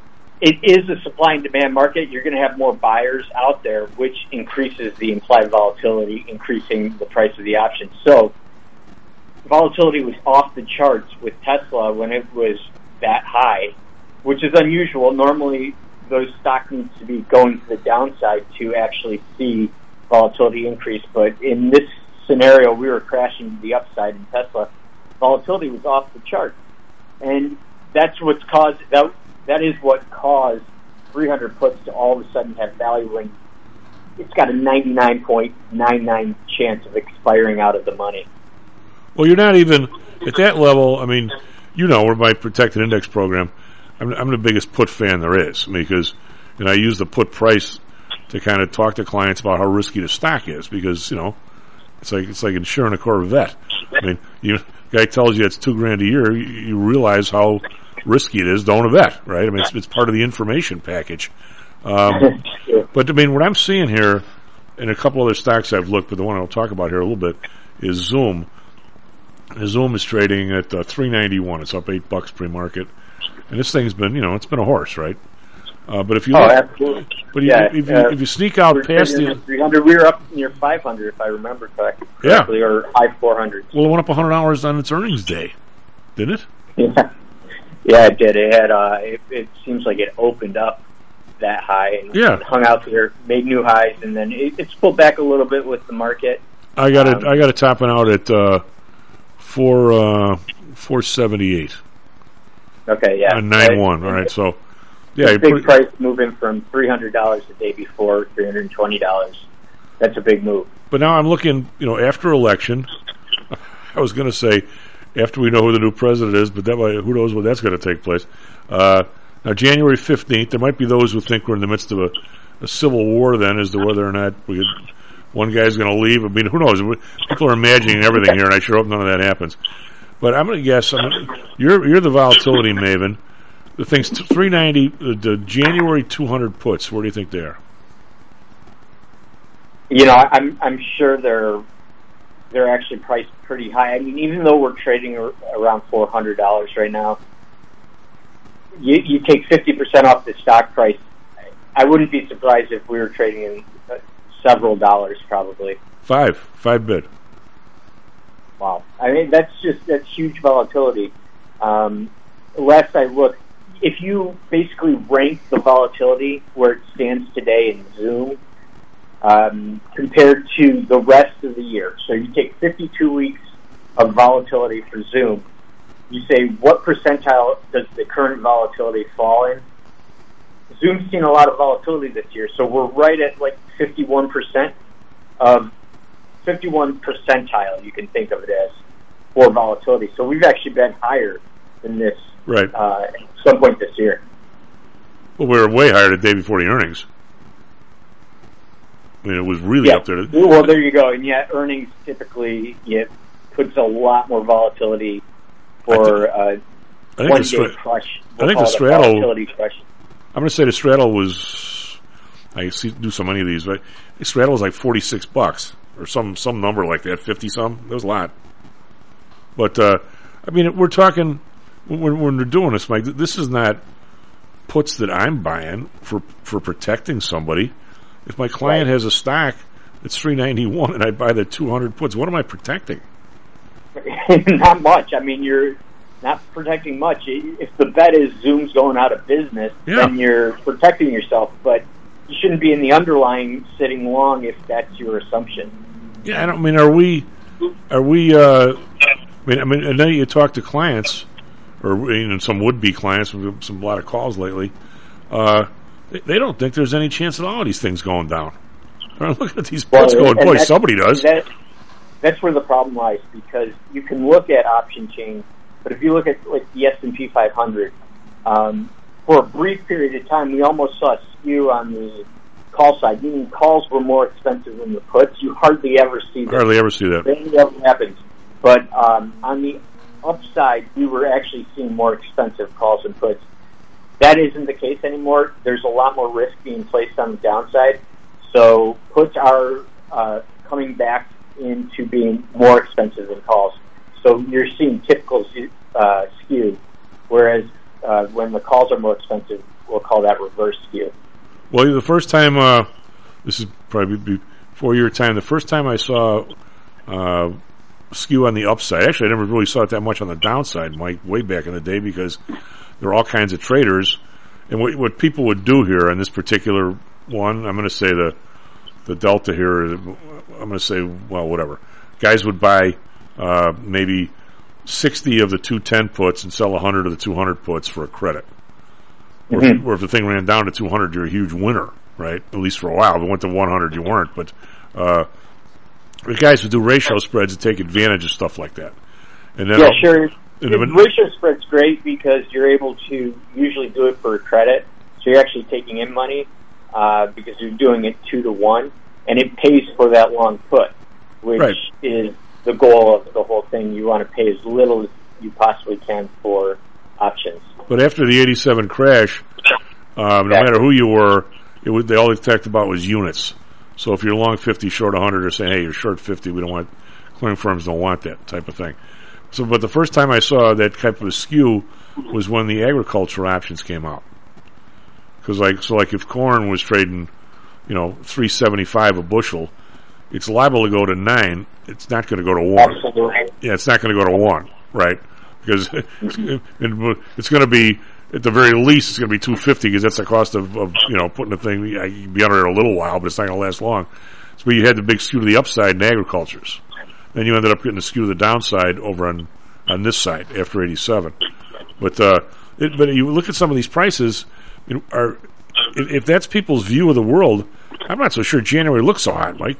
it is a supply and demand market. You're going to have more buyers out there, which increases the implied volatility, increasing the price of the options. So volatility was off the charts with Tesla when it was that high, which is unusual. Normally, those stocks need to be going to the downside to actually see volatility increase. But in this scenario, we were crashing to the upside in Tesla. Volatility was off the chart, and that's what's caused that. That is what caused three hundred puts to all of a sudden have value when it's got a ninety-nine point nine nine chance of expiring out of the money. Well, you're not even at that level. I mean, you know, we're my protected index program. I'm, I'm the biggest put fan there is, I mean, because you know, I use the put price to kind of talk to clients about how risky the stock is, because you know, it's like it's like insuring a Corvette. I mean, you. Guy tells you it's two grand a year, you, you realize how risky it is to own a vet, right? I mean, it's, it's part of the information package. Um, but I mean, what I'm seeing here, in a couple other stocks I've looked, but the one I'll talk about here a little bit is Zoom. And Zoom is trading at uh, three ninety-one. It's up eight bucks pre-market, and this thing's been, you know, it's been a horse, right? Uh, but if you, oh, look, absolutely. But yeah, if, if, you, uh, if you sneak out past the three hundred, we were up near five hundred, if I remember correctly, yeah, or high four hundreds. Well, it went up one hundred dollars on its earnings day, didn't it? Yeah, yeah, it did. It had. Uh, it, it seems like it opened up that high and, yeah. and hung out there, made new highs, and then it, it's pulled back a little bit with the market. I got um, it. I got it topping out at uh, four uh, four seventy eight. Okay, yeah, on nine one. All right, so. Yeah, a big pretty, price moving from three hundred dollars the day before, three hundred twenty dollars. That's a big move. But now I'm looking, you know, after election, I was going to say after we know who the new president is, but that might, who knows when that's going to take place. Uh, now, January fifteenth, there might be those who think we're in the midst of a, a civil war then as to whether or not we could, one guy's going to leave. I mean, who knows? People are imagining everything here, and I sure hope none of that happens. But I'm going to guess, I mean, you're, you're the volatility maven. The thing's three ninety, uh, the January two hundred puts, where do you think they are? You know, I'm I'm sure they're they're actually priced pretty high. I mean, even though we're trading around four hundred dollars right now, you, you take fifty percent off the stock price. I wouldn't be surprised if we were trading in uh, several dollars, probably. Five, five bid. Wow. I mean, that's just, that's huge volatility. Um, last I looked, if you basically rank the volatility where it stands today in Zoom, um, compared to the rest of the year, so you take fifty-two weeks of volatility for Zoom, you say, what percentile does the current volatility fall in? Zoom's seen a lot of volatility this year, so we're right at like fifty-one percent of fifty-one percentile, you can think of it as, for volatility. So we've actually been higher than this right. uh, at some point this year. Well, we were way higher the day before the earnings. I mean, it was really yeah. up there. Well, there you go. And yet earnings typically it puts a lot more volatility for uh, one-day stra- crush. We'll I think the straddle. I'm going to say the straddle was. I see do so many of these, but the straddle was like forty-six bucks or some some number like that, fifty some. That was a lot. But uh, I mean, we're talking when, when we're doing this, Mike. This is not puts that I'm buying for for protecting somebody. If my client right. has a stock that's three ninety-one and I buy the two hundred puts, what am I protecting? Not much. I mean, you're not protecting much. If the bet is Zoom's going out of business, yeah. then you're protecting yourself. But you shouldn't be in the underlying sitting long if that's your assumption. Yeah, I don't I mean. Are we? Are we? Uh, I mean, I mean, I know you talk to clients, or even some would-be clients. We've had some a lot of calls lately. Uh, they, they don't think there's any chance at all of these things going down. They're looking at these puts well, going, boy, somebody does. That, that's where the problem lies, because you can look at option chains, but if you look at like the S and P five hundred, um, for a brief period of time, we almost saw a skew on the call side, meaning calls were more expensive than the puts. You hardly ever see that. Hardly ever see that. Rarely ever happens. But um, on the upside, we were actually seeing more expensive calls and puts. That isn't the case anymore. There's a lot more risk being placed on the downside. So puts are uh, coming back into being more expensive than calls. So you're seeing typical uh, skew, whereas uh, when the calls are more expensive, we'll call that reverse skew. Well, the first time, uh, this is probably before your time, the first time I saw uh, skew on the upside, actually I never really saw it that much on the downside, Mike, way back in the day, because there are all kinds of traders. And what, what people would do here on this particular one, I'm going to say the the delta here, I'm going to say, well, whatever. Guys would buy uh, maybe sixty of the two ten puts and sell one hundred of the two hundred puts for a credit. Or, mm-hmm. if, or if the thing ran down to two hundred, you're a huge winner, right? At least for a while. If it went to one hundred, you weren't. But uh, the guys would do ratio spreads to take advantage of stuff like that. And then yeah, sure. The ratio spread's great because you're able to usually do it for a credit. So you're actually taking in money uh, because you're doing it two to one, and it pays for that long put, which right. is the goal of the whole thing. You want to pay as little as you possibly can for options. But after the eighty-seven crash, um, no matter who you were, it would, they all they talked about was units. So if you're long fifty, short one hundred, they're saying, hey, you're short fifty, we don't want, clearing firms don't want that type of thing. So, but the first time I saw that type of a skew was when the agriculture options came out. Because like, so like if corn was trading, you know, three seventy-five a bushel, it's liable to go to nine. It's not going to go to one. Absolutely. Yeah, it's not going to go to one, right? Because mm-hmm. it's, it's going to be, at the very least, it's going to be two fifty because that's the cost of, of, you know, putting the thing, you'd be under it a little while, but it's not going to last long. So you had the big skew to the upside in agricultures. Then you ended up getting the skew to the downside over on, on this side after eighty-seven. But, uh, it, but you look at some of these prices, you know, are, if, if that's people's view of the world, I'm not so sure January looks so hot, Mike.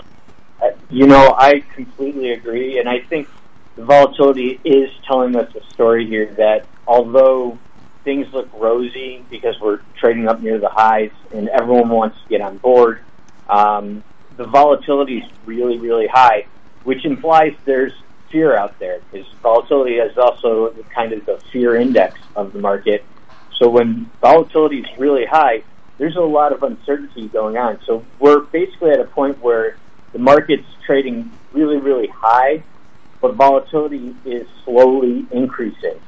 You know, I completely agree, and I think the volatility is telling us a story here that although things look rosy because we're trading up near the highs and everyone wants to get on board, um, the volatility is really, really high, which implies there's fear out there, because volatility is also kind of the fear index of the market. So when volatility is really high, there's a lot of uncertainty going on. So we're basically at a point where the market's trading really, really high, but volatility is slowly increasing.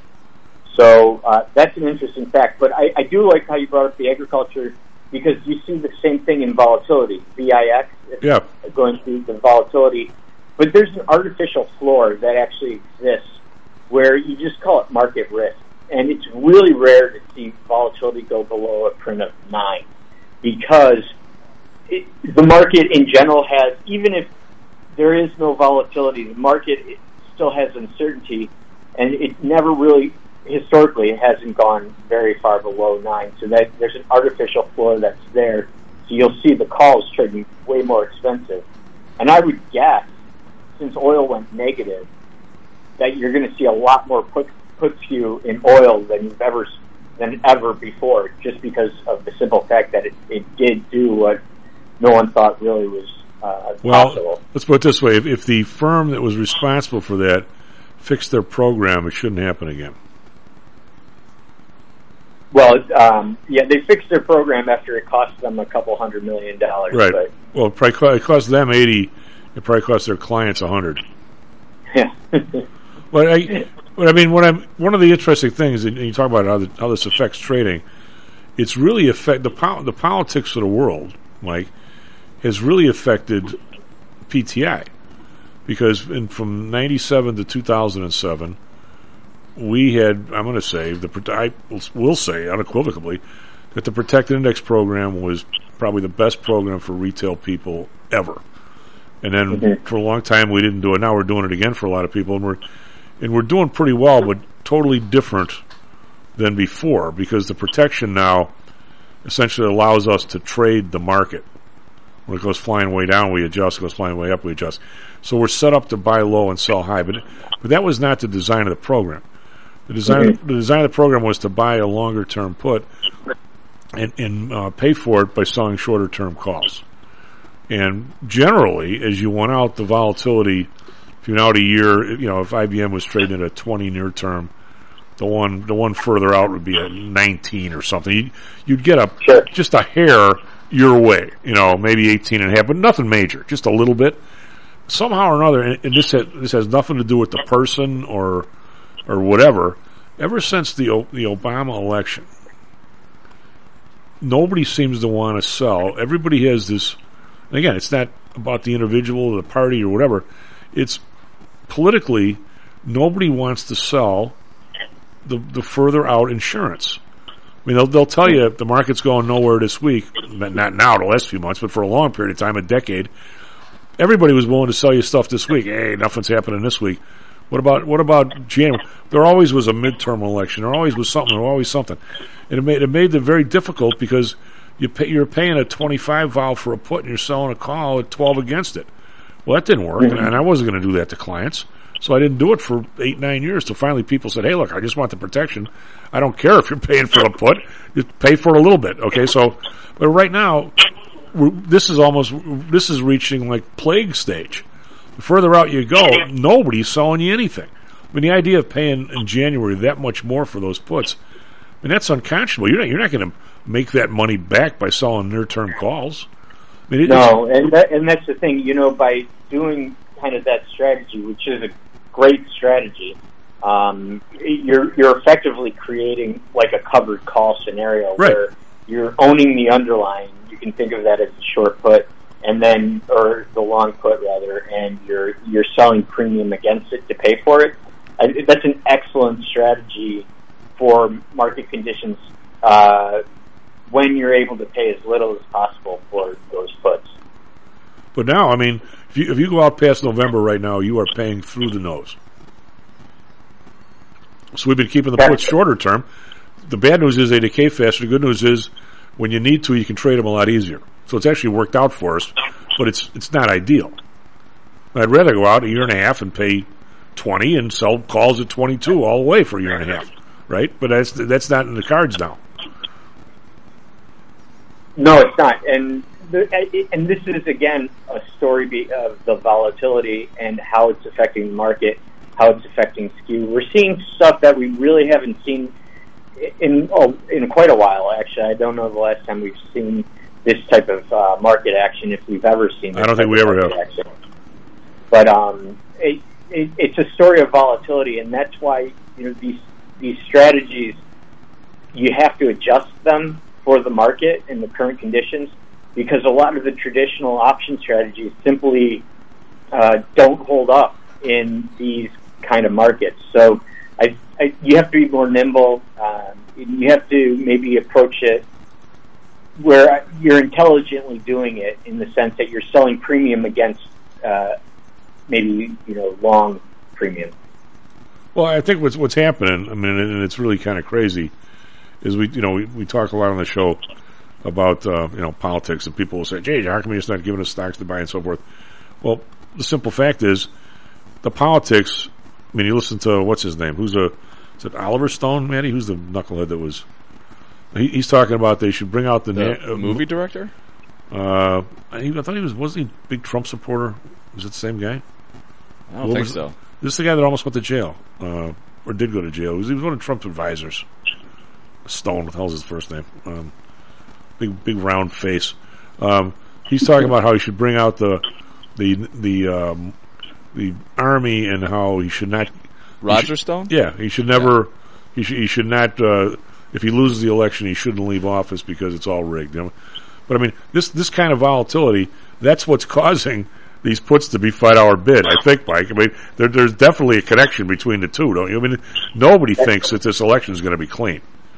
So uh, that's an interesting fact. But I, I do like how you brought up the agriculture, because you see the same thing in volatility. V I X, yeah. going through the volatility. But there's an artificial floor that actually exists where you just call it market risk. And it's really rare to see volatility go below a print of nine, because it, the market in general has, even if there is no volatility, the market still has uncertainty, and it never really, historically, it hasn't gone very far below nine. So that there's an artificial floor that's there. So you'll see the calls trading way more expensive. And I would guess, since oil went negative, that you're going to see a lot more put puts you in oil than you've ever than ever before, just because of the simple fact that it, it did do what no one thought really was uh, well, possible. Let's put it this way: if, if the firm that was responsible for that fixed their program, it shouldn't happen again. Well, um, yeah, they fixed their program after it cost them a couple hundred million dollars. Right. But, well, it, probably cost, it cost them eighty. It probably cost their clients a hundred. Yeah. But I, but I mean, what I'm one of the interesting things, and you talk about how, the, how this affects trading. It's really affect the po- the politics of the world, Mike, has really affected P T I, because in, from ninety-seven to two thousand seven. We had, I'm going to say, the I will say unequivocally that the Protected Index program was probably the best program for retail people ever. And then mm-hmm. for a long time we didn't do it. Now we're doing it again for a lot of people, and we're and we're doing pretty well, but totally different than before, because the protection now essentially allows us to trade the market. When it goes flying way down, we adjust. It goes flying way up, we adjust. So we're set up to buy low and sell high, but but that was not the design of the program. The design, mm-hmm. the design of the program was to buy a longer-term put and, and uh, pay for it by selling shorter-term calls. And generally, as you went out, the volatility, if you went out a year, you know, if I B M was trading at a twenty near-term, the one the one further out would be a nineteen or something. You'd, you'd get a sure. just a hair your way, you know, maybe eighteen and a half, but nothing major, just a little bit. Somehow or another, and, and this has, this has nothing to do with the person or or whatever, ever since the the Obama election, nobody seems to want to sell. Everybody has this, and again, it's not about the individual or the party or whatever. It's politically, nobody wants to sell the the further out insurance. I mean, they'll they'll tell you the market's going nowhere this week, not now, the last few months, but for a long period of time, a decade. Everybody was willing to sell you stuff this week. Hey, nothing's happening this week. What about what about January? There always was a midterm election. There always was something. There was always something, and it made it made it very difficult because you pay, you're paying a twenty-five vol for a put and you're selling a call at twelve against it. Well, that didn't work, mm-hmm. and, and I wasn't going to do that to clients, so I didn't do it for eight nine years. Till finally, people said, "Hey, look, I just want the protection. I don't care if you're paying for a put. Just pay for it a little bit." Okay, so but right now, we're, this is almost this is reaching like plague stage. The further out you go, nobody's selling you anything. I mean, the idea of paying in January that much more for those puts, I mean, that's unconscionable. You're not, you're not going to make that money back by selling near-term calls. I mean, it, no, and that, and that's the thing. You know, by doing kind of that strategy, which is a great strategy, um, you're you're effectively creating like a covered call scenario right. where you're owning the underlying. You can think of that as a short put. And then, or the long put rather, and you're you're selling premium against it to pay for it. I, that's an excellent strategy for market conditions uh, when you're able to pay as little as possible for those puts. But now, I mean, if you if you go out past November right now, you are paying through the nose. So we've been keeping the puts shorter term. The bad news is they decay faster. The good news is when you need to, you can trade them a lot easier. So it's actually worked out for us, but it's it's not ideal. I'd rather go out a year and a half and pay twenty and sell calls at twenty-two all the way for a year and a half, right? But that's that's not in the cards now. No, it's not. And the, and this is again a story of the volatility and how it's affecting the market, how it's affecting skew. We're seeing stuff that we really haven't seen in oh, in quite a while. Actually, I don't know the last time we've seen this type of uh, market action, if we've ever seen this I don't think we ever have. Action. But um, it, it, it's a story of volatility, and that's why you know these these strategies, you have to adjust them for the market and the current conditions, because a lot of the traditional option strategies simply uh, don't hold up in these kind of markets. So I, I, you have to be more nimble. Um, you have to maybe approach it where you're intelligently doing it in the sense that you're selling premium against uh, maybe, you know, long premium. Well, I think what's what's happening, I mean, and it's really kind of crazy, is we, you know, we, we talk a lot on the show about, uh, you know, politics, and people will say, "Jay, how come you're just not giving us stocks to buy and so forth?" Well, the simple fact is, the politics. I mean, you listen to what's his name? Who's a is it Oliver Stone, Matty? Who's the knucklehead that was? He, he's talking about they should bring out the, The na- uh, movie director? Uh, he, I thought he was wasn't he a big Trump supporter? Was it the same guy? I don't What think was- so. This is the guy that almost went to jail, uh, or did go to jail. He was, he was one of Trump's advisors. Stone, what the hell's his first name? Um, big, big round face. Um, he's talking about how he should bring out the the the um, the army and how he should not. Roger he should, Stone? Yeah, he should never. He should. He should not. Uh, if he loses the election, he shouldn't leave office because it's all rigged. You know? But I mean, this this kind of volatility. That's what's causing these puts to be five-hour bid, I think, Mike. I mean, there, there's definitely a connection between the two, don't you? I mean, nobody thinks that this election is going to be clean.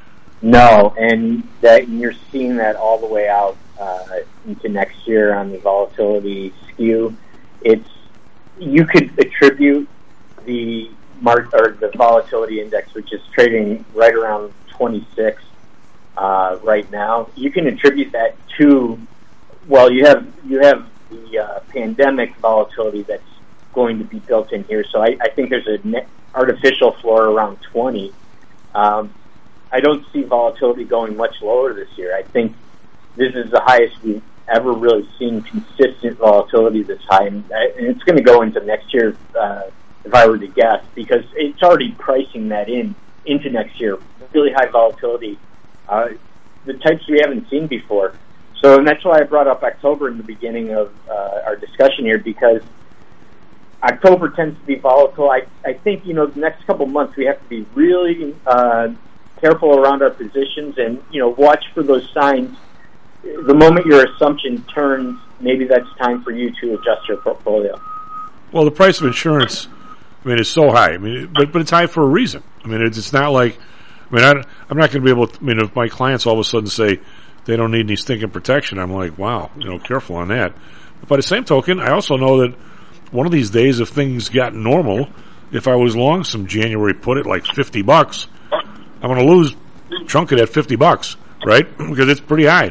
No, and that you're seeing that all the way out uh, into next year on the volatility skew. It's you could attribute the mark or the volatility index, which is trading right around twenty-six uh, right now. You can attribute that to well, you have you have. the uh, pandemic volatility that's going to be built in here. So I, I think there's an net artificial floor around twenty. Um, I don't see volatility going much lower this year. I think this is the highest we've ever really seen consistent volatility this high. And, and it's going to go into next year, uh, if I were to guess, because it's already pricing that in into next year. Really high volatility, uh, the types we haven't seen before. So, and that's why I brought up October in the beginning of uh, our discussion here, because October tends to be volatile. I, I think, you know, the next couple months we have to be really uh, careful around our positions and, you know, watch for those signs. The moment your assumption turns, maybe that's time for you to adjust your portfolio. Well, the price of insurance, I mean, is so high. I mean, but but it's high for a reason. I mean, it's, it's not like, I mean, I, I'm not going to be able to, I mean, if my clients all of a sudden say, they don't need any stinking protection, I'm like, wow, you know, careful on that. But by the same token, I also know that one of these days, if things got normal, if I was long some January put at like fifty bucks, I'm going to lose a chunk of that fifty bucks, right? Because it's pretty high.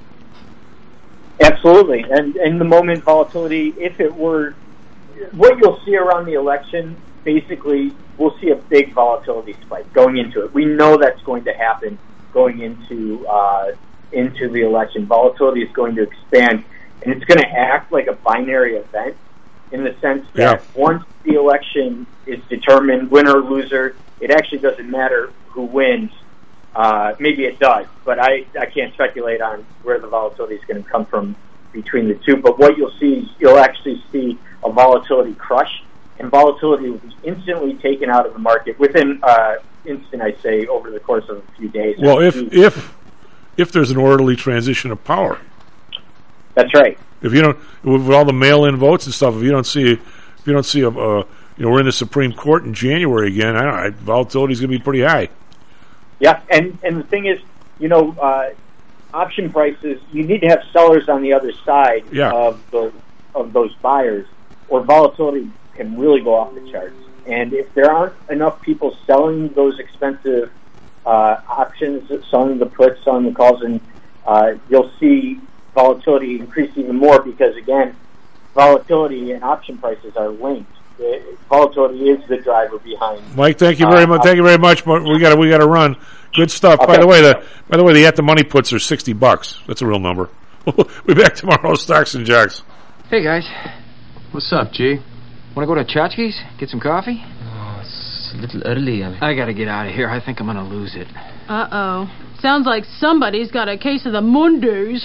Absolutely. And, and the moment volatility, if it were, what you'll see around the election, basically, we'll see a big volatility spike going into it. We know that's going to happen going into, uh, into the election. Volatility is going to expand, and it's going to act like a binary event in the sense that yeah. once the election is determined, winner or loser, it actually doesn't matter who wins. Uh, maybe it does, but I, I can't speculate on where the volatility is going to come from between the two. But what you'll see is you'll actually see a volatility crush, and volatility will be instantly taken out of the market within uh, instant, I say, over the course of a few days. Well, if if if there's an orderly transition of power. That's right. If you don't, with all the mail-in votes and stuff, if you don't see, if you don't see a, uh, you know, we're in the Supreme Court in January again, I don't know, volatility is going to be pretty high. Yeah, and and the thing is, you know, uh, option prices, you need to have sellers on the other side yeah. of those of those buyers, or volatility can really go off the charts. And if there aren't enough people selling those expensive uh, options, selling the puts, selling the calls, and uh, you'll see volatility increase even more because, again, volatility and option prices are linked. The, volatility is the driver behiing. Mike, thank you very uh, much. Thank you very much. We got we got to run. Good stuff. Okay. By the way, the by the way, the at the money puts are sixty bucks. That's a real number. We'll be back tomorrow. Stocks and Jocks. Hey guys, what's up, G? Want to go to Chachki's? Get some coffee? Oh, it's a little early. I, mean. I got to get out of here. I think I'm going to lose it. Uh oh. Sounds like somebody's got a case of the Mondays.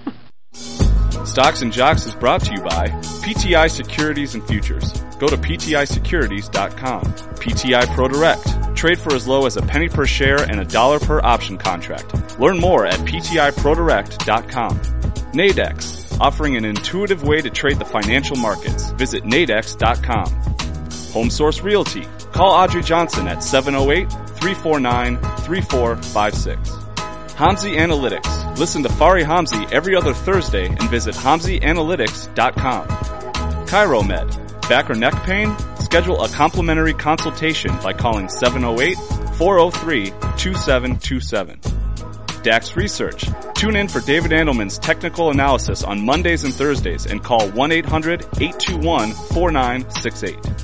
Stocks and Jocks is brought to you by P T I Securities and Futures. Go to P T I securities dot com. P T I ProDirect. Trade for as low as a penny per share and a dollar per option contract. Learn more at P T I Pro Direct dot com. Nadex, offering an intuitive way to trade the financial markets. Visit Nadex dot com. Home Source Realty. Call Audrey Johnson at seven oh eight, three four nine, three four five six. Hamzy Analytics. Listen to Fari Hamzy every other Thursday and visit Hamzy Analytics dot com. ChiroMed. Back or neck pain? Schedule a complimentary consultation by calling seven oh eight, four oh three, two seven two seven. Dax Research. Tune in for David Andelman's technical analysis on Mondays and Thursdays and call one eight hundred eight two one four nine six eight.